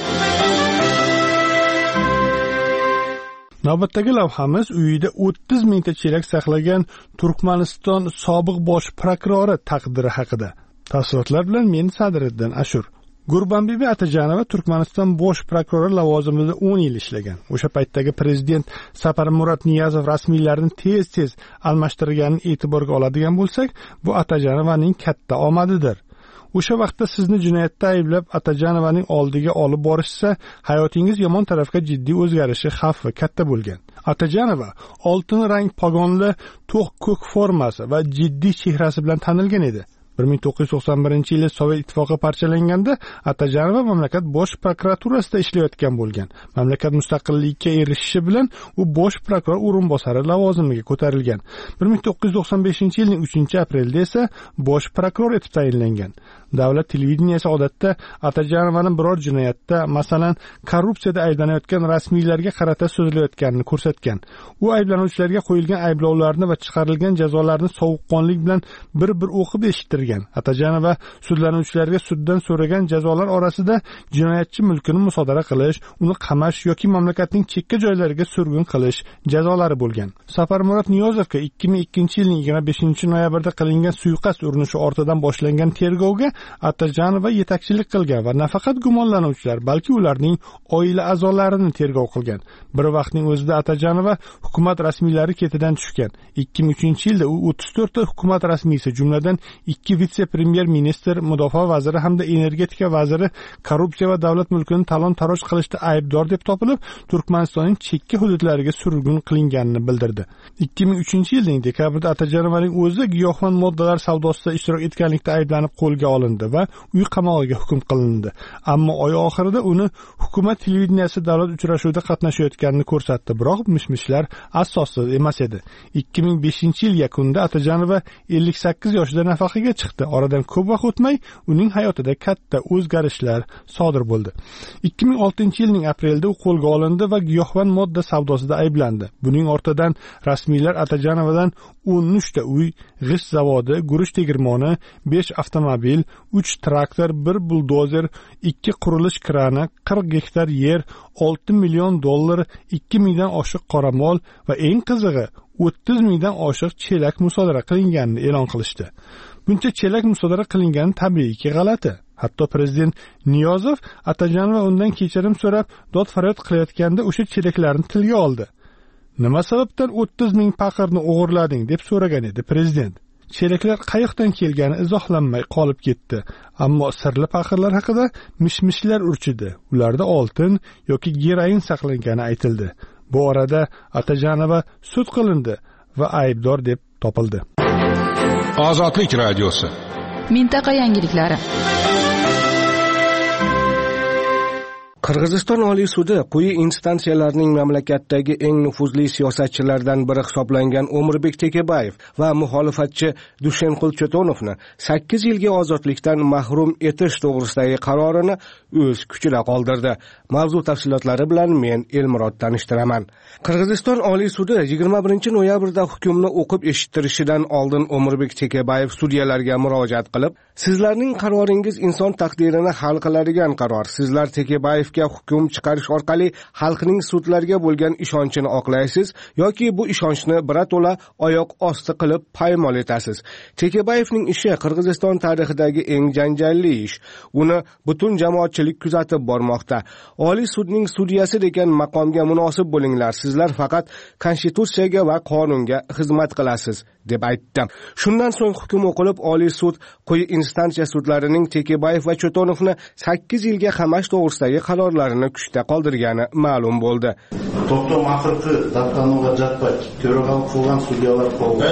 M: Navbatdagi lavhamiz uyida o'ttiz mingta chelak saqlagan Turkmaniston sobiq bosh prokurori taqdiri haqida. Tafsilotlar bilan men Sadriddin Ashur. Gurbambibi Atajanova Turkmaniston bosh prokurori lavozimida o'n yil ishlagan. O'sha paytdagi prezident Saparmurat Niyazov rasmiylarni tez-tez almashtirganini e'tiborga oladigan bo'lsak, bu Atajanovaning katta omadidir. O'sha vaqtda sizni jinoyatda ayblab Atajanovaning oldiga olib borishsa, hayotingiz yomon tarafga jiddiy o'zgarishi xavfi katta bo'lgan. Atajanova oltin rang pogonli to'q ko'k formasi va jiddiy chehrasi bilan tanilgan edi. bir ming to'qqiz yuz to'qson birinchi yili Sovet ittifoqi parchalanganda Atajanova mamlakat bosh prokuraturasida ishlayotgan bo'lgan. Mamlakat mustaqillikka erishishi bilan u bosh prokuror o'rinbosari lavozimiga ko'tarilgan. bir ming to'qqiz yuz to'qson beshinchi yilning uchinchi aprelida esa bosh prokuror etib tayinlangan. Davlat televideniyasi odatda Atajanovani biror jinoyatda, masalan, korrupsiyada ayblanayotgan rasmiylarga qarata so'zlayotganini ko'rsatgan. U ayblanuvchilarga qo'yilgan ayblovlarni va chiqarilgan jazolarni sovuqqonlik bilan bir-bir o'qib eshittirgan. Atajanova sudlanuvchilarga suddan so'ragan jazolar orasida jinoyatchi mulkini musodara qilish, uni qamash yoki mamlakatning chekka joylariga surgun qilish jazolari bo'lgan. Saparmurat Niyozovga ikki ming ikkinchi yilning yigirma beshinchi noyabrda qilingan suiqasd urinishi ortidan boshlangan tergovga Atajanova yetakchilik qilgan va nafaqat gumonlanuvchilar, balki ularning oila a'zolarini tergov qilgan. Bir vaqtning o'zida Atajanova hukumat rasmiylari ketidan tushgan. ikki ming uchinchi yilda u o'ttiz to'rtta hukumat rasmiysi, jumladan ikki vitse-premyer ministr, mudofaa vaziri hamda energetika vaziri korrupsiya va davlat mulkini talon-taroj qilishda aybdor deb topilib, Turkmanistonning chekka hududlariga surgun qilinganini bildirdi. ikki ming uchinchi yilning dekabrida Atajanovaning o'zi giyohvand moddalar savdosida ishtirok etganlikda ayblanib qo'lga olindi va uy qamog'iga hukm qilindi. Ammo oy oxirida uni hukumat televideniyasi davlat uchrashuvida qatnashayotganini ko'rsatdi, biroq mish-mishlar asossiz emas edi. ikki ming beshinchi yil yakunida Atajanova ellik sakkiz yoshida nafaqaga chiqdi. Oradan ko'p vaqt o'tmay uning hayotida katta o'zgarishlar sodir bo'ldi. ikki ming oltinchi yilning aprelida u qo'lga olindi va giyohvand modda savdosida ayblandi. Buning ortidan rasmiylar Atajanovadan o'n uchta uy, g'isht zavodi, guruch tegirmoni, besh avtomobil, uch traktor, bir buldozer, ikki qurilish krani, qirq gektar yer, olti million dollar, ikki mingdan oshiq qoramol va eng qizig'i o'ttiz mingdan oshiq chelak musodara qilinganini e'lon qilishdi. Buncha chelak musodara qilingani tabiiyki g'alati. Hatto prezident Niyozov Atajanova undan kechirim so'rab dod faryod qilayotganda o'sha chelaklarni tilga oldi. Nima sababdan o'ttiz ming paqirni o'g'irlading deb so'ragan edi prezident. Chelaklar qayoqdan kelgani izohlanmay qolib ketdi. Ammo sirli paqirlar haqida mish-mishlar urchidi. Ularda oltin yoki geroin saqlangani aytildi. Bu orada Atajanova sud qilindi va aybdor deb topildi.
H: Ozodlik radiosi.
D: Mintaqa yangiliklari.
A: Qirg'iziston Oliy sudi quyi instansiyalarning mamlakatdagi eng nufuzli siyosatchilardan biri hisoblangan O'mirbek Tekebayev va muxolifatchi Dushenqul Cho'tonovni sakkiz yilga ozodlikdan mahrum etish to'g'risidagi qarorini o'z kuchida qoldirdi. Mavzu tafsilotlari bilan men Elmurod tanishtiraman. Qirg'iziston Oliy sudi yigirma birinchi noyabrda hukmni o'qib eshittirishidan oldin O'mirbek Tekebayev sudyalarga murojaat qilib, sizlarning qaroringiz inson taqdirini hal qiladigan qaror. Sizlar Tekebayev hukm chiqarish orqali xalqning sudlarga bo'lgan ishonchini oqlaysiz yoki bu ishonchni birato'la oyoq osti qilib paymol etasiz. Tekebayevning ishi Qirg'iziston tarixidagi eng janjalli ish. Uni butun jamoatchilik kuzatib bormoqda. Oliy sudning sudyasi degan maqomga munosib bo'linglar. Sizlar faqat konstitutsiyaga va qonunga xizmat qilasiz deb aytdi. Shundan so'ng hukm o'qilib, Oliy sud quyi instansiya sudlarining Tekebayev va Cho'tonovni sakkiz yilga qamash to'g'risidagi qarorlarini kuchda qoldirgani ma'lum bo'ldi.
R: To'xtom haqi daftanuga jatpay, to'rog'alik qilgan sudyalar qoldi.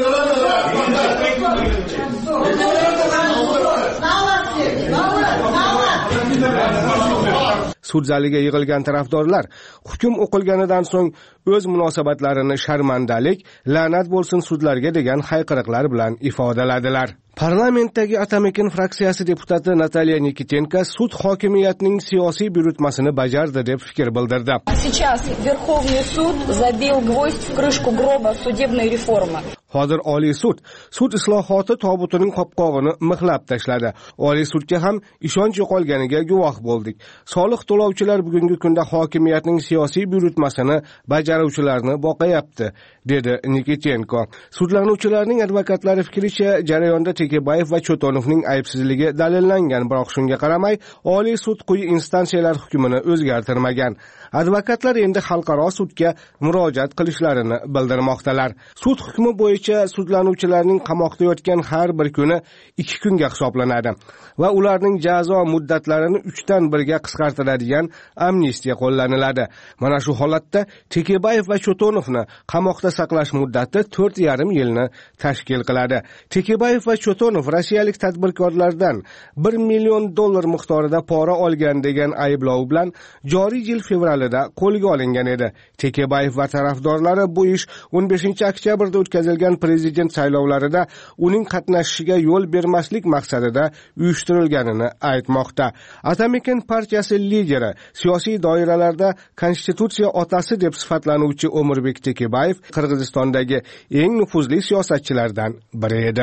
A: Sud zaliga yig'ilgan tarafdorlar hukm o'qilganidan so'ng o'z munosabatlarini sharmandalik, la'nat bo'lsin sudlarga degan hayqiriqlar bilan ifodaladilar. Parlamentdagi Atamakin fraksiyasi deputati Nataliya Nikitenko sud hokimiyatining siyosiy buyurtmasini bajardi deb fikr bildirdi.
S: Сейчас Верховный суд забил гвоздь в крышку гроба судебной реформы.
A: Hozir Oliy sud sud islohoti tobutining qopqog'ini mixlab tashladi. Oliy sudga ham ishonch yo'qolganiga guvoh bo'ldik. Soliq to'lovchilar bugungi kunda hokimiyatning siyosiy buyurtmasini bajaruvchilarni boqayapti, dedi Nikitenko. Sudlanuvchilarning advokatlari fikricha, jarayonda Tekebayev va Cho'tonovning aybsizligi dalillangan, biroq shunga qaramay Oliy sud quyi instansiyalar hukmini o'zgartirmagan. Advokatlar endi xalqaro sudga murojaat qilishlarini bildirmoqdalar. Sud hukmi bo'yicha sudlanuvchilarning qamoqda yotgan har bir kuni ikki kunga hisoblanadi va ularning jazo muddatlarini uch dan birga qisqartiradigan amnistiya qo'llaniladi. Mana shu holatda Tekebayev va Cho'tonovni qamoqda saqlash muddati to'rt yarim yilni tashkil qiladi. Tekebayev va Cho'tonov rossiyalik tadbirkorlardan bir million dollar miqdorida pora olgan degan ayblov bilan joriy yil fevralida qo'lga olingan edi. Tekebayev va tarafdorlari bu ish o'n beshinchi oktyabrda o'tkazilgan prezident saylovlarida uning qatnashishiga yo'l bermaslik maqsadida uyushtirilganini aytmoqda. Atamakin partiyasi lideri, siyosiy doiralarda konstitutsiya otasi deb sifatlanuvchi O'mirbek Tekebayev Qirg'izistondagi eng nufuzli siyosatchilardan biri edi.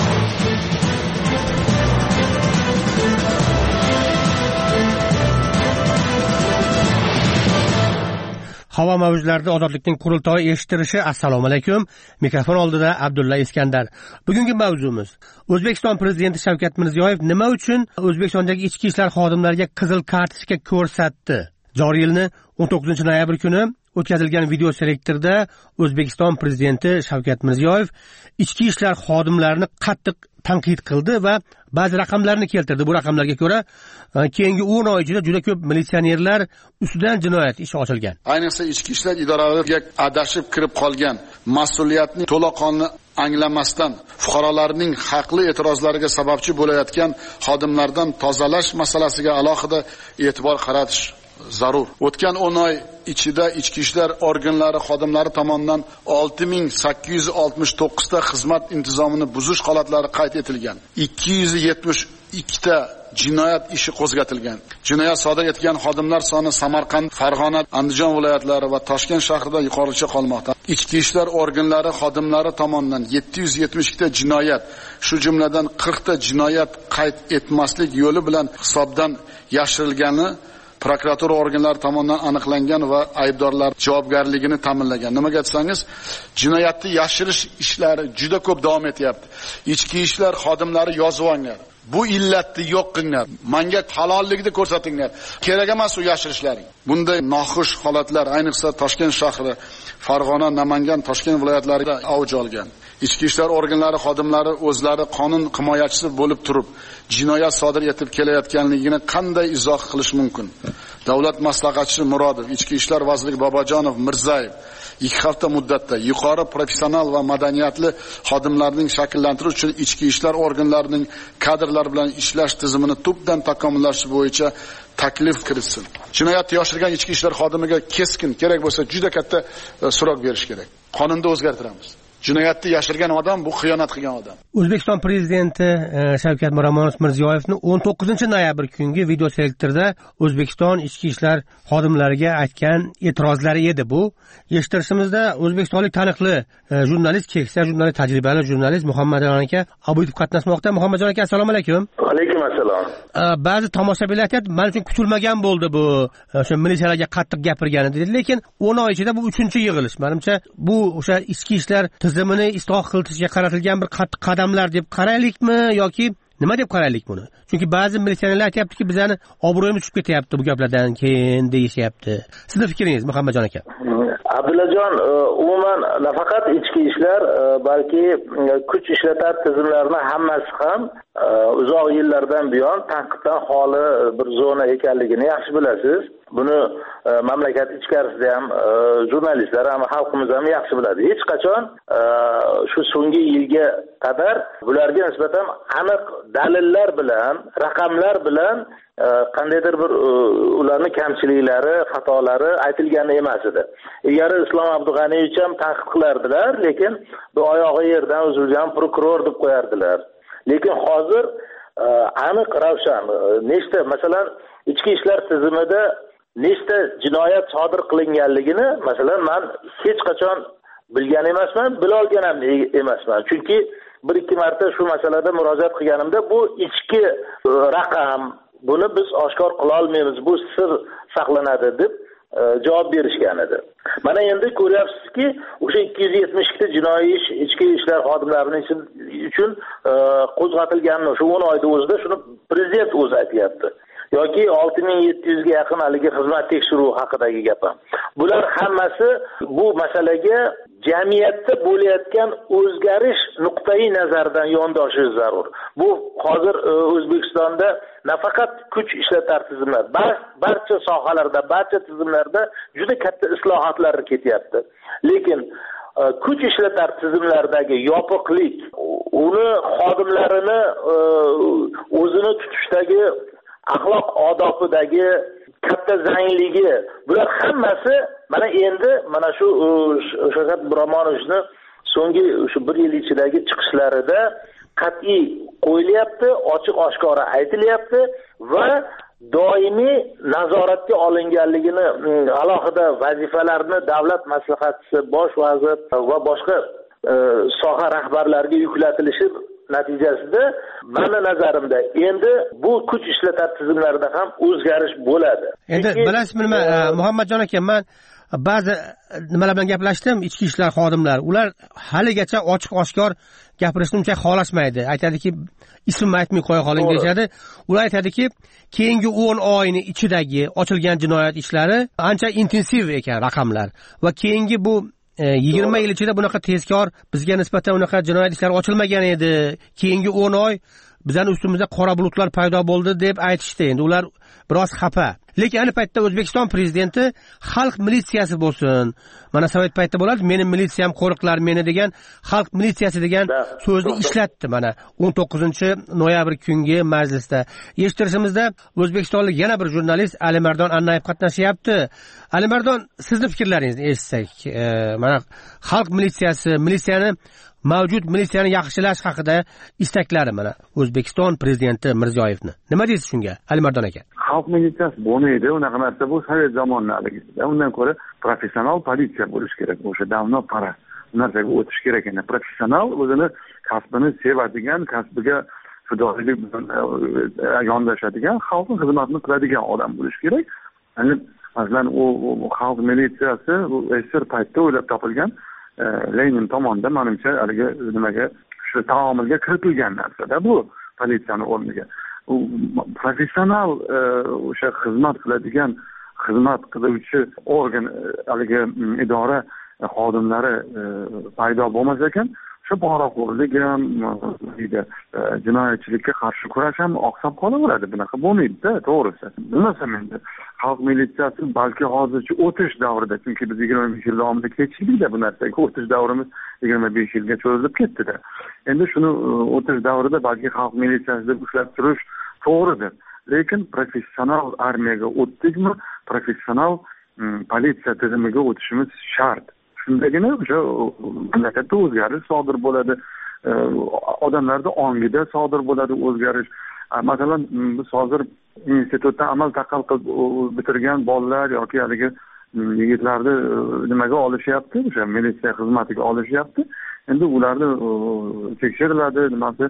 T: Havo mavjlarida ozodlikning qurultoyi eshittirishi. Assalomu alaykum. Mikrofon oldida Abdulla Iskandar. Bugungi mavzumiz: O'zbekiston prezidenti Shavkat Mirziyoyev nima uchun O'zbekistondagi ichki ishlar xodimlariga qizil kartochka ko'rsatdi? Joriy yilning o'n to'qqizinchi noyabr kuni o'tkazilgan video selektorda O'zbekiston prezidenti Shavkat Mirziyoyev ichki ishlar xodimlarini qattiq tanqid qildi va ba'zi raqamlarni keltirdi. Bu raqamlarga ko'ra, keyingi o'n oy ichida juda ko'p militsionerlar ustidan jinoyat ishi ochilgan.
U: Ayniqsa ichki ishlar idoralariga adashib kirib qolgan, mas'uliyatni to'laqonli anglamasdan fuqarolarning haqli e'tirozlariga sababchi bo'layotgan xodimlardan tozalash masalasiga alohida e'tibor qaratish zarur. O'tgan o'n oy ichida ichki ishlar organlari xodimlari tomonidan olti ming sakkiz yuz oltmish to'qqiz ta xizmat intizomini buzish holatlari qayd etilgan. ikki yuz yetmish ikki ta jinoyat ishi qo'zg'atilgan. Jinoyat sodir etgan xodimlar soni Samarqand, Farg'ona, Andijon viloyatlari va Toshkent shahrida yuqoricha qolmoqda. Ichki ishlar organlari xodimlari tomonidan yetti yuz yetmish ikki ta jinoyat, shu jumladan qirq ta jinoyat qayd etmaslik yo'li bilan hisobdan yashirilgani prokuratura organlari tomonidan aniqlangan va aybdorlar javobgarligini ta'minlagan. Nimaga aytsangiz, jinoyatni yashirish ishlari juda ko'p davom etyapti. Ichki ishlar xodimlari yozib olinglar. Bu illatni yo'q qilinglar. Menga halollikni ko'rsatinglar. Kerak emas u yashirishlaring. Bunday noxush holatlar ayniqsa Toshkent shahri, Farg'ona, Namangan, Toshkent viloyatlarida avj olgan. Ichki ishlar organlari xodimlari o'zlari qonun himoyachisi bo'lib turib, jinoyat sodir etib kelayotganligini qanday izoh qilish mumkin? Davlat maslahatchisi Murodov, Ichki ishlar vaziri Bobojonov, Mirzayev ikki hafta muddatda yuqori professional va madaniyatli xodimlarning shakllantirish uchun ichki ishlar organlarining kadrlar bilan ishlash tizimini tubdan takomillashtirish bo'yicha taklif kiritsin. Jinoyatni yoshirgan ichki ishlar xodimiga keskin, kerak bo'lsa juda katta so'roq berish kerak. Qonunda o'zgartiramiz. Jinoyatni yashirgan odam bu xiyonat qilgan odam.
T: O'zbekiston prezidenti Shavkat Mirziyoyevning o'n to'qqizinchi noyabr kungi video selektorda O'zbekiston ichki ishlar xodimlariga aytgan e'tirozlari edi bu. Eshittirishimizda o'zbekistonlik taniqli jurnalist, keksa jurnalist, tajribali jurnalist Muhammadjon aka Abuyatov qatnashmoqda. Muhammadjon aka, assalomu alaykum.
B: Alaykum assalom.
T: Ba'zi tomoshabinlar aytadi, men uchun kutilmagan bo'ldi bu. O'sha militsiyalarga qattiq gapirgani dedi, lekin o'n oy ichida bu uchinchi yig'ilish. Menimcha bu o'sha ichki ishlar tizimini isloh qilishga qaratilgan bir qattiq qadamlar deb qaraylikmi yoki nima deb qaraylik buni? Chunki ba'zi militsionerlar aytayaptiki, bizani obro'yimiz tushib ketyapti bu gaplardan keyin deyishyapti. Sizning fikringiz, Muhammadjon aka?
B: Abdullajon, umuman nafaqat ichki ishlar, balki kuch ishlatar tizimlarning hammasi ham uzoq yillardan buyon tanqiddan xoli bir zona ekanligini yaxshi bilasiz. Buni mamlakat ichkarisida ham jurnalistlar ham xalqimiz ham yaxshi biladi. Hech qachon shu so'nggi yilga qadar bularga nisbatan aniq dalillar bilan, raqamlar bilan qandaydir bir ularning kamchiliklari, xatolari aytilgani emas edi. Ilgari Islom Abdug'aniyevich ham tanqid qilardilar, lekin bu oyog'i yerdan uzilgan prokuror deb qo'yardilar. Lekin hozir aniq ravshan nechta, masalan, ichki ishlar tizimida nechta jinoyat sodir qilinganligini masalan men hech qachon bilgan emasman, bilolgan ham emasman. Chunki bir ikki marta shu masalada murojaat qilganimda bu ichki raqam, buni biz oshkor qila olmaymiz, bu sir saqlanadi deb javob berishgan edi. Mana endi ko'ryapsizki, o'sha ikki yuz yetmish ikkita jinoiy ish ichki ishlar xodimlarining uchun qo'zg'atilganini shu o'n oyda o'zida shuni prezident o'zi aytyapti. Yoki olti ming yetti yuz ga yaqin haligi xizmat tekshiruvi haqidagi gap ham. Bular hammasi bu masalaga jamiyatda bo'layotgan o'zgarish nuqtai nazaridan yondoshish zarur. Bu hozir O'zbekistonda nafaqat kuch ishlatar tizimlar, barcha sohalarda, barcha tizimlarda juda katta islohotlar ketyapti. Lekin kuch ishlatar tizimlardagi yopiqlik, uni xodimlarini o'zini tutishdagi axloq odobidagi katta zangligi, bular hammasi mana endi mana shu Shavkat Miromonovning so'nggi shu bir yil ichidagi chiqishlarida qat'iy qo'yilyapti, ochiq oshkora aytilyapti va doimiy nazoratga olinganligini, alohida vazifalarni davlat maslahatchisi, bosh vazir va boshqa soha rahbarlariga yuklatilishi natijasida meni nazarimda endi bu kuch ishlatar tizimlarida ham o'zgarish bo'ladi.
T: Endi bilasizmi nima, Muhammadjon aka, men ba'zi nimalar bilan gaplashdim, ichki ishlar xodimlari, ular haligacha ochiq oshkor gapirishni uncha xohlashmaydi. Aytadiki, ismini aytmay qo'ya qoling deyshadi. Ular aytadiki, keyingi o'n oyning ichidagi ochilgan jinoyat ishlari ancha intensiv ekan raqamlar va keyingi bu yigirma yil ichida bunaqa tezkor bizga nisbatan unaqa jinoyat ishlari ochilmagan edi. Keyingi o'n oy bizning ustimizda qora bulutlar paydo bo'ldi deb aytishdi. Endi ular biroz xafa. Lekin ayni paytda O'zbekiston prezidenti xalq militsiyasi bo'lsin. Mana sovet paytida bo'ladi, meni militsiyam qo'riqlar meni degan xalq militsiyasi degan so'zni ishlatdi mana o'n to'qqizinchi noyabr kungi majlisda. Eshittirishimizda o'zbekistonlik yana bir jurnalist Alimardon Annayev qatnashyapti. Alimardon, sizning fikrlaringizni eshitsak, mana xalq militsiyasi, militsiyani mavjud militsiyani yaxshilash haqida istaklari mana O'zbekiston prezidenti Mirziyoyevni. Nima deysiz shunga, Alimardon aka?
V: Xalq militsiyasi bo'lmaydi, unaqa narsa bu sovet zamonlarida. Undan ko'ra professional politsiya bo'lish kerak. O'sha davno para narsaga o'tish kerak ekan. Professional o'zini kasbini sevadigan, kasbiga fidoyilik bilan yondashadigan, xalqning xizmatini qiladigan odam bo'lish kerak. Ya'ni masalan u xalq militsiyasi bu esir paytda o'ylab topilgan Lenin tomonidan menimcha haligi nimaga shu taomilga kiritilgan narsa-da bu politsiyani o'rniga. U professional o'sha xizmat qiladigan, xizmat qiluvchi organ haligi idora xodimlari paydo bo'lmas ekan, o'sha poraxo'rlik ham deydi jinoyatchilikka qarshi kurash ham oqsab qolaveradi. Bunaqa bo'lmaydi-da, to'g'risi. Bilmasam endi xalq militsiyasi balki hozircha o'tish davrida, chunki biz yigirma besh yil davomida kechikdik-da bu narsaga. O'tish davrimiz yigirma besh yilga cho'zilib ketdi-da. Endi shuni o'tish davrida balki xalq militsiyasida ushlab turish to'g'ridir. Lekin professional armiyaga o'tdikmi, professional politsiya tizimiga o'tishimiz shart. Shundagina o'sha mamlakatda o'zgarish sodir bo'ladi, odamlarda ongida sodir bo'ladi o'zgarish. Masalan, biz hozir institutda amal taqal qilib bitirgan bolalar yoki haligi yigitlarni nimaga olishyapti, o'sha militsiya xizmatiga olishyapti. Endi ularni tekshiriladi, nimasi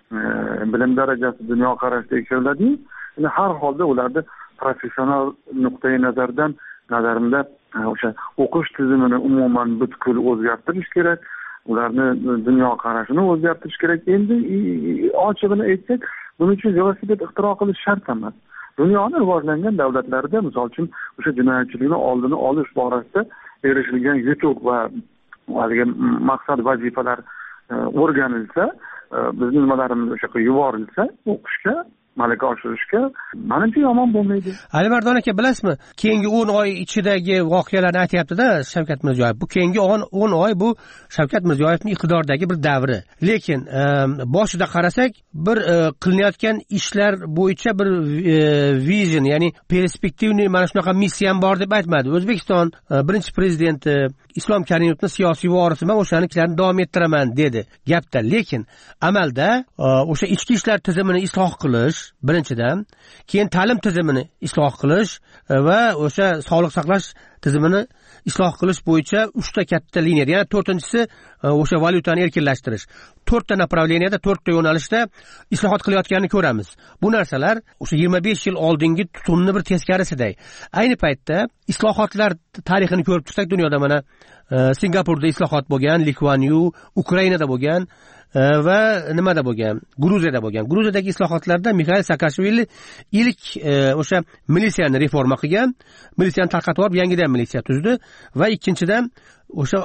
V: bilim darajasi, dunyoqarashi tekshiriladi. Endi har holda ularni professional nuqtai nazardan nazarimda o'sha o'qish tizimini umuman butkul o'zgartirish kerak. Ularni dunyoqarashini o'zgartirish kerak. Endi ochig'ini aytsak, buning uchun velosiped ixtiro qilish shart emas. Dunyoning rivojlangan davlatlarida, misol uchun, o'sha jinoyatchilikni oldini olish borasida erishilgan yutuq va haligi maqsad vazifalar o'rganilsa, bizning nimalarimiz o'sha yoqqa yuborilsa, o'qishga, malaka oshirishga menimcha yomon bo'lmaydi.
T: Alimardon aka, bilasizmi, keyingi o'n oy ichidagi voqealarni aytyapti-da Shavkat Mirziyoyev. Bu keyingi o'n oy bu Shavkat Mirziyoyevning iqtidoridagi bir davri. Lekin boshida qarasak, bir qilinayotgan ishlar bo'yicha bir vision, ya'ni perspektivniy mana shunaqa missiyam bor deb aytmadi. O'zbekiston birinchi prezidenti Islom Karimovning siyosiy vorisi, men o'shanikilarni davom ettiraman dedi gapda. Lekin amalda o'sha ichki ishlar tizimini isloh qilish birinchidan, keyin ta'lim tizimini isloh qilish va o'sha sog'liq saqlash tizimini isloh qilish bo'yicha uchta katta liniyada, yana to'rtinchisi o'sha valyutani erkinlashtirish. to'rtta направленияda, to'rtta yo'nalishda islohot qilayotganini ko'ramiz. Bu narsalar o'sha yigirma besh yil oldingi tutumni bir teskarisiday. Ayni paytda islohotlar tarixini ko'rib chiqsak, dunyoda mana Singapurda islohot bo'lgan, Lee Kuan Yew, Ukrainada bo'lgan va nimada bo'lgan? Gruziyada bo'lgan. Gruziyadagi islohotlarda Mikhail Saakashvili ilk o'sha militsiyani reforma qilgan, militsiyani tarqatib yuborib yangidan militsiya tuzdi va ikkinchidan o'sha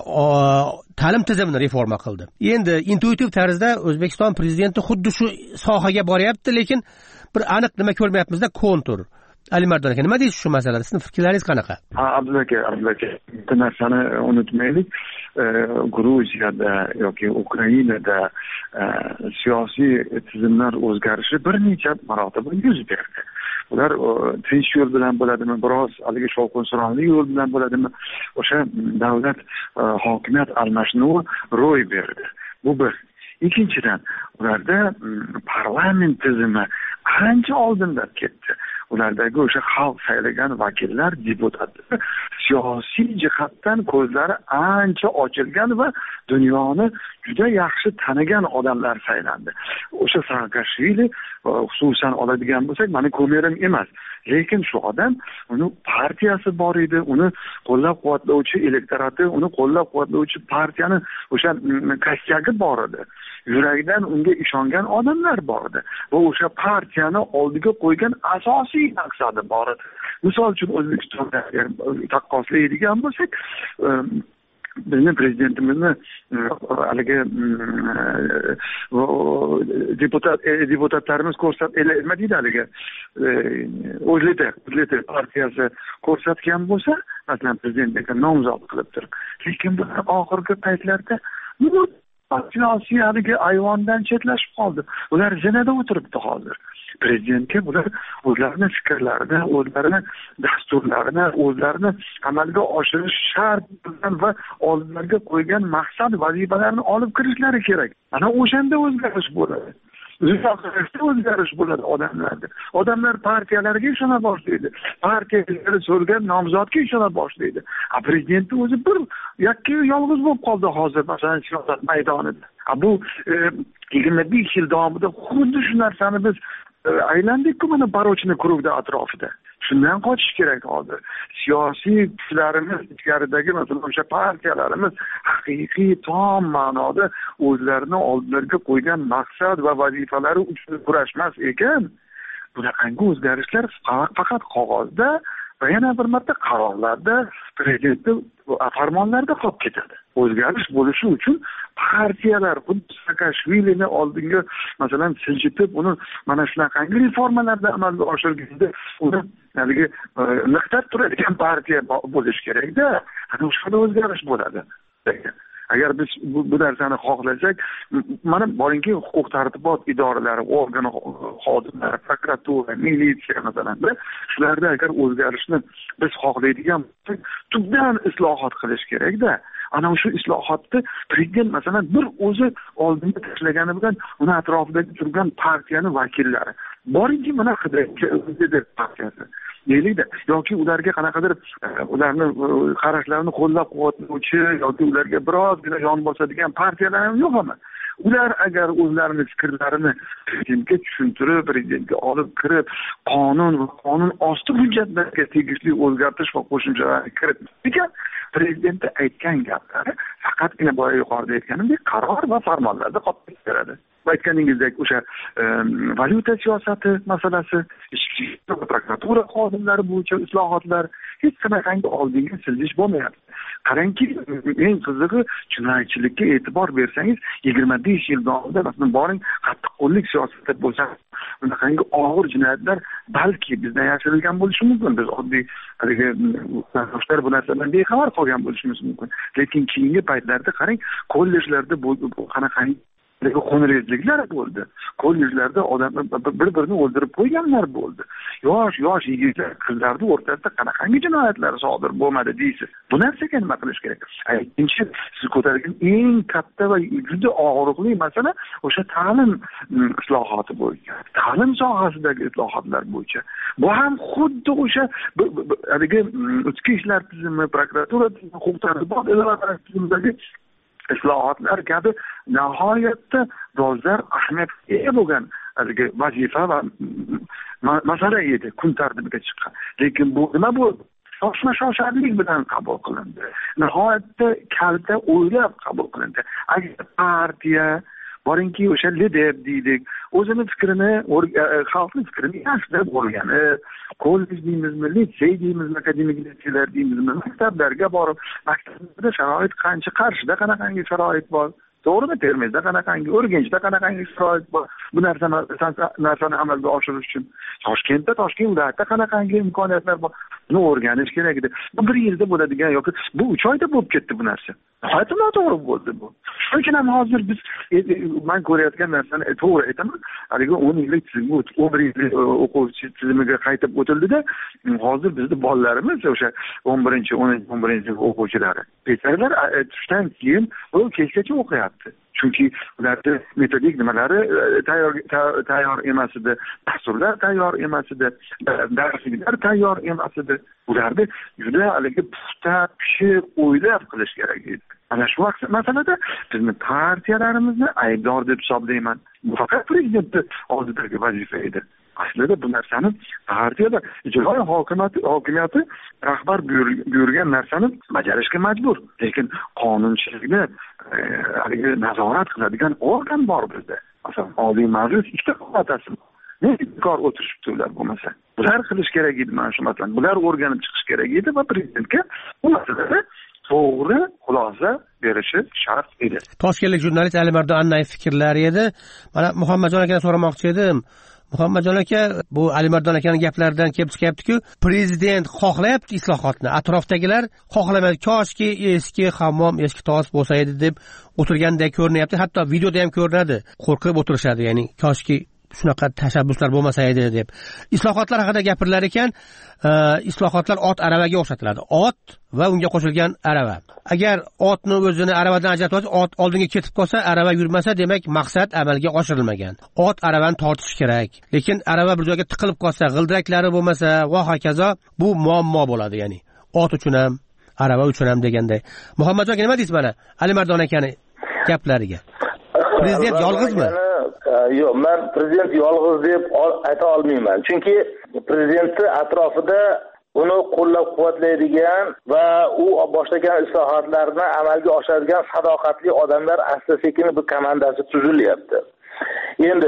T: ta'lim tizimini reforma qildi. Endi intuitiv tarzda O'zbekiston prezidenti xuddi shu sohaga boryapti, lekin bir aniq nima ko'rmayapmiz-da, kontur. Alimardon aka, nima deysiz shu masalada? Sizning fikrlaringiz qanaqa?
V: Ha, Abdulla aka, Abdulla aka, bitta narsani unutmaylik. Gruziyada yoki Ukrainada siyosiy tizimlar o'zgarishi bir necha marotaba yuz berdi. Ular tinch yo'l bilan bo'ladimi, biroz haligi shovqin-suronli yo'l bilan bo'ladimi, o'sha davlat hokimiyat almashinuvi ro'y berdi. Bu bir. Ikkinchidan, ularda parlament tizimi ancha oldindan ketdi. Ulardagi o'sha xalq saylagan vakillar, deputatlar siyosiy jihatdan ko'zlari ancha ochilgan va dunyoni juda yaxshi tanigan odamlar saylandi. O'sha Saakashvili xususan oladigan bo'lsak, meni ko'merim emas. Lekin shu odam, uni partiyasi bor edi, uni qo'llab-quvvatlovchi elektorati, uni qo'llab-quvvatlovchi partiyani o'sha kastyagi bor edi. Yuragidan unga ishongan odamlar bor edi. Va o'sha partiyani oldiga qo'ygan asosiy maqsadi bor edi. Misol uchun O'zbekistonda taqqoslaydigan bo'lsak, bizning prezidentimizni haligi deputat deputatlarimiz ko'rsat nima deydi haligi o'zlida o'zlida partiyasi ko'rsatgan bo'lsa, masalan prezidentga nomzod qilib turib, lekin bu oxirgi paytlarda siyosiy haligi ayvondan chetlashib qoldi. Ular zinada o'tiribdi hozir. Prezidentga bular o'zlarini fikrlarini, o'zlarini dasturlarini, o'zlarini amalga oshirish shart va oldilariga qo'ygan maqsad vazifalarni olib kirishlari kerak. Ana o'shanda o'zgarish bo'ladi. O'zgarishda o'zgarish bo'ladi odamlarda. Odamlar partiyalarga ishona boshlaydi. Partiyalar so'rgan nomzodga ishona boshlaydi. A prezidentni o'zi bir yakka yolg'iz bo'lib qoldi hozir, masalan, siyosat maydonida. A bu yigirma besh yil davomida xuddi shu narsani biz aylandik-ku mana barochni krugda atrofida. Shundan qochish kerak hozir. Siyosiy kuchlarimiz ichkaridagi, masalan, o'sha partiyalarimiz haqiqiy tom ma'noda o'zlarini oldilariga qo'ygan maqsad va vazifalari uchun kurashmas ekan, bunaqangi o'zgarishlar faqat qog'ozda va yana bir marta qarorlarda, prezidentning farmonlarida qolib ketadi. O'zgarish bo'lishi uchun partiyalar xuddi Saakashvilini oldinga masalan siljitib, uni mana shunaqangi reformalarda amalga oshirganda uni haligi niqtab turadigan partiya bo'lish kerak-da. Ana o'shada o'zgarish bo'ladi. Agar biz bu, bu narsani xohlasak, mana boringki huquq tartibot idoralari, organ xodimlari, prokuratura, militsiya masalan, shularda agar o'zgarishni biz xohlaydigan bo'lsak, tubdan islohot qilish kerak-da. Ana o'sha islohotni prezident masalan bir o'zi oldinga tashlagani bilan uni atrofidagi turgan partiyani vakillari boringki mana Qidirov partiyasi deylikda yoki ularga qanaqadir ularni qarashlarini qo'llab-quvvatlovchi yoki ularga birozgina yon bosadigan partiyalar ham yo'qmi? Ular agar o'zlarining fikrlarini prezidentga tushuntirib, prezidentga olib kirib, qonun va qonun osti hujjatlarga tegishli o'zgartirish va qo'shimchalarni kiritmagan, prezidentga aytgan gaplari faqatgina boya yuqorida aytganimdek qaror va farmonlarda qolib ketadi. Aytganingizdek o'sha valyuta siyosati masalasi, ichki prokuratura xodimlari bo'yicha islohotlar hech qanaqangi oldinga siljish bo'lmayapti. Qarangki, eng qizig'i jinoyatchilikka e'tibor bersangiz, yigirma besh yil davomida masalan boring qattiqqo'llik siyosati bo'lsa, bunaqangi og'ir jinoyatlar balki bizdan yashirilgan bo'lishi mumkin. Biz oddiy haligi yoshlar bu narsadan bexabar qolgan bo'lishimiz mumkin. Lekin keyingi paytlarda qarang, kollejlarda bu qanaqangi qo'nirezliklar bo'ldi. Kollejlarda odamlar bir-birini o'ldirib qo'yganlar bo'ldi. Yosh, yosh yigitlar, qizlarning o'rtasida qanaqangi jinoyatlar sodir bo'lmadi deysiz. Bu narsaga nima qilish kerak? Ikkinchi, siz ko'targan eng katta va juda og'riqli masala o'sha ta'lim islohoti bo'yicha. Ta'lim sohasidagi islohotlar bo'yicha. Bu ham xuddi o'sha haligi ichki ishlar tizimi, prokuratura tizimi, huquq tartibot idoralari tizimidagi islohotlar kabi nihoyatda dolzarb ahamiyatga ega bo'lgan haligi vazifa va masala edi kun tartibiga chiqqan. Lekin bu nima bo'ldi? Shoshma shosharlik bilan qabul qilindi. Nihoyatda kalta o'ylab qabul qilindi. Agar partiya boringki o'sha lider deydik, o'zini fikrini, xalqning fikrini yaxshilab o'rganib, kollej deymizmi, litsey deymizmi, akademik litseylar deymizmi, maktablarga borib, maktablarda sharoit qancha, Qarshida qanaqangi sharoit bor, to'g'rimi? Termizda qanaqangi, Urganchda qanaqangi sharoit bor. Bu narsani narsani amalga oshirish uchun Toshkentda, Toshkent viloyatida qanaqangi imkoniyatlar bor, buni o'rganish kerak edi. Bu bir yilda bo'ladigan yoki bu uch oyda bo'lib ketdi bu narsa. Hayotda noto'g'ri bo'ldi bu. Shuning uchun ham hozir biz men ko'rayotgan narsani to'g'ri aytaman. Haligi o'n yillik tizimga, o'n bir yillik o'quvchi tizimiga qaytib o'tildida, hozir bizning bolalarimiz o'sha o'n birinchi, o'n birinchi o'quvchilari kechlarlar tushdan keyin bu kechgacha o'qiyapti. Chunki ularda metodik nimalari tayyor tayyor emas edi, dasturlar tayyor emas edi, darsliklar tayyor emas edi. Ularni juda haligi puxta, pishib o'ylab qilish kerak edi. Ana shu vaqt masalada bizni partiyalarimizni aybdor deb hisoblayman. Bu faqat prezidentning oldidagi vazifa edi. Aslida bu narsani partiyalar, ijroiy hokimiyat hokimiyati rahbar buyurgan narsani bajarishga majbur. Lekin qonunchilikni haligi nazorat qiladigan organ bor bizda. Masalan, Oliy Majlis ikkita palatasi. Nega bekor o'tirishibdi ular bo'lmasa? Bular qilish kerak edi mana shu masalani. Bular o'rganib chiqish kerak edi va prezidentga bu masalada to'g'ri xulosa berishi shart edi.
T: Toshkentlik jurnalist Alimardon Annayev fikrlari edi. Mana Muhammadjon akadan so'ramoqchi edim. Muhammadjon aka, bu Alimardon akaning gaplaridan kelib chiqyapti-ku, prezident xohlayapti islohotni, atrofdagilar xohlamaydi. Koshki eski hammom, eski tos bo'lsa edi deb o'tirgandek ko'rinyapti. Hatto videoda ham ko'rinadi. Qo'rqib o'tirishadi, ya'ni koshki shunaqa tashabbuslar bo'lmasa edi deb. Islohotlar haqida gapirilar ekan, islohotlar ot aravaga o'xshatiladi. Ot va unga qo'shilgan arava. Agar otni o'zini aravadan ajratib olsa, ot oldinga ketib qolsa, arava yurmasa, demak maqsad amalga oshirilmagan. Ot aravani tortishi kerak. Lekin arava bir joyga tiqilib qolsa, g'ildiraklari bo'lmasa va hokazo, bu muammo bo'ladi, ya'ni. Ot uchun ham, arava uchun ham deganday. Muhammadjon aka, nima deysiz mana Alimardon akaning gaplariga? Prezident yolg'izmi?
B: Yo'q, men prezident yolg'iz deb ayta olmayman. Chunki prezidentning atrofida uni qo'llab-quvvatlaydigan va u boshlagan islohotlarni amalga oshiradigan sadoqatli odamlar asta-sekin bu komandasi tuzilyapti. Endi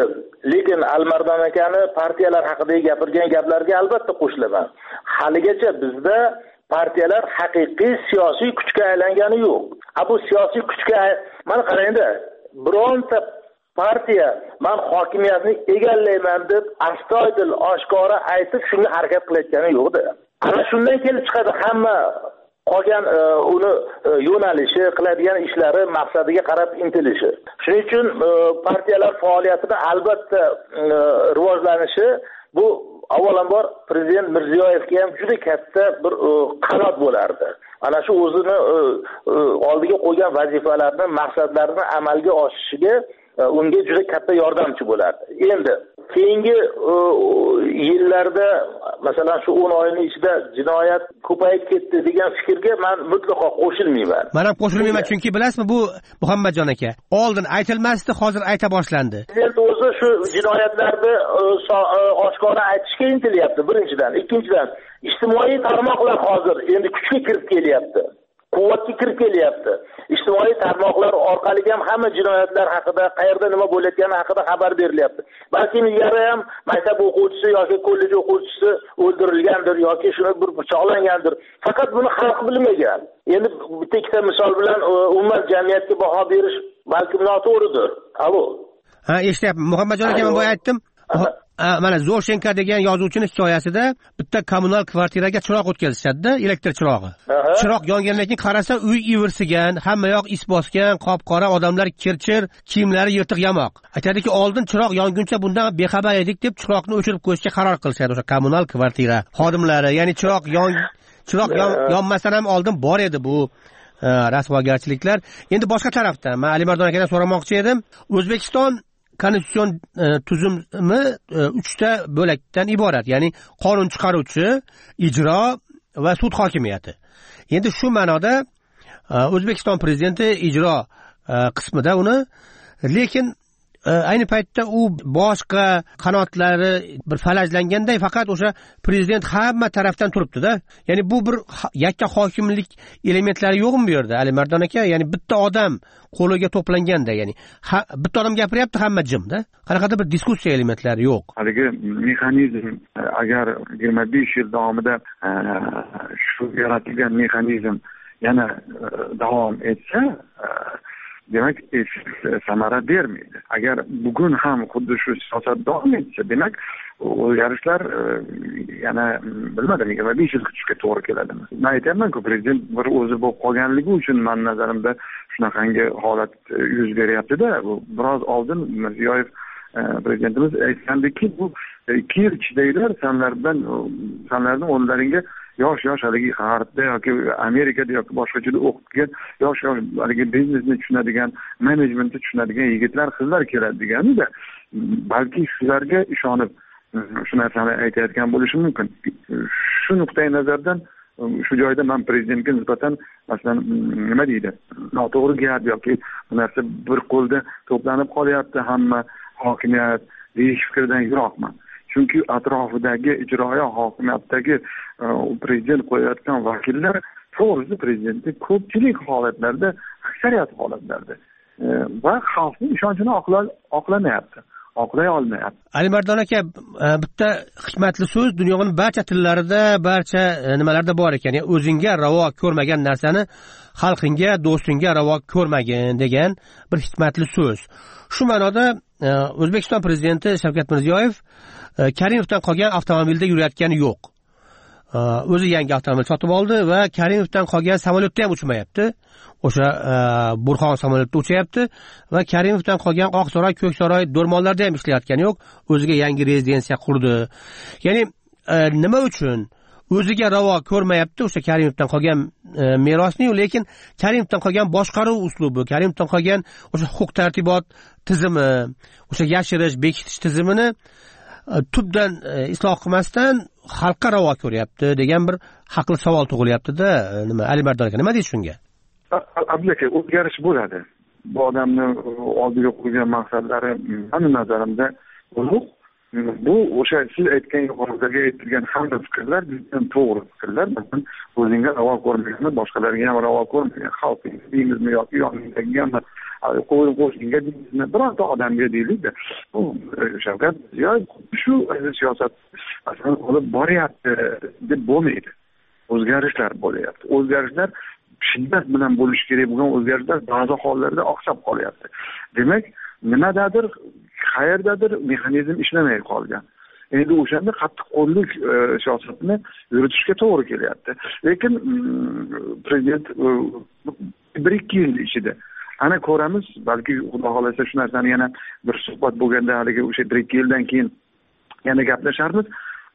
B: lekin Alimardon akani partiyalar haqida gapirgan gaplarga albatta qo'shilaman. Haligacha bizda partiyalar haqiqiy siyosiy kuchga aylangani yo'q. A bu siyosiy kuchga mana qarangda, bironta partiya men hokimiyatni egallayman deb astoydil oshkora aytib shunga harakat qilayotgani yo'q-da. Ana shundan kelib chiqadi hamma qolgan uni yo'nalishi, qiladigan ishlari, maqsadiga qarab intilishi. Shuning uchun partiyalar faoliyatini albatta rivojlanishi bu avvalambor prezident Mirziyoyevga ham juda katta bir qanot bo'lardi. Ana shu o'zini oldiga qo'ygan vazifalarni, maqsadlarini amalga oshishiga unga juda katta yordamchi bo'lardi. Endi keyingi yillarda masalan shu o'n oyning ichida jinoyat ko'payib ketdi degan fikrga men mutlaqo qo'shilmayman.
T: Men ham qo'shilmayman, chunki bilasizmi, bu Muhammadjon aka, oldin aytilmasdi, hozir ayta boshlandi.
B: Endi o'zi shu jinoyatlarni oshkora aytishga intilyapti birinchidan. Ikkinchidan, ijtimoiy tarmoqlar hozir endi kuchga kirib kelyapti. Quvvatga kirib kelyapti. Ijtimoiy tarmoqlar orqali ham hamma jinoyatlar haqida, qayerda nima bo'layotgani haqida xabar berilyapti. Balki ilgari ham maktab o'quvchisi yoki kollej o'quvchisi o'ldirilgandir yoki shuni bir pichoqlangandir. Faqat buni xalq bilmagan. Endi bitta ikkita misol bilan umuman jamiyatga baho berish balki noto'g'ridir. Alo.
T: Ha, eshityapman. Muhammadjon aka, men boya aytdim. Mana Zoshenka degan yozuvchining hikoyasida bitta kommunal kvartiraga chiroq o'tkazishadi-da, elektr chirog'i. Chiroq yongandan keyin qarasa, uy ivirsigan, hamma yoq is bosgan, qop-qora odamlar kirchir, kiyimlari yirtiq-yamoq. Aytadiki, oldin chiroq yonguncha bundan bexabar edik deb chiroqni o'chirib qo'yishga qaror qilishadi o'sha kommunal kvartira xodimlari. Ya'ni chiroq yon chiroq yonmasdan ham oldin bor edi bu rasvogarchiliklar. Endi boshqa tarafdan men Alimardon akadan so'ramoqchi edim. O'zbekiston konstitutsion tuzumi uchta bo'lakdan iborat, ya'ni qonun chiqaruvchi, ijro va sud hokimiyati. Endi shu ma'noda O'zbekiston prezidenti ijro qismida uni, lekin ayni paytda u boshqa qanotlari bir falajlanganday faqat o'sha prezident hamma tarafdan turibdi-da. Ya'ni bu bir yakka hokimlik elementlari yo'qmi bu yerda Alimardon aka? Ya'ni bitta odam qo'liga to'planganda, ya'ni bitta odam gapiryapti, hamma jimda. Qanaqadir bir diskussiya elementlari yo'q.
V: Haligi mexanizm agar yigirma besh yil davomida shu yaratilgan mexanizm yana davom etsa, demak samara bermaydi. Agar bugun ham xuddi shu siyosat davom etsa, demak o'zgarishlar yana bilmadim yigirma besh yil kutishga to'g'ri keladimi? Men aytayapman-ku, prezident bir o'zi bo'lib qolganligi uchun men nazarimda shunaqangi holat yuz beryapti-da. Bu biroz oldin Mirziyoyev prezidentimiz aytgandiki, bu ikki yil ichidagidar sanlardan sanlarning o'rnlariga yosh-yosh haligi G'arbda yoki Amerikada yoki boshqa joyda o'qigan yosh-yosh haligi biznesni tushunadigan, menejmentni tushunadigan yigitlar, qizlar keladi deganda, balki shularga ishonib shu narsani aytayotgan bo'lishi mumkin. Shu nuqtai nazardan shu joyda men prezidentga nisbatan masalan nima deydi, noto'g'ri gap yoki bu narsa bir qo'lda to'planib qolyapti hamma hokimiyat deyish fikridan yiroqman. Chunki atrofidagi ijroiya hokimiyatdagi prezident qo'yayotgan vakillar to'g'risi prezidentning ko'pchilik holatlarda, aksariyat holatlarda va xalqning ishonchini oqlamayapti, oqlay olmayapti.
T: Alimardon aka, bitta hikmatli so'z dunyoning barcha tillarida, barcha nimalarda bor ekan. Ya'ni o'zingga ravo ko'rmagan narsani xalqingga, do'stingga ravo ko'rmagin degan bir hikmatli so'z. Shu ma'noda O'zbekiston prezidenti Shavkat Mirziyoyev Karimovdan qolgan avtomobilda yurayotgani yo'q. O'zi yangi avtomobil sotib oldi va Karimovdan qolgan samolyotda ham uchmayapti. O'sha Burxon samolyotda uchayapti va Karimovdan qolgan Oqsaroy, Ko'ksaroy do'rmonlarda ham ishlayotgani yo'q. O'ziga yangi rezidensiya qurdi. Ya'ni nima uchun o'ziga ravo ko'rmayapti o'sha Karimovdan qolgan merosni, lekin Karimovdan qolgan boshqaruv uslubi, Karimovdan qolgan o'sha huquq-tartibot tizimi, o'sha yashirish, bekitish tizimini tubdan isloh qilmasdan xalqqa ravo ko'ryapti degan bir haqli savol tug'ilyapti-da. Nima Alimardon aka, nima deysiz shunga?
V: Abdulaka, o'zgarish bo'ladi. Bu odamni oldiga qo'ygan maqsadlari meni nazarimda ulug', bu o'sha siz aytgan yuqoridagi aytilgan hamma fikrlar bizdan to'g'ri fikrlar. Bizdan o'zingga ravo ko'rmaganni boshqalarga ham ravo ko'rmagan xalqing deymizmi yoki yoningdagi hamma qo'yni qo'shningga deymizmi bironta odamga deylikda. Bu Shavkat Mirziyoyev shu siyosat masalan olib boryapti deb bo'lmaydi. O'zgarishlar bo'lyapti. O'zgarishlar shiddat bilan bo'lishi kerak bo'lgan o'zgarishlar ba'zi hollarda oqsab qolyapti. Demak, nimadadir, qayerdadir mexanizm ishlamay qolgan. Endi o'shanda qattiqqo'llik siyosatini yuritishga to'g'ri kelyapti. Lekin prezident bir ikki yil ichida ana ko'ramiz, balki xudo xolasa shu narsani yana bir suhbat bo'lganda haligi o'sha bir ikki yildan keyin yana gaplasharmiz.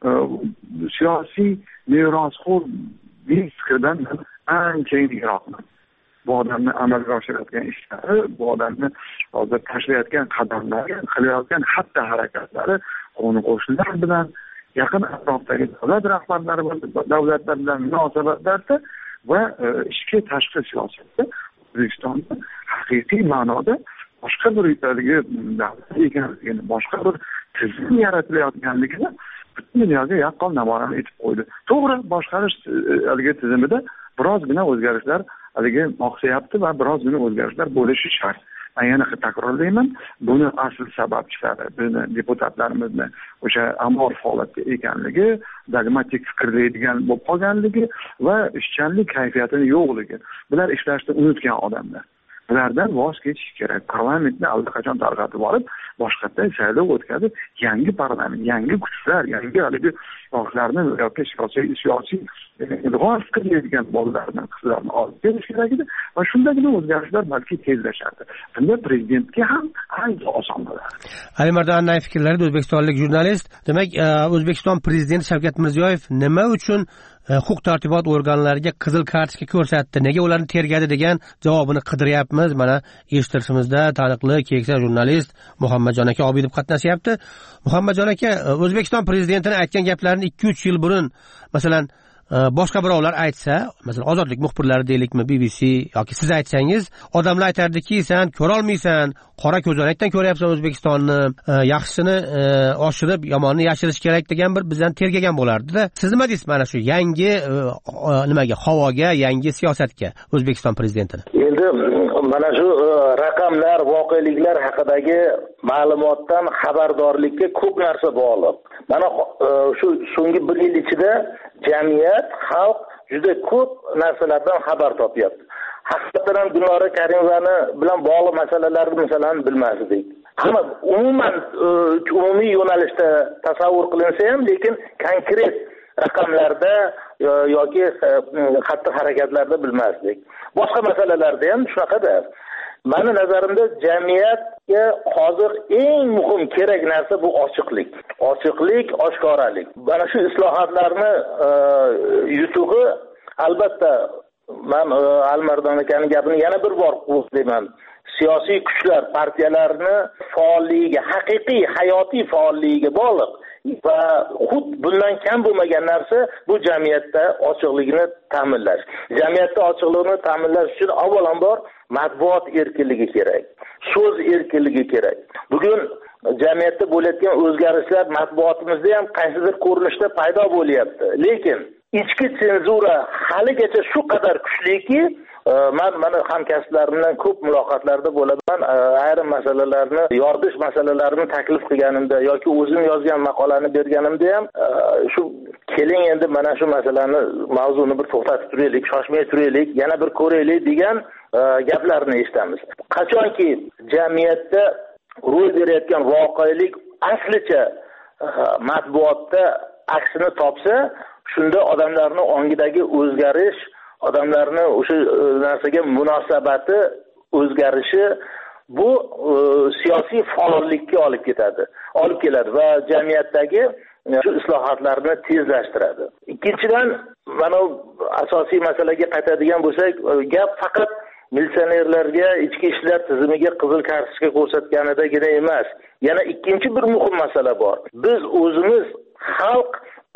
V: Siyosiy merosxo'r bir fikrdan ancha yiroqman. Bu odamni amalga oshirayotgan ishlari, bu odamni hozir tashlayotgan qadamlari, qilayotgan xatti harakatlari qo'ni qo'shnilar bilan, yaqin atrofdagi davlat rahbarlari davlatlar bilan munosabatlarda va ichki tashqi siyosatda O'zbekistonda haqiqiy ma'noda boshqa bir yuqoridagi davlat ekanligini, boshqa bir tizim yaratilayotganligini butun dunyoga yaqqol namoyon etib qo'ydi. To'g'ri, boshqarish haligi tizimida birozgina o'zgarishlar haligi oqsayapti va birozgina o'zgarishlar bo'lishi shart. Men yana takrorlayman, buni asl sababchilari bizni deputatlarimizni o'sha amorf holatda ekanligi, dogmatik fikrlaydigan bo'lib qolganligi va ishchanlik kayfiyatini yo'qligi. Bular ishlashni unutgan odamlar. Ulardan voz kechish kerak. Parlamentni allaqachon tarqatib olib, boshqatdan saylov o'tkazib, yangi parlament, yangi kuchlar, yangi haligi yoshlarni yoki siyosiy siyosiy ilg'or fikrlaydigan bolalarni, qizlarni olib kelish kerak edi va shundagina o'zgarishlar balki tezlashardi. Bunda prezidentga ham ancha oson bo'ladi.
T: Alimardon Annayev fikrlarida o'zbekistonlik jurnalist, demak, O'zbekiston prezidenti Shavkat Mirziyoyev nima uchun huquq tartibot organlariga qizil kartochka ko'rsatdi, nega ularni tergadi degan javobini qidiryapmiz. Mana eshittirishimizda taniqli keksa jurnalist Muhammadjon aka Obidov qatnashyapti. Muhammadjon aka, O'zbekiston prezidentining aytgan gaplarini ikki uch yil burun masalan boshqa birovlar aytsa, masalan ozodlik muxbirlari deylikmi, B B C yoki siz aytsangiz, odamlar aytardiki, sen ko'ra olmaysan, qora ko'zoynakdan ko'ryapsan O'zbekistonni, yaxshisini oshirib, yomonni yashirish kerak degan bir bizdan tergagan bo'lardi-da. Siz nima deysiz mana shu yangi nimaga, havoga, yangi siyosatga O'zbekiston prezidentini?
B: Endi mana shu raqamlar, voqeliklar haqidagi ma'lumotdan xabardorlikka ko'p narsa bog'liq. Mana shu so'nggi bir yil ichida jamiyat, xalq juda ko'p narsalardan xabar topyapti. Haqiqatan ham Gulnora Karimovani bilan bog'liq masalalarni masalan bilmasdik. Hamma umuman umumiy yo'nalishda tasavvur qilinsa ham, lekin konkret raqamlarda yoki xatti harakatlarda bilmasdik. Boshqa masalalarda ham shunaqada. Meni nazarimda jamiyatga hozir eng muhim kerak narsa bu ochiqlik. Ochiqlik, oshkoralik. Mana shu islohotlarni yutug'i albatta men Alimardon akaning gapini yana bir bor qo'shlayman. Siyosiy kuchlar, partiyalarni faolligiga, haqiqiy hayotiy faolligiga bog'liq. Va xud bundan kam bo'lmagan narsa bu jamiyatda ochiqligini ta'minlash. Jamiyatda ochiqlikni ta'minlash uchun avvalambor matbuot erkinligi kerak. So'z erkinligi kerak. Bugun jamiyatda bo'layotgan o'zgarishlar matbuotimizda ham qaysidir ko'rinishda paydo bo'lyapti. Lekin ichki senzura haligacha shu qadar kuchliki, men mana hamkasblarim bilan ko'p muloqotlarda bo'laman. Ayrim masalalarni, yoritish masalalarini taklif qilganimda yoki o'zim yozgan maqolani berganimda ham shu keling endi mana shu masalani, mavzuni bir to'xtatib turaylik, shoshmay turaylik, yana bir ko'raylik degan gaplarni eshitamiz. Qachonki jamiyatda ro'y berayotgan voqelik aslicha matbuotda aksini topsa, shunda odamlarning ongidagi o'zgarish, odamlarning o'sha narsaga munosabati o'zgarishi bu siyosiy faollikka olib ketadi, olib keladi va jamiyatdagi shu islohotlarni tezlashtiradi. Ikkinchidan, mana asosiy masalaga qaytadigan bo'lsak, gap faqat militsionerlarga, ichki ishlar tizimiga qizil kartochka ko'rsatganidagina emas. Yana ikkinchi bir muhim masala bor. Biz o'zimiz xalq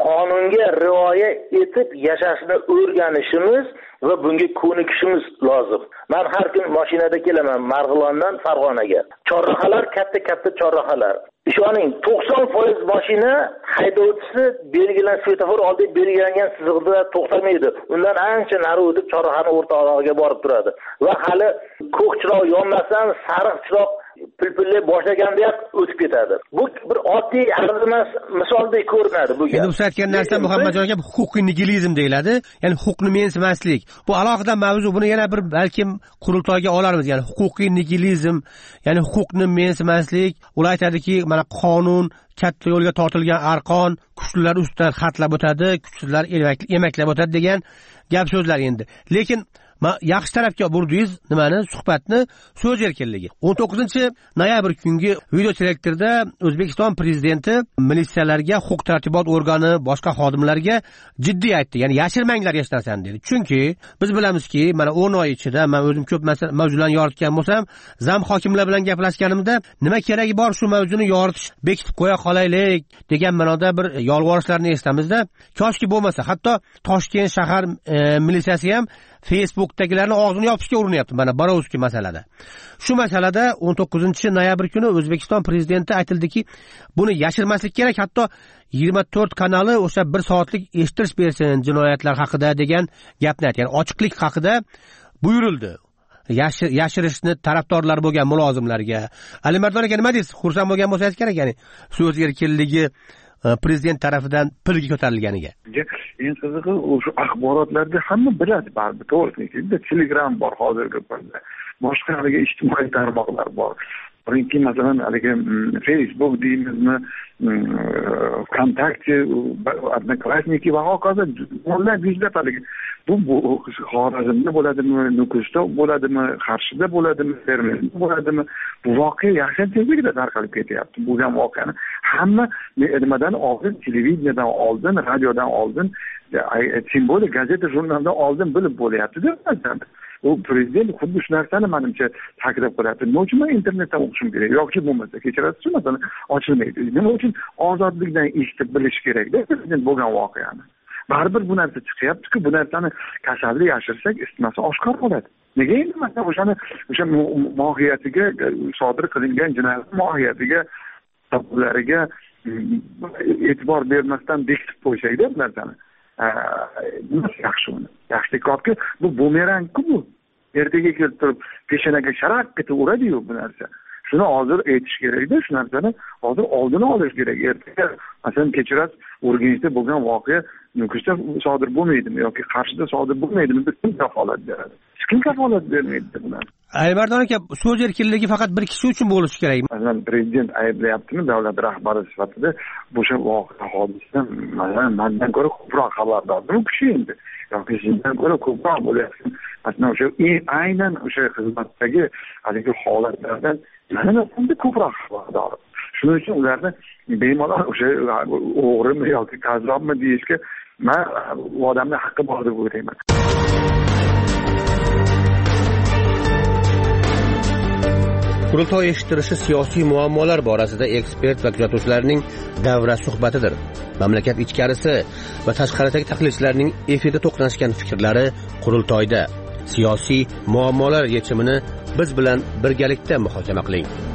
B: qonunga rioya etib yashashni o'rganishimiz va bunga ko'nikishimiz lozim. Men har kun mashinada kelaman Marg'ilondan Farg'onaga. Chorrahalar katta-katta chorrahalar. Ishoning to'qson foiz mashina haydovchisi belgilan svetofor oldi belgilangan chiziqda to'xtamaydi. Undan ancha nari o'tib chorrahani o'rtog'iga borib turadi. Va hali ko'k chiroq yonmasdan sariq chiroq pilpillay boshlaganda ham o'tib ketadi. Bu bir oddiy arzimas misoldek ko'rinadi bu gap.
T: Endi siz aytgan narsa Muhammadjon aka huquqiy nigilizm deyiladi. Ya'ni huquqni mensimaslik. Bu alohida mavzu. Buni yana bir balkim qurultoyga olarmiz. Ya'ni huquqiy nigilizm, ya'ni huquqni mensimaslik. Ular aytadiki, mana qonun katta yo'lga tortilgan arqon kuchlilar ustidan xatlab o'tadi, kuchlilar emaklab o'tadi degan gap so'zlar endi. Lekin yaxshi tarafga burdingiz nimani? Suhbatni so'z erkinligi. o'n to'qqizinchi noyabr kungi video selektorda O'zbekiston prezidenti militsiyalarga, huquq-tartibot organi, boshqa xodimlarga jiddiy aytdi. Ya'ni yashirmanglar hech narsani dedi. Chunki biz bilamizki, mana o'n oy ichida men o'zim ko'p mavzularni yoritgan bo'lsam, zam hokimlar bilan gaplashganimda nima keragi bor shu mavzuni yoritish, bekitib qo'ya qolaylik degan ma'noda bir yolvorishlarni eslamizda. Koshki bo'lmasa, hatto Toshkent shahar e, militsiyasi ham Facebook'dagilarni og'zini yopishga urinyapti mana Borovskiy masalada. Shu masalada o'n to'qqizinchi noyabr kuni O'zbekiston prezidenti aytildiki, buni yashirmaslik kerak, hatto yigirma to'rt kanali o'sha bir soatlik eshitish bersin jinoyatlar haqida degan gapni aytgan. Yani ochiqlik haqida buyurildi. Yashir, yashirishni tarafdorlar bo'lgan mulozimlarga. Alimardon aka nima deysiz? Xursand bo'lgan bo'lsangiz kerak, ya'ni so'z erkinligi prezident tarafidan pilga ko'tarilganiga.
V: Eng qizig'i o'sha axborotlarda hamma biladi baribir, to'g'risini. Telegram bor hozirgi kunda. Boshqa haligi ijtimoiy tarmoqlar bor. Birinchi masalan haligi Facebook deymizmi, VKontakte, Odnoklassniki va hokazo o'nlab yuzlab haligi bu Xorazmda bo'ladimi, Nukusda bo'ladimi, Qarshida bo'ladimi, Termizda bo'ladimi, bu voqea yaqin tezlikda tarqalib ketyapti. Bu ham voqeani hamma nimadan oldin, televideniyadan oldin, radiodan oldin, simbolik gazeta jurnaldan oldin bilib bo'lyapti-da. U prezident xuddi shu narsani menimcha ta'kidlab qo'yapti. Nima uchun men internetdan o'qishim kerak yoki bo'lmasa kechirasiz, masalan, ochilmaydi. Nima uchun ozodlikdan eshitib bilish kerak-da prezident bo'lgan voqeani. Baribir bu narsa chiqyapti-ku, bu narsani kasallik yashirsak, isitmasi oshkor bo'ladi. Nega endi masalan o'shani o'sha mohiyatiga sodir qilingan jinoyat mohiyatiga, tablariga e'tibor bermasdan bekitib qo'ysak-da bu narsani. Nasıl yaxshi uni? Yaxshilikki bu bumerang-ku bu. Ertaga kelib turib peshonaga sharaq etib uradi-yu bu narsa. Shuni hozir aytish kerak-da, shu narsani hozir oldini olish kerak. Ertaga masalan kechirasiz, Urganchda bo'lgan voqea Nukusda sodir bo'lmaydimi yoki Qarshida sodir bo'lmaydimi? Kim kafolat beradi? Hech kim kafolat bermaydi buni.
T: Alimardon aka, so'z erkinligi faqat bir kishi uchun bo'lishi kerak.
V: Masalan, prezident ayblayaptimi davlat rahbari sifatida o'sha voqea hodisadan masalan mendan ko'ra ko'proq xabardormi u kishi endi. Yoki sizdan ko'ra ko'proq bo'lyapti. Masalan, o'sha aynan o'sha xizmatdagi haligi holatlardan mana ko'proq xabardor. Shuning uchun ularni bemalol o'sha o'g'rimi yoki qazzobmi deyishga men odamning haqqi bor deb o'ylayman.
T: Qurultoy eshittirishi siyosiy muammolar borasida ekspert va kuzatuvchilarning davra suhbatidir. Mamlakat ichkarisi va tashqaridagi tahlilchilarning efirda to'qnashgan fikrlari qurultoyda. Siyosiy muammolar yechimini biz bilan birgalikda muhokama qiling.